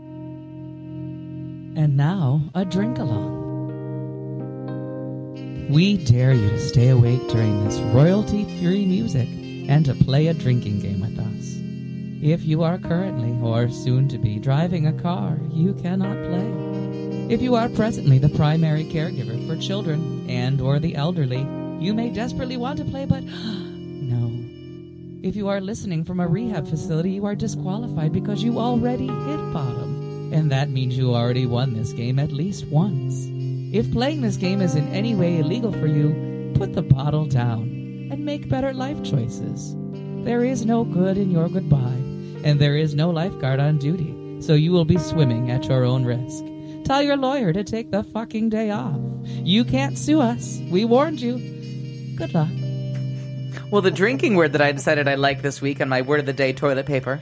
And now, a drink along. We dare you to stay awake during this royalty-free music and to play a drinking game with us. If you are currently or soon to be driving a car, you cannot play. If you are presently the primary caregiver for children and or the elderly, you may desperately want to play, but no. If you are listening from a rehab facility, you are disqualified because you already hit bottom. And that means you already won this game at least once. If playing this game is in any way illegal for you, put the bottle down and make better life choices. There is no good in your goodbye, and there is no lifeguard on duty, so you will be swimming at your own risk. Tell your lawyer to take the fucking day off. You can't sue us. We warned you. Good luck. Well, the drinking word that I decided I like this week on my word of the day, toilet paper,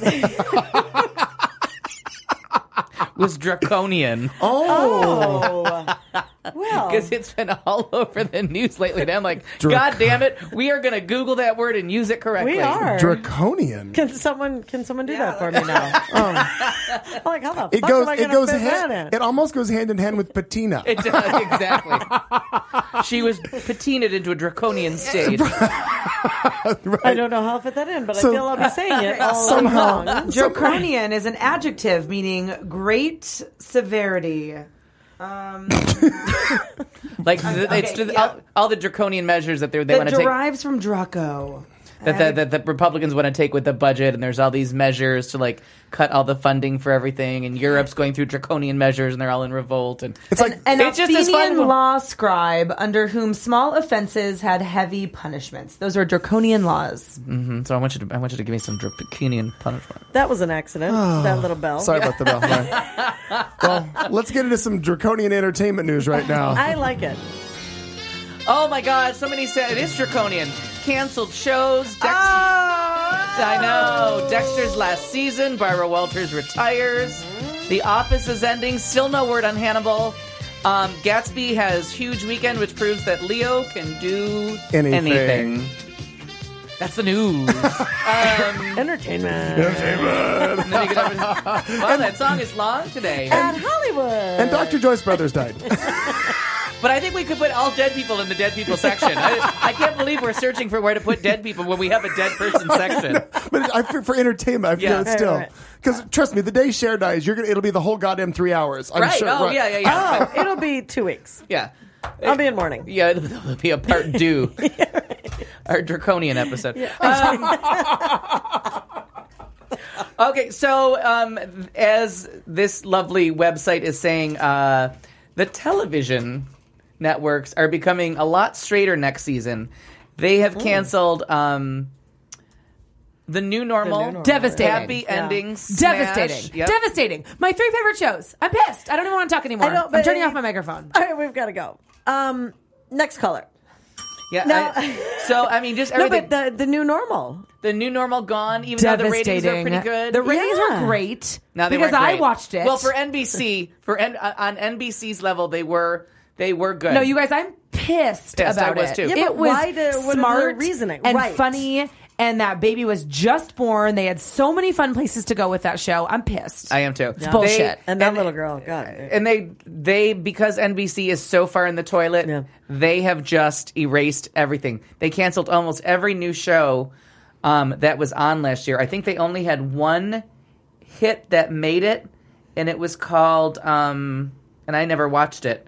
was draconian. Oh, well, Because it's been all over the news lately. And I'm like, Drac- God damn it, we are going to Google that word and use it correctly. we are. Draconian. Can someone can someone do that for me now? Oh. I'm like, how the It fuck goes. am I It gonna goes. fit Hand, that in? it almost goes hand in hand with patina. It does, exactly. She was patinaed into a draconian stage. I don't know how I'll fit that in, but So- I feel I'll be saying it all Somehow. along. Draconian is an adjective meaning great severity. Um, Like, th- it's okay, to- yeah. all, all the draconian measures that they're, they that want to take. derives from Draco. That the, that the Republicans want to take with the budget, and there's all these measures to like cut all the funding for everything, and Europe's going through draconian measures, and they're all in revolt. And It's like An It's just as fun- Athenian law scribe under whom small offenses had heavy punishments. Those are draconian laws. Mhm, so I want you to I want you to give me some draconian punishment. That was an accident. that little bell. sorry about the bell. Right. Well, let's get into some draconian entertainment news right now. I like it. Oh my God! Somebody said it is draconian. Canceled shows. Dex- Oh! I know. Dexter's last season. Barbara Walters retires. The Office is ending. Still no word on Hannibal. Um, Gatsby has huge weekend, which proves that Leo can do Anything. anything. That's the news. um, Entertainment. and then you get over- wow, that song is long today. At Hollywood. And Doctor Joyce Brothers died. But I think we could put all dead people in the dead people section. I, I can't believe we're searching for where to put dead people when we have a dead person section. But I, for, for entertainment, I feel Yeah. it's still. Right, Because trust me, the day Cher dies, you're gonna. It'll be the whole goddamn three hours. I'm Right. sure. Oh, yeah, yeah, yeah. Oh, it'll be two weeks. Yeah. I'll be in mourning. Yeah, it'll be a part due. Our draconian episode. Um, okay, so um, as this lovely website is saying, uh, the television networks are becoming a lot straighter next season. They have canceled um, the new normal, New Normal. Devastating. happy Yeah. endings, Devastating. Smash. Yep. Devastating. My three favorite shows. I'm pissed. I don't even want to talk anymore. I know, I'm but- turning off my microphone. All right, we've got to go. Um, next caller. Yeah. No. I- so I mean, just No, everything. but the, the new normal. the new normal gone. Even though the ratings are pretty good. The ratings Yeah. were great No, they because weren't I great. watched it. Well, for N B C, for N, uh, on N B C's level, they were they were good. no, you guys, I'm pissed, Pissed, I about was it. too. Yeah, it but was why do- what are the smart reasoning? and Right. funny, and that baby was just born. They had so many fun places to go with that show. I'm pissed. I am too. It's bullshit. They- And that and- little girl. God. And they they because N B C is so far in the toilet, Yeah. they have just erased everything. They canceled almost every new show um, that was on last year. I think they only had one hit that made it, and it was called. Um, and I never watched it.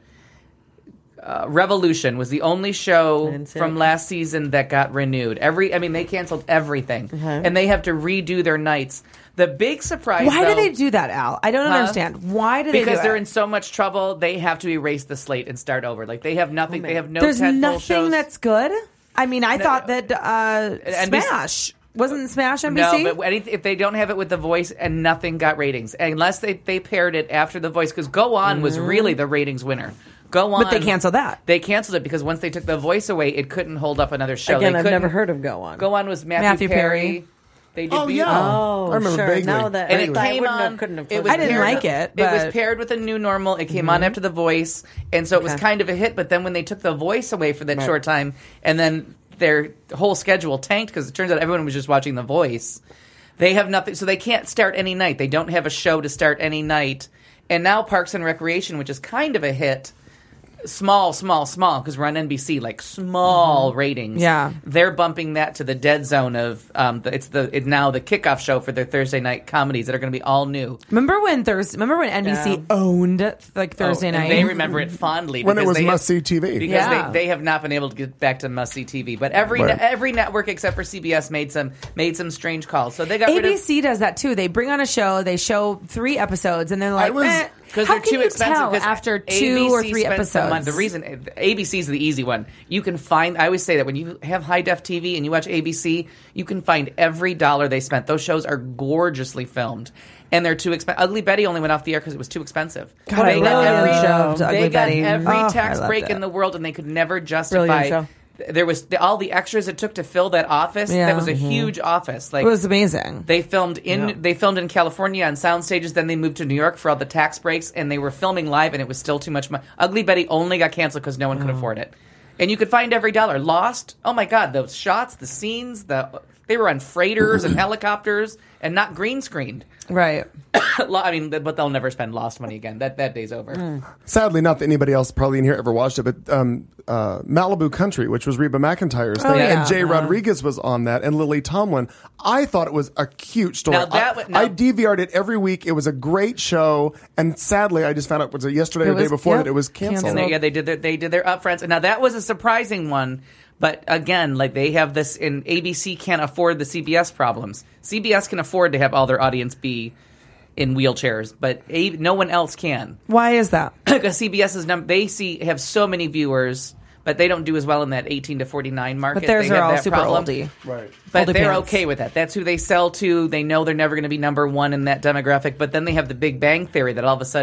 Uh, Revolution was the only show didn't see from it. last season that got renewed. Every, I mean, they canceled everything, and they have to redo their nights. The big surprise, Why though, do they do that, Al? I don't Huh? understand. Why do they because do they're it? in so much trouble, they have to erase the slate and start over. Like they have nothing. they have no. There's tentpole nothing shows. that's good. I mean, I thought that uh, N B C Smash wasn't Smash N B C. No, but anyth- if they don't have it with The Voice, and nothing got ratings, unless they they paired it after The Voice, because Go On was really the ratings winner. Go On, But they canceled that. They canceled it because once they took The Voice away, it couldn't hold up another show. Again, They I've couldn't- never heard of Go On. Go On was Matthew, Matthew Perry. Perry. They Oh, debuted- yeah. Oh, I remember sure. vaguely. Now that And I it thought- came wouldn't on. have, couldn't have It was I didn't paired- like it, It was but- paired with a new normal. It came on after The Voice, and so it was Okay. kind of a hit. But then when they took The Voice away for that Right. short time, and then their whole schedule tanked because it turns out everyone was just watching The Voice. They have nothing, so they can't start any night. They don't have a show to start any night. And now Parks and Recreation, which is kind of a hit. Small, small, small, because we're on N B C, like small ratings. Yeah. They're bumping that to the dead zone of um, the, it's the it's now the kickoff show for their Thursday night comedies that are going to be all new. Remember when Thursday? Remember when N B C Yeah. owned like Thursday Oh, night? and they remember it fondly When it because was they have- must-see T V. because Yeah. they, they have not been able to get back to must see T V. But every Right. every network except for C B S made some made some strange calls. So they got rid of A B C does that too. They bring on a show, they show three episodes, and they're like, was- eh, because how they're can too you expensive. tell 'cause after two A B C or three spent some money. episodes? The reason A B C is the easy one. You can find. I always say that when you have high def T V and you watch A B C, you can find every dollar they spent. Those shows are gorgeously filmed. And they're too expensive. Ugly Betty only went off the air because it was too expensive. God, I they got really every, loved they Ugly got Betty. every Oh, tax I loved break it. in the world, and they could never justify. Brilliant show. There was the, all the extras it took to fill that office. Yeah. That was a Mhm. huge office. Like It was amazing. they filmed in Yeah. they filmed in California on sound stages. Then they moved to New York for all the tax breaks, and they were filming live, and it was still too much money. Ugly Betty only got canceled because no one could afford it, and you could find every dollar. Lost. Oh my God, those shots, the scenes, the they were on freighters and helicopters, and not green screened. Right. Lo- I mean, but they'll never spend Lost money again. That that day's over. Sadly, not that anybody else probably in here ever watched it, but um, uh, Malibu Country, which was Reba McEntire's Oh, thing, yeah. and Jay Uh-huh. Rodriguez was on that, and Lily Tomlin. I thought it was a cute story. Now that I, wa- now- I D V R'd it every week. It was a great show, and sadly, I just found out was it yesterday It or the day was- before yep, that it was canceled. canceled. And they, yeah, they did their they did their upfronts. And now that was a surprising one. But again, like they have this, and A B C can't afford the C B S problems. C B S can afford to have all their audience be in wheelchairs, but a, no one else can Why is that? because CBS's num they see have so many viewers, but they don't do as well in that eighteen to forty-nine market. But theirs They are have all that super problem. oldie. Right. But Oldie they're pants. okay with that. That's who they sell to. They know they're never going to be number one in that demographic. But then they have the Big Bang Theory that all of a sudden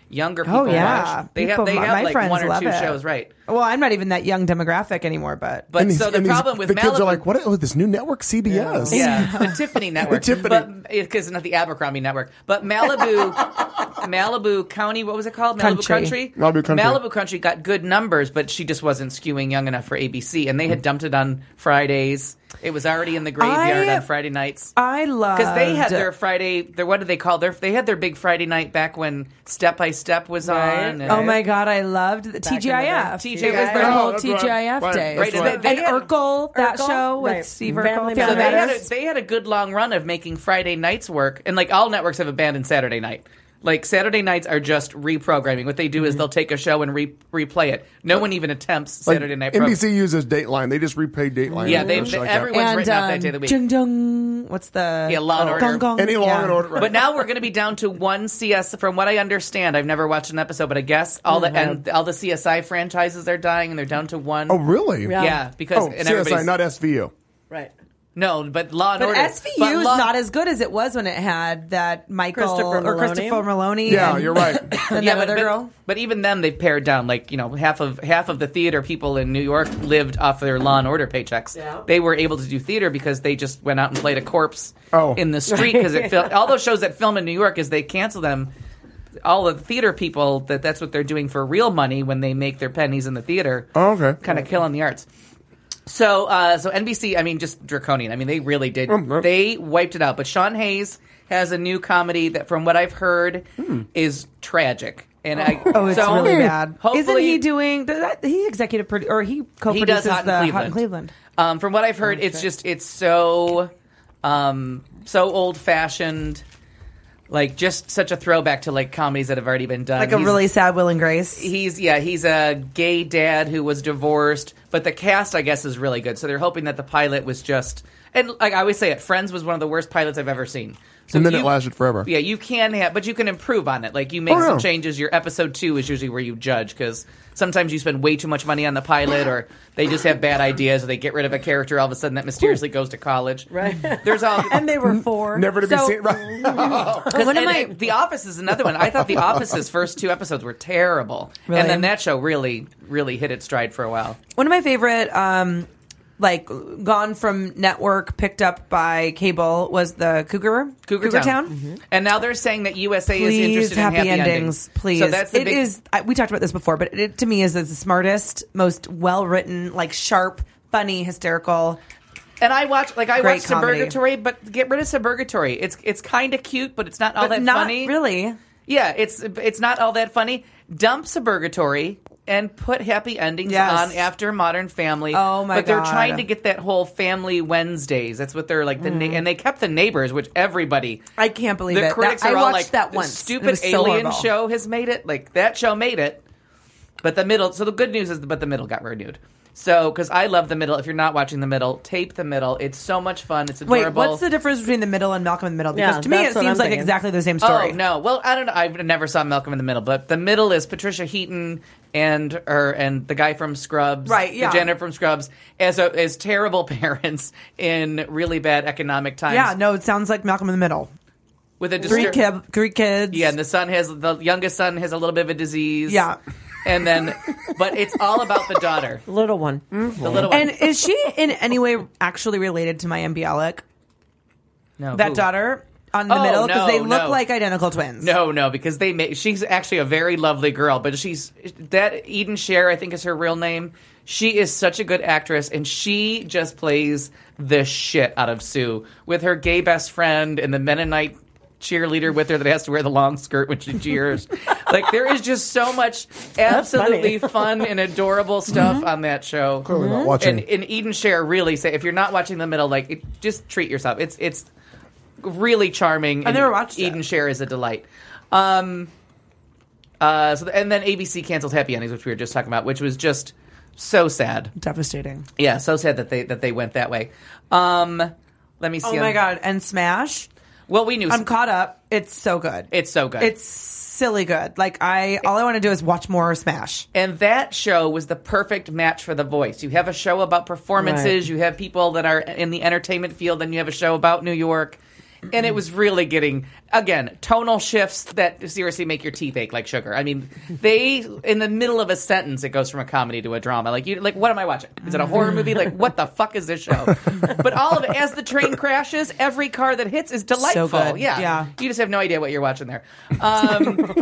younger people Oh yeah, watch. They People- have they my have like friends one or love two it. shows, right? Well, I'm not even that young demographic anymore, but But And these- so the and these- problem with the Malibu, kids are like, what? Oh, this new network, C B S. yeah, the Tiffany network, The Tiffany. but because it's not the Abercrombie network, but Malibu, Malibu County, what was it called? Malibu Country. Country. Malibu Country. Malibu Country got good numbers, but she just wasn't skewing young enough for A B C, and they had dumped it on Fridays. It was already in the graveyard I- on Friday nights. I love Because they had their Friday, their what did they call their? They had their big Friday night back when Step by Step was Right. on. and- Oh my god, I loved the T G I F. day. It was their Oh, whole that's T G I F right. days. Right, Right, they- and they had- Urkel, that Urkel? show with Right. Steve Family Urkel. Matters. So they had, a, Matters. they had a good long run of making Friday nights work, and like all networks have abandoned Saturday night. Like Saturday nights are just reprogramming. What they do is they'll take a show and re- replay it. No one even attempts Like, Saturday night. N B Pro- C uses Dateline. They just repay Dateline. Yeah, or they- something they- like that. everyone's and written off that um, day of the week. Jung Jung, what's the Yeah, Law and oh, Order. Gong Gong. Any Law yeah. and Order. Right. But now we're going to be down to one C S. From what I understand, I've never watched an episode, but I guess all the and all the C S I franchises are dying, and they're down to one. Oh, really? Yeah. yeah, because Oh, and C S I, everybody's not S V U. Right. no, but Law and But Order. S V U but is Law- not as good as it was when it had that Michael Christopher or Maloney. Christopher Maloney. Yeah, and, you're right. and Yeah, that but, other but, girl. but even then, they've pared down. Like you know, half of half of the theater people in New York lived off their Law and Order paychecks. Yeah. They were able to do theater because they just went out and played a corpse Oh. in the street because it fil- all those shows that film in New York is they cancel them. All the theater people that that's what they're doing for real money when they make their pennies in the theater. Oh, okay. Kind of killing the arts. So, uh, so N B C, I mean, just draconian. I mean, they really did. Mm, yeah. They wiped it out. But Sean Hayes has a new comedy that, from what I've heard, is tragic. And I, Oh, it's so really bad. Isn't hopefully- he doing? Does that, he executive produ- or he He co-produces does Hot in the Cleveland. Hot in Cleveland? Um, from what I've heard, it's just it's so, um, so old fashioned. Like just such a throwback to like comedies that have already been done. Like a He's- really sad Will and Grace. He's yeah, he's a gay dad who was divorced, but the cast I guess is really good. So they're hoping that the pilot was just and like I always say it, Friends was one of the worst pilots I've ever seen. So And then you- it lasted forever. Yeah, you can have, but you can improve on it. Like you make Oh, some yeah. changes. Your episode two is usually where you judge because sometimes you spend way too much money on the pilot, or they just have bad ideas, or they get rid of a character all of a sudden that mysteriously goes to college. Right. There's all. And they were four. Never to be So- seen. Right. Because One of and my- it- The Office is another one. I thought The Office's first two episodes were terrible, Really? and then that show really, really hit its stride for a while. One of my favorite, um, like gone from network, picked up by cable, was the Cougar Cougar, Town, and now they're saying that U S A is Please, interested happy, in happy endings, please. So that's the It big, is- I, we talked about this before, but it to me is the smartest, most well written, like sharp, funny, hysterical. And I watch like I Great watch comedy. Suburgatory, but get rid of Suburgatory. It's it's kind of cute, but it's not all But that not funny. really. Yeah, it's it's not all that funny. Dump Suburgatory and put happy endings Yes. on after Modern Family. Oh, my But they're God. trying to get that whole Family Wednesdays. That's what they're like. The na- and they kept the Neighbors, which everybody. I can't believe The it. critics That- are I all watched like, that once. It Stupid was so alien horrible. show has made it. Like that show made it. But the middle. So the good news is, but the middle got renewed. So because I love the middle. If you're not watching the middle, tape the middle. It's so much fun. It's Wait, adorable. what's the difference between the middle and Malcolm in the Middle? Because Yeah, to me, it that's what seems I'm like thinking. exactly the same story. Oh no! Well, I don't know. I've never saw Malcolm in the Middle, but the middle is Patricia Heaton and or and the guy from Scrubs, Right, yeah. the janitor from Scrubs, as a, as terrible parents in really bad economic times. Yeah, no, it sounds like Malcolm in the Middle. with a Three distur- kid, three kids. Yeah, and the son has the youngest son has a little bit of a disease. Yeah. and then, but it's all about the daughter, Little one. the little one. And is she in any way actually related to Mayim Bialik? no, That who? daughter on the Oh, middle? Because no, they look no. like identical twins. No, no, because they make. She's actually a very lovely girl, but she's that Eden Sher, I think is her real name. She is such a good actress, and she just plays the shit out of Sue with her gay best friend and the Mennonite cheerleader with her that has to wear the long skirt when she cheers. Like there is just so much absolutely fun and adorable stuff on that show. Clearly not watching. And, and Eden Sher really say if you're not watching the middle, like it, just treat yourself. It's it's really charming. I and never watched it. Eden Sher is a delight. Um, uh, so the, and then A B C canceled Happy Endings, which we were just talking about, which was just so sad. Devastating. Yeah, so sad that they that they went that way. Um, let me see. Oh my God. And Smash? Well, we knew I'm caught up. It's so good. it's so good. It's silly good. Like, I, all I want to do is watch more Smash. And that show was the perfect match for The Voice. You have a show about performances, Right. you have people that are in the entertainment field, and you have a show about New York. and it was really getting, again, tonal shifts that seriously make your teeth ache like sugar. I mean, they, in the middle of a sentence, it goes from a comedy to a drama. Like, you, like, what am I watching? Is it a horror movie? Like, what the fuck is this show? But all of it, as the train crashes, every car that hits is delightful. So good. Yeah. Yeah. You just have no idea what you're watching there. Um,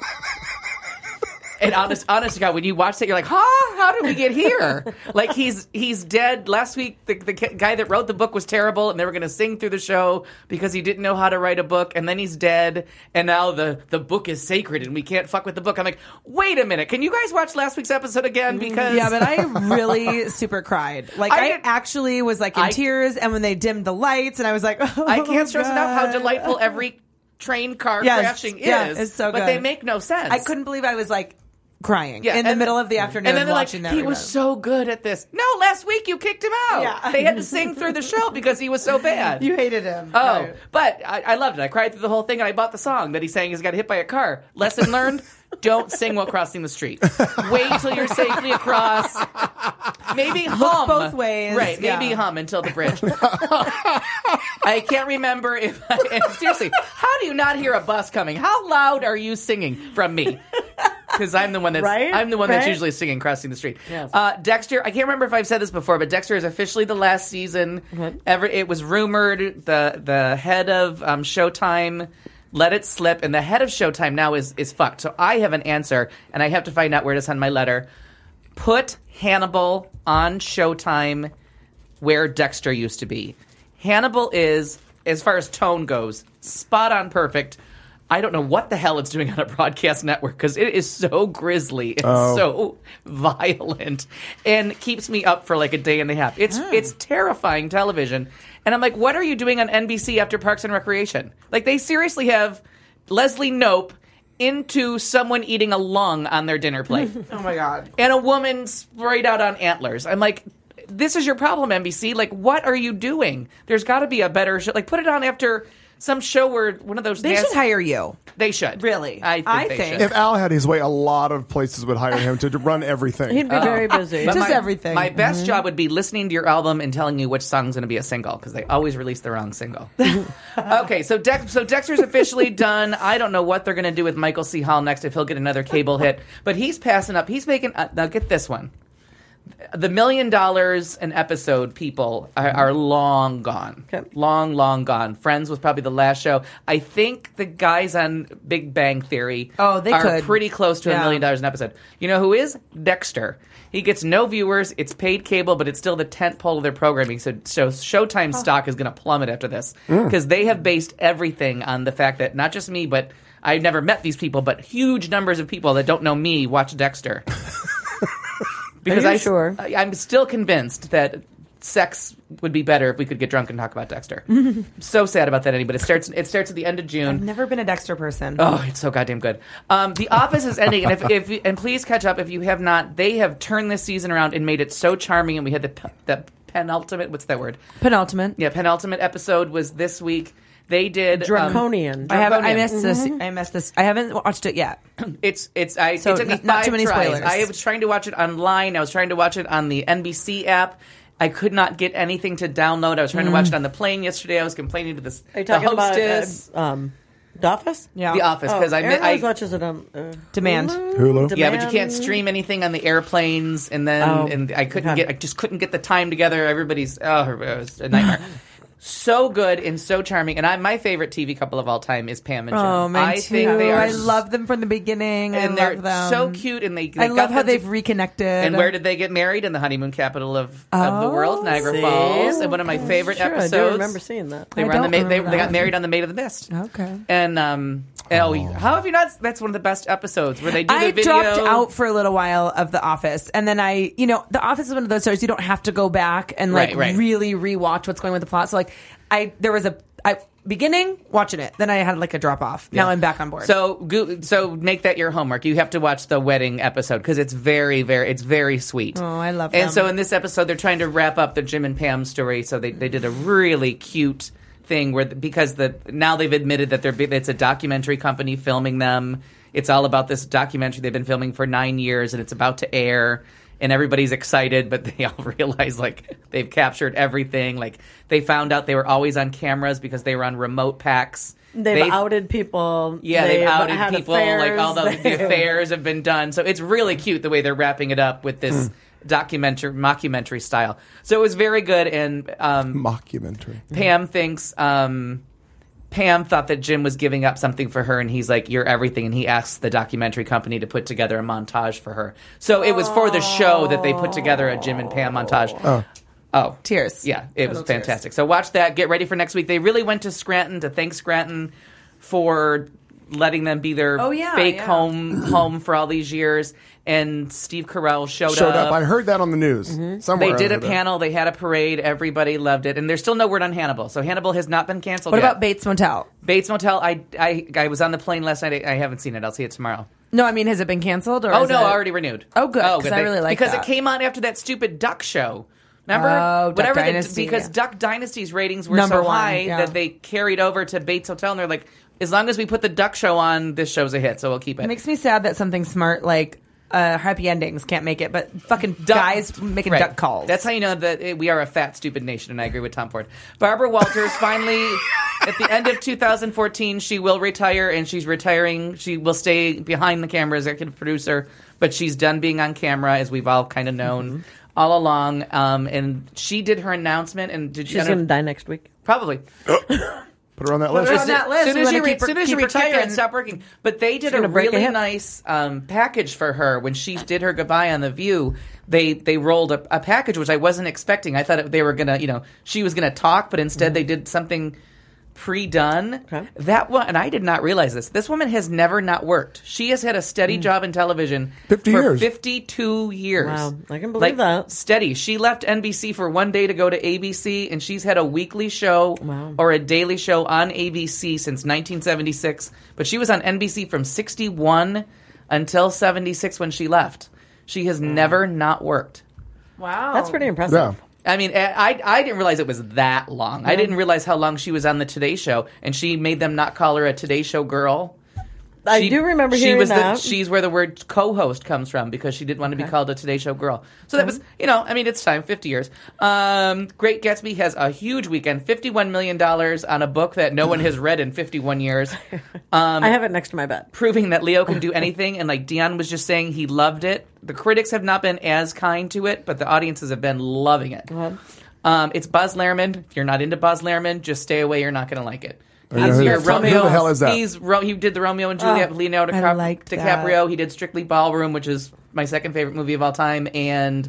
And honest, honest to God, when you watch that, you're like, huh? How did we get here? Like, he's he's dead. Last week, the, the guy that wrote the book was terrible, and they were going to sing through the show because he didn't know how to write a book, and then he's dead, and now the, the book is sacred, and we can't fuck with the book. I'm like, wait a minute. Can you guys watch last week's episode again? Because Yeah, but I really super cried. Like, I I, did- actually was, like, in I- tears, and when they dimmed the lights, and I was like, oh, I can't stress God. enough how delightful every train car Yes. crashing is. Yeah, it's so But good. they make no sense. I couldn't believe I was, like, crying Yeah, in the and- middle of the afternoon And then they're like, watching that. he was rerun. so good at this. No, last week you kicked him out. Yeah. They had to sing through the show because he was so bad. You hated him. Oh, Right. but I, I loved it. I cried through the whole thing, and I bought the song that he sang. He's got hit by a car. Lesson learned: don't sing while crossing the street. Wait till you're safely across. Maybe hum both ways. Right? Maybe Yeah. hum until the bridge. I can't remember if. And seriously, how do you not hear a bus coming? How loud are you singing from me? Because I'm the one that's Right? I'm the one that's Right? usually singing crossing the street. Yes. Uh, Dexter, I can't remember if I've said this before, but Dexter is officially the last season. Ever, it was rumored the the head of um, Showtime let it slip, and the head of Showtime now is is fucked. So I have an answer, and I have to find out where to send my letter. Put Hannibal on Showtime where Dexter used to be. Hannibal is, as far as tone goes, spot on perfect. I don't know what the hell it's doing on a broadcast network because it is so grisly and Oh. so violent and keeps me up for like a day and a half. It's it's terrifying television. And I'm like, what are you doing on N B C after Parks and Recreation? Like, they seriously have Leslie Knope into someone eating a lung on their dinner plate. Oh my God. And a woman sprayed out on antlers. I'm like, this is your problem, N B C. Like, what are you doing? There's got to be a better show. Like, put it on after some show where one of those... They nasty- should hire you. They should. Really? I think I they think- should. If Al had his way, a lot of places would hire him to, to run everything. He'd be very busy. But Just my, everything. My best job would be listening to your album and telling you which song's going to be a single, because they always release the wrong single. Okay, so Dex, so Dexter's officially done. I don't know what they're going to do with Michael C. Hall next, if he'll get another cable hit. But he's passing up. He's making... Uh, now, get this one. The million dollars an episode people are, are long gone. Okay. Long, long gone. Friends was probably the last show. I think the guys on Big Bang Theory Oh, they are could. pretty close to a Yeah. million dollars an episode. You know who is? Dexter. He gets no viewers. It's paid cable, but it's still the tent pole of their programming. So, so Showtime stock is going to plummet after this because they have based everything on the fact that not just me, but I've never met these people, but huge numbers of people that don't know me watch Dexter. Because Are you I, sure? I, I'm still convinced that sex would be better if we could get drunk and talk about Dexter. So sad about that, Annie, but it starts. It starts at the end of June. I've never been a Dexter person. Oh, it's so goddamn good. Um, the Office is ending, and if, if and please catch up if you have not. They have turned this season around and made it so charming. And we had the pe- the penultimate. What's that word? Penultimate. Yeah, penultimate episode was this week. They did um, Draconian. I haven't. I Draconian. missed this. I missed this. I haven't watched it yet. It's it's I So it took me not- not five too many tries. spoilers. I was trying to watch it online. I was trying to watch it on the N B C app. I could not get anything to download. I was trying to watch it on the plane yesterday. I was complaining to this Are you the talking about hostess. uh, um, The Office? Yeah. The Office, because Oh, I, Aaron I always watches it on uh, Demand. Hulu. yeah, but you can't Demand. stream anything on the airplanes, and then Oh, and I couldn't okay. get I just couldn't get the time together. Everybody's oh, it was a nightmare. So good and so charming, and I my favorite T V couple of all time is Pam and Jim. Oh, mine I too. think they are, I love them from the beginning. and I they're love them. so cute, and they, they I got love how them to- they've reconnected. And where did they get married? In the honeymoon capital of, of the Oh, world, Niagara see? Falls. And one of my favorite Sure, episodes. I do remember seeing that. They I were on the don't Ma- they, remember they got that. married on the Maid of the Mist. Okay. And um, oh, how have you not? That's one of the best episodes where they do I the video. dropped out for a little while of The Office, and then I, you know, The Office is one of those shows you don't have to go back and like Right, right. really rewatch what's going with the plot. So like, I there was a I beginning watching it, then I had like a drop off. Now I'm back on board. So, go, so make that your homework. You have to watch the wedding episode because it's very, very, it's very sweet. Oh, I love And them. so in this episode, they're trying to wrap up the Jim and Pam story. So they, they did a really cute thing where because the now they've admitted that they're it's a documentary company filming them. It's all about this documentary they've been filming for nine years, and it's about to air. and everybody's excited, but they all realize like they've captured everything. Like they found out they were always on cameras because they were on remote packs. They've, they've outed people. Yeah, they've, they've outed had people. Affairs. Like all the, the affairs have been done. So it's really cute the way they're wrapping it up with this mm. documentary, mockumentary style. So it was very good. And um, mockumentary. Pam thinks. Um, Pam thought that Jim was giving up something for her, and he's like, "You're everything." And he asks the documentary company to put together a montage for her. So it was for the show that they put together a Jim and Pam montage. Oh. Oh, tears. Yeah, it Total was fantastic. Tears. So watch that. Get ready for next week. They really went to Scranton to thank Scranton for letting them be their oh, yeah, fake yeah. home home for all these years. And Steve Carell showed, showed up. up. I heard that on the news. Mm-hmm. Somewhere they did I a heard panel. That. They had a parade. Everybody loved it. And there's still no word on Hannibal. So Hannibal has not been canceled what yet. about Bates Motel? Bates Motel, I, I, I was on the plane last night. I, I haven't seen it. I'll see it tomorrow. No, I mean, has it been canceled? Or oh, is no, it... already renewed. Oh, good, because good. I really like Because that. it came on after that stupid Duck show. Remember? Oh, Duck Whatever Dynasty, the, because yeah. Duck Dynasty's ratings were Number so one, high yeah. that they carried over to Bates Hotel, and they're like, as long as we put the Duck show on, this show's a hit, so we'll keep it. It makes me sad that something smart like uh, Happy Endings can't make it, but fucking Duck, guys making right. duck calls. That's how you know that it, we are a fat, stupid nation, and I agree with Tom Ford. Barbara Walters finally, at the end of two thousand fourteen, she will retire, and she's retiring. She will stay behind the camera as executive producer, but she's done being on camera, as we've all kind of known. Mm-hmm. All along, um, and she did her announcement, and did she's going to die next week? Probably. Put her on that list. Put her on that list. Soon We as wanna you, re- keep her- soon as keep you her retire kicking. and stop working, but they did She's a gonna break a really hip. nice um, package for her when she did her goodbye on The View. They they rolled a, a package which I wasn't expecting. I thought it, they were gonna, you know, she was gonna talk, but instead mm-hmm. they did something pre-done. Okay. That one, and I did not realize this. This woman has never not worked. She has had a steady mm. job in television fifty for years. fifty-two years. Wow, I can believe like, that. Steady. She left N B C for one day to go to A B C, and she's had a weekly show wow. or a daily show on A B C since nineteen seventy-six. But she was on N B C from sixty-one until seventy-six when she left. She has never not worked. Wow. That's pretty impressive. Yeah. I mean, I, I didn't realize it was that long. I didn't realize how long she was on the Today Show, and she made them not call her a Today Show girl. I She- do remember she hearing was that. The, she's where the word co-host comes from because she didn't want to be called a Today Show girl. So that was, you know, I mean, it's time, fifty years. Um, Great Gatsby has a huge weekend, fifty-one million dollars on a book that no one has read in fifty-one years. Um, I have it next to my bed. proving that Leo can do anything. And like Dion was just saying, he loved it. The critics have not been as kind to it, but the audiences have been loving it. Go ahead. Um, it's Buzz Lerman. If you're not into Buzz Lerman, just stay away. You're not going to like it. I know who your the- who the hell is that? He's Ro- he did the Romeo and Juliet Oh, with Leonardo I Cap- liked DiCaprio. that. He did Strictly Ballroom, which is my second favorite movie of all time, and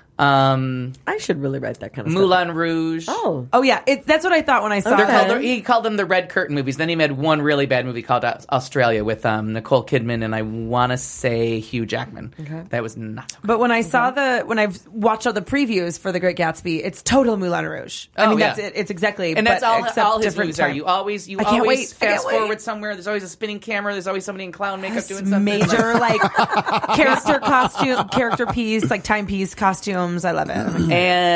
um, I should really write that kind of stuff. Moulin Rouge. Oh. Oh yeah, it, that's what I thought when I saw They're it. called the, he called them the Red Curtain movies. Then he made one really bad movie called Aus- Australia with um, Nicole Kidman and I want to say Hugh Jackman. Okay. That was not so good. But when I saw the when I've watched all the previews for The Great Gatsby, it's total Moulin Rouge. I Oh, mean, yeah. that's it. It's exactly And that's but all, except all his different movies are. time. You always, you I can't always wait. I can't fast wait. forward somewhere. There's always a spinning camera. There's always somebody in clown makeup Yes, doing something. major like character costume, character piece, like timepiece costumes. I love it.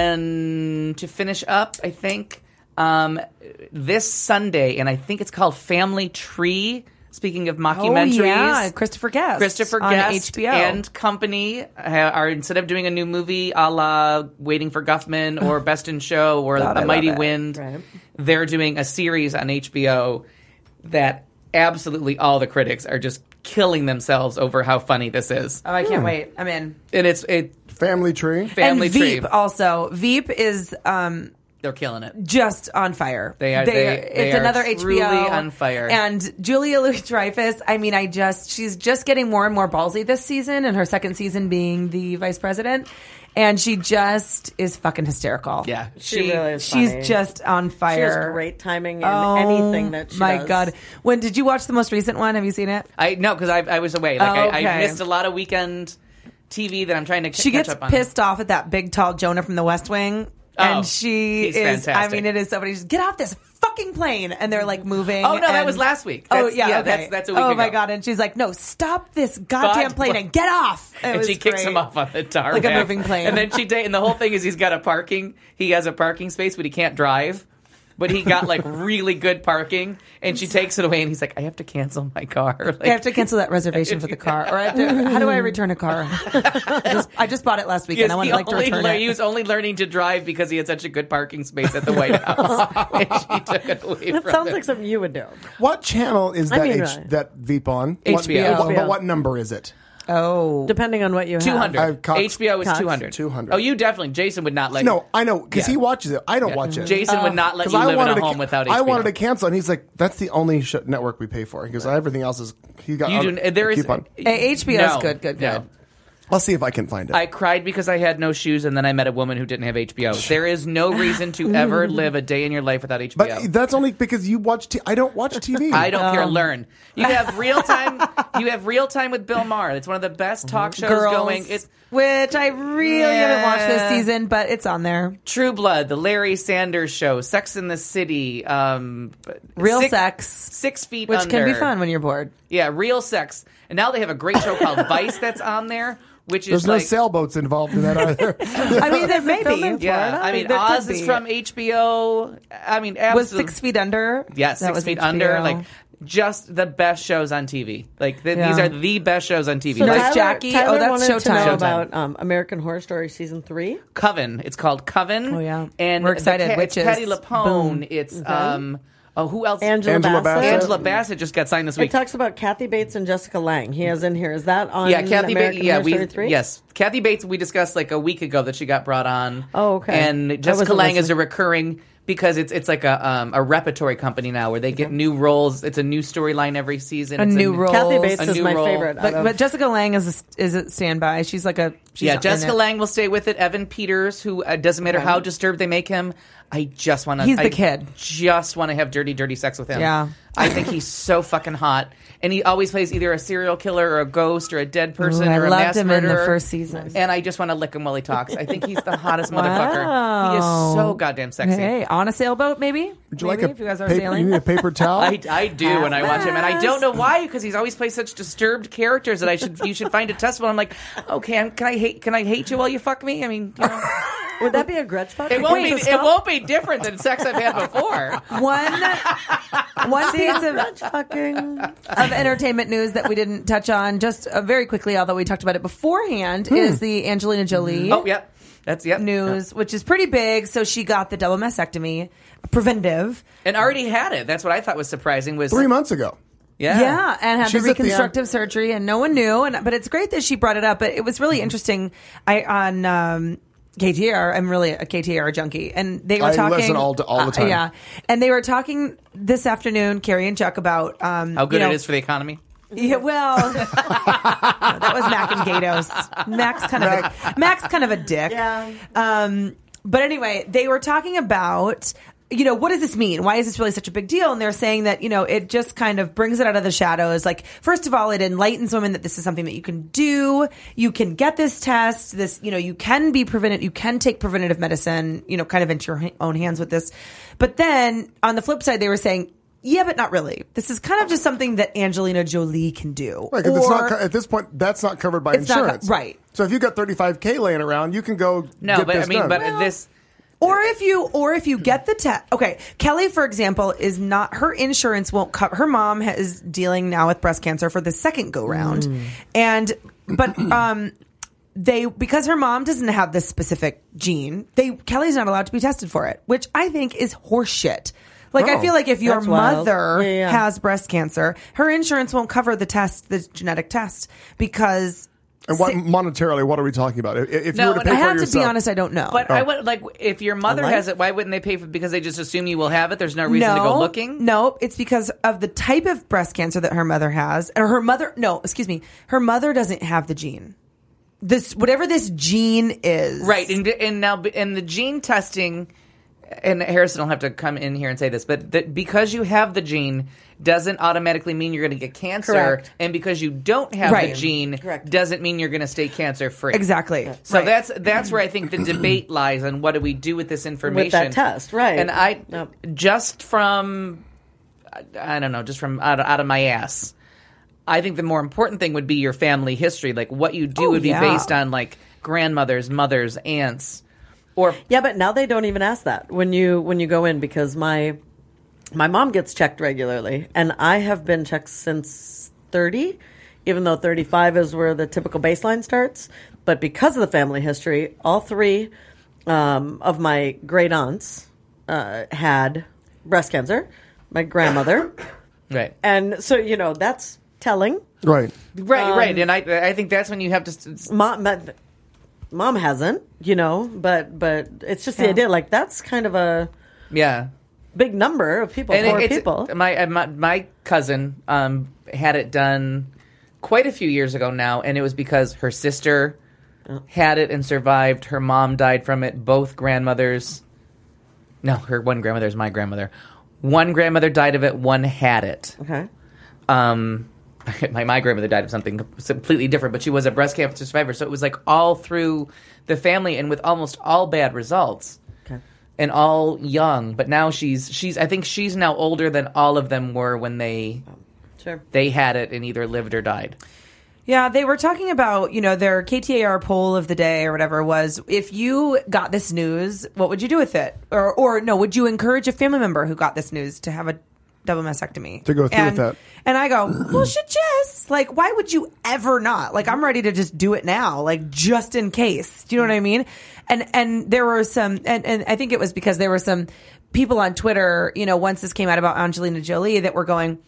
And to finish up, I think um, this Sunday, and I think it's called Family Tree. Speaking of mockumentaries, Oh yeah, Christopher Guest. Christopher on Guest H B O and company ha- are, instead of doing a new movie a la Waiting for Guffman or Best in Show or God, I A love Mighty it. Wind, Right. they're doing a series on H B O that absolutely all the critics are just killing themselves over how funny this is. Oh, I can't wait. I'm in. And it's it Family Tree. Family and Tree. Veep also. Veep is um, They're killing it. just on fire. They are- they- they it's are another H B O truly on fire. And Julia Louis-Dreyfus. I mean, I just she's just getting more and more ballsy this season, and her second season being the vice president. And she just is fucking hysterical. Yeah, She, really is She's funny. just on She fire. has great timing in Oh, anything that she my does. God. When did you watch the most recent one? Have you seen it? I no, because I, I was away. Like Oh, I, I okay. missed a lot of weekend T V that I'm trying to c- She catch gets up on. pissed off at that big, tall Jonah from the West Wing. Oh, and she he's is, fantastic. I mean, it is somebody just get off this fucking plane. And they're like moving. Oh no, that and- was last week. Oh That's- yeah, yeah, okay. that's that's a week Oh ago. my God. And she's like, no, stop this goddamn God plane bless- and get off. It And was she kicks great. him off on the tarmac, Like a moving plane. And then she ta- and the whole thing is he's got a parking. He has a parking space, but he can't drive. but he got like really good parking, and she takes it away, and he's like, I have to cancel my car. Like, I have to cancel that reservation for the car, or I have to, how do I return a car? I just, I just bought it last weekend. I want he, like to only return lear- it. he was only learning to drive because he had such a good parking space at the White House, and she took it away That from sounds him. like something you would do. What channel is I that mean, H- right. that Veep on? H B O. What, H B O. but what number is it? Oh, Depending on what you have. two hundred. I've Cox- H B O is Cox. two hundred. two hundred. Oh, you definitely. Jason would not let No, you. I know because Yeah. he watches it. I don't Yeah. watch it. Jason would not let 'Cause you I live in wanted a to home ca- without H B O. I wanted to cancel, and he's like, "That's the only sh- network we pay for." He goes, "Everything else is." He got. You I'll- do, there I'll is keep on. Hey, H B O is No, good, good, no. good. I'll see if I can find it. I cried because I had no shoes, and then I met a woman who didn't have H B O. There is no reason to ever live a day in your life without H B O. but that's only because you watch. T- I don't watch T V. I don't care. Um, Learn. You have real time. You have real time with Bill Maher. It's one of the best talk shows Girls, going. It's which I really haven't watched this Yeah. season, but it's on there. True Blood, The Larry Sanders Show, Sex in the City, um, Real six, sex, Six Feet which Under. can be fun when you're bored. Yeah, Real Sex. And now they have a great show called Vice that's on there, which is There's no like. sailboats involved in that either. I mean, there may filming be. Yeah, Florida? I mean, There could Oz is be. from H B O. I mean, Was absolutely. Six Feet Under? Yes, That Six was Feet H B O. Under. Like, just the best shows on T V. Like, th- Yeah. these are the best shows on T V. So Like, Nurse Jackie? Tyler Oh, that's wanted to Showtime. know Showtime. about um, American Horror Story season three. Coven. It's called Coven. Oh, yeah. And We're excited. the Ca- it's Witches. Patty LaPone. Boom. It's um. Oh, who else? Angela, Angela Bassett. Bassett. Angela Bassett just got signed this It week. talks about Kathy Bates and Jessica Lange. He has in here. Is that on? Yeah, Kathy American Bates. Yeah, Horror we Story three? yes, Kathy Bates. We discussed like a week ago that she got brought on. Oh, okay. And I Jessica wasn't Lange is a listening. recurring because it's it's like a um, a repertory company now where they get new roles. It's a new storyline every season. A It's new role. Kathy Bates A is new my role. favorite. But, out of- but Jessica Lange is a, is a standby. She's like a she's yeah, in Jessica it. Lange will stay with it. Evan Peters, who uh, doesn't matter how disturbed they make him, I just want to. He's the kid. Just want to have dirty, dirty sex with him. Yeah. I think he's so fucking hot, and he always plays either a serial killer or a ghost or a dead person Ooh, I or a loved mass him in the murderer. first season. And I just want to lick him while he talks. I think he's the hottest Wow. motherfucker. He is so goddamn sexy. Hey, on a sailboat, maybe. Would you maybe, like a if you guys are paper, sailing? You need a paper towel. I, I do when I watch him, and I don't know why because he's always plays such disturbed characters that I should you should find it testable. I'm like, okay, can I hate can I hate you while you fuck me? I mean, you know, Would that be a grudge fuck? it won't Wait, be so it stop- won't be different than sex I've had before. One, one piece of, grudge fucking. of entertainment news that we didn't touch on just uh, very quickly, although we talked about it beforehand, is the Angelina Jolie Oh, yep, that's yep news, which is pretty big. So she got the double mastectomy, preventative. and already had it. That's what I thought was surprising. Was Three months ago. yeah, Yeah, and had She's the at the, reconstructive surgery, and no one knew. And but it's great that she brought it up. But it was really interesting. I on um, K T A R. I'm really a K T A R junkie, and they were I talking listen all- all the uh, time. yeah, and they were talking this afternoon, Carrie and Chuck, about um, how good you know, it is for the economy. Yeah, well, that was Mac and Gatos. Mac's kind of a, Mac's kind of a dick. Yeah. Um, but anyway, they were talking about, you know, what does this mean? Why is this really such a big deal? And they're saying that, you know, it just kind of brings it out of the shadows. Like, first of all, it enlightens women that this is something that you can do. You can get this test. This, you know, you can be prevented. You can take preventative medicine, you know, kind of into your ha- own hands with this. But then on the flip side, they were saying, yeah, but not really. This is kind of just something that Angelina Jolie can do. Right, 'cause it's Or- not co- at this point. That's not covered by It's not co- insurance, right. So if you got thirty-five K laying around, you can go. No, get but I this mean, done. but Well, this. Or if you, or if you get the test. Okay, Kelly, for example, is not her insurance won't cover. Her mom ha- is dealing now with breast cancer for the second go round, and but um, they because her mom doesn't have this specific gene, they Kelly's not allowed to be tested for it, which I think is horseshit. Like, I Oh. feel like if your That's wild. mother Yeah, yeah. has breast cancer, her insurance won't cover the test, the genetic test, because. and what si- monetarily? What are we talking about? If, if No, you were to and pay I for have it to yourself, be honest, I don't know. But I would like if your mother life? has it, why wouldn't they pay for it? Because they just assume you will have it. There's no reason to go looking. No, it's because of the type of breast cancer that her mother has. Or her mother, no, excuse me. Her mother doesn't have the gene. This, whatever this gene is. Right, and and now and the gene testing, and Harrison will have to come in here and say this, but that because you have the gene doesn't automatically mean you're going to get cancer, Correct. and because you don't have Right. the gene Correct. doesn't mean you're going to stay cancer free. Exactly. So Right. that's that's where I think the debate lies on what do we do with this information test, right. And I Yep. just from I don't know, just from out of, out of my ass. I think the more important thing would be your family history. Like what you do Oh, would be yeah. based on like grandmothers, mothers, aunts, Or Yeah, but now they don't even ask that when you when you go in because my my mom gets checked regularly, and I have been checked since thirty, even though thirty-five is where the typical baseline starts. But because of the family history, all three um, of my great aunts uh, had breast cancer. My grandmother, right, and so you know that's telling. Right. right, Um, right, and I I think that's when you have to. s- Mom, my, mom hasn't, you know, but but it's just the Yeah. idea. Like that's kind of a Yeah. big number of people, And poor it- it's, people. My, uh, my my cousin um, had it done quite a few years ago now, and it was because her sister had it and survived. Her mom died from it. Both grandmothers. No, her one grandmother is my grandmother. One grandmother died of it. One had it. Okay. Um, my my grandmother died of something completely different, but she was a breast cancer survivor. So it was like all through the family, and with almost all bad results. Okay. And all young, but now she's she's. I think she's now older than all of them were when they Sure. they had it and either lived or died. Yeah, they were talking about, you know, their K T A R poll of the day or whatever was, if you got this news, what would you do with it? Or, or no, would you encourage a family member who got this news to have a double mastectomy? To go through and, with that. And I go, well, shit, yes. Like, why would you ever not? Like, I'm ready to just do it now, like, just in case. Do you know what I mean? And and there were some, and, and I think it was because there were some people on Twitter, you know, once this came out about Angelina Jolie that were going,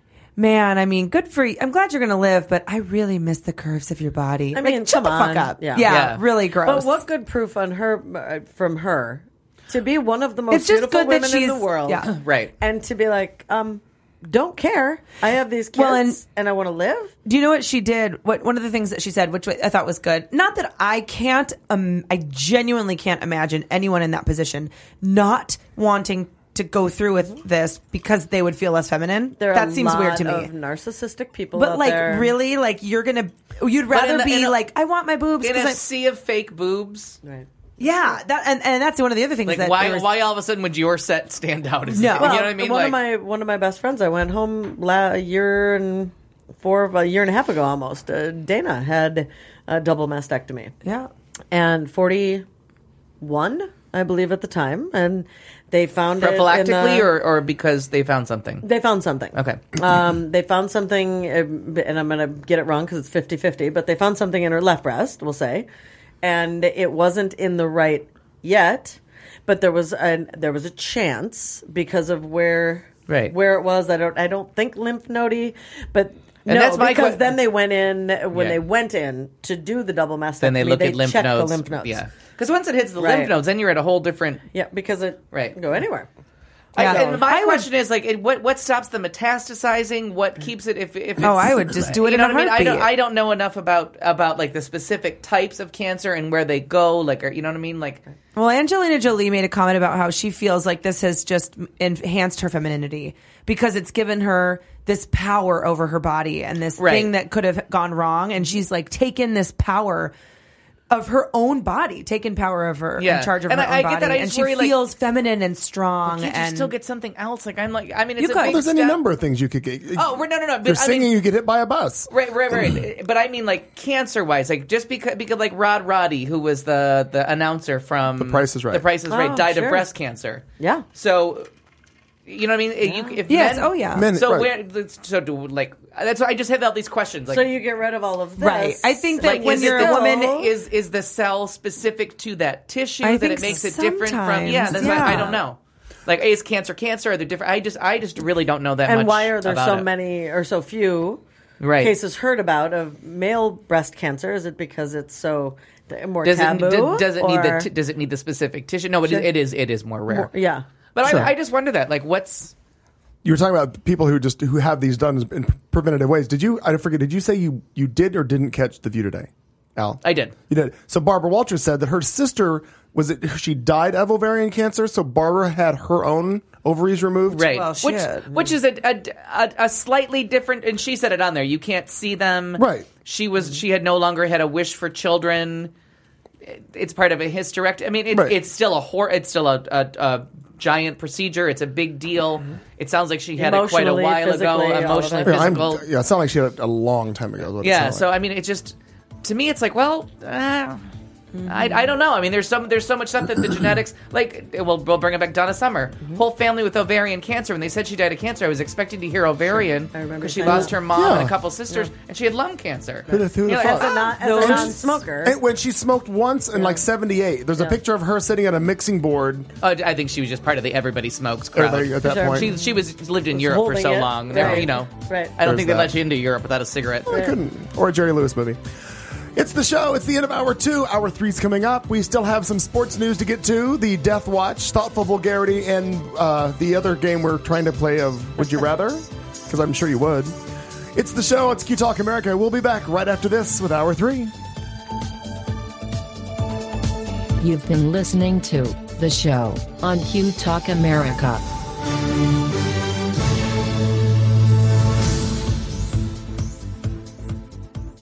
man, I mean, good for you. I'm glad you're going to live, but I really miss the curves of your body. I Like, mean, shut come the fuck on. up. Yeah. Yeah, Yeah. really gross. But what good proof on her uh, from her to be one of the most It's just beautiful good that women in the she's- world, yeah. Right. And to be like, um, don't care. I have these kids, Well, and- and I want to live. Do you know what she did? What one of the things that she said, which I thought was good. Not that I can't, um, I genuinely can't imagine anyone in that position not wanting to go through with this because they would feel less feminine. There are that a seems weird to lot me. of narcissistic people, But out like, there. really, like you're gonna, you'd rather in a- be in a- like, I want my boobs In because a I, sea of fake boobs, Right. yeah, that and, and that's one of the other things like that why there was- why all of a sudden would your set stand out? As No. you Well, know what I mean? One Like, of my one of my best friends. I went home la- a year and four, a year and a half ago almost. Uh, Dana had a double mastectomy. yeah. And forty-one, I believe, at the time, and they found it in prophylactically, the- or or because they found something. they found something. Okay. Um, they found something, uh, and I'm going to get it wrong because it's fifty-fifty, but they found something in her left breast, we'll say, and it wasn't in the right yet, but there was a, there was a chance because of where Right. where it was. I don't I don't think lymph nodey, but And no, that's my because que- then they went in when Yeah. they went in to do the double mastectomy. Then they look at lymph checked nodes. the lymph nodes. Yeah, because once it hits the Right. lymph nodes, then you're at a whole different. Yeah, because it Right. can go anywhere. I, Yeah. and my I would- question is like, it, what what stops the metastasizing? What keeps it? If if it's, Oh, I would just do it you in know a what I mean? I don't heartbeat. I don't know enough about about like the specific types of cancer and where they go. Like, or, you know what I mean? Like, Well, Angelina Jolie made a comment about how she feels like this has just enhanced her femininity because it's given her this power over her body and this Right. thing that could have gone wrong. And she's like taken this power of her own body, taken power of her, Yeah. in charge of And her I- own I get body. that. I and just she worry, like- feels feminine and strong. can't you and still get something else? Like, I'm like, I mean, it's You a could. big Well, there's any step. number of things you could get. Oh, no, no, no. If you're But I singing, mean, you get hit by a bus. Right, right, right. But I mean, like cancer wise, like just because, because like Rod Roddy, who was the the announcer from The Price is Right. The Price is Right, Oh, died sure. of breast cancer. Yeah. So, you know what I mean? You, if Yes, men, oh, yeah. Men- so right. where? So do like that's why I just have all these questions. Like, So you get rid of all of this. Right. I think that like, when is you're it a the- woman, is is the cell specific to that tissue I that think it makes it different from? Yeah, sometimes, that's why I yeah. don't know. Like, is cancer cancer? Are they different? I just I just really don't know that much. And why are there about so it. many or so few Right. cases heard about of male breast cancer? Is it because it's so th- more Does taboo? it d- does it need the or- t- does it need the specific tissue? No, it, Should- is, it is it is more rare. more- yeah. But Sure. I, I just wonder that like what's You were talking about people who just who have these done in preventative ways. Did you? I forget. Did you say you you did or didn't catch The View today, Al? I did. You did. So Barbara Walters said that her sister was it she died of ovarian cancer. So Barbara had her own ovaries removed. right, Well, which shit. which is a, a a a slightly different. And she said it on there. You can't see them. Right. She was she had no longer had a wish for children. It- It's part of a hysterectomy. I mean, it, Right. it's still a hor- It's still a, a, a giant procedure. It's a big deal. It sounds like she had it quite a Emotionally, while ago. physically, all of Emotionally, it. Yeah, I'm- physical. yeah, it sounded like she had it a long time ago. is what it Yeah, sounded so like. I mean, it just to me, it's like, well, uh, I, I don't know. I mean, there's some there's so much stuff that the genetics, like, we'll, we'll bring it back. Donna Summer, Mm-hmm. whole family with ovarian cancer. When they said she died of cancer, I was expecting to hear ovarian I remember because she saying lost that. her mom Yeah. and a couple sisters, and she had lung cancer. Who'd have- who'd You have know, thought? As a, non, as Those- a non-smoker. And when she smoked once in like seventy-eight, there's a Yeah. picture of her sitting at a mixing board. Oh, I think she was just part of the everybody smokes Or crowd. they- at that Sure. point, She she was lived in Was Europe for holding so it. long. They- Right. You know, Right. I don't There's think they that. let you into Europe without a cigarette. I couldn't. Or a Jerry Lewis movie. It's the show. It's the end of hour two. Hour three's coming up. We still have some sports news to get to. The Death Watch, Thoughtful Vulgarity, and uh, the other game we're trying to play of Would You Rather? Because I'm sure you would. It's the show. It's Q Talk America. We'll be back right after this with hour three. You've been listening to The Show on Q Talk America.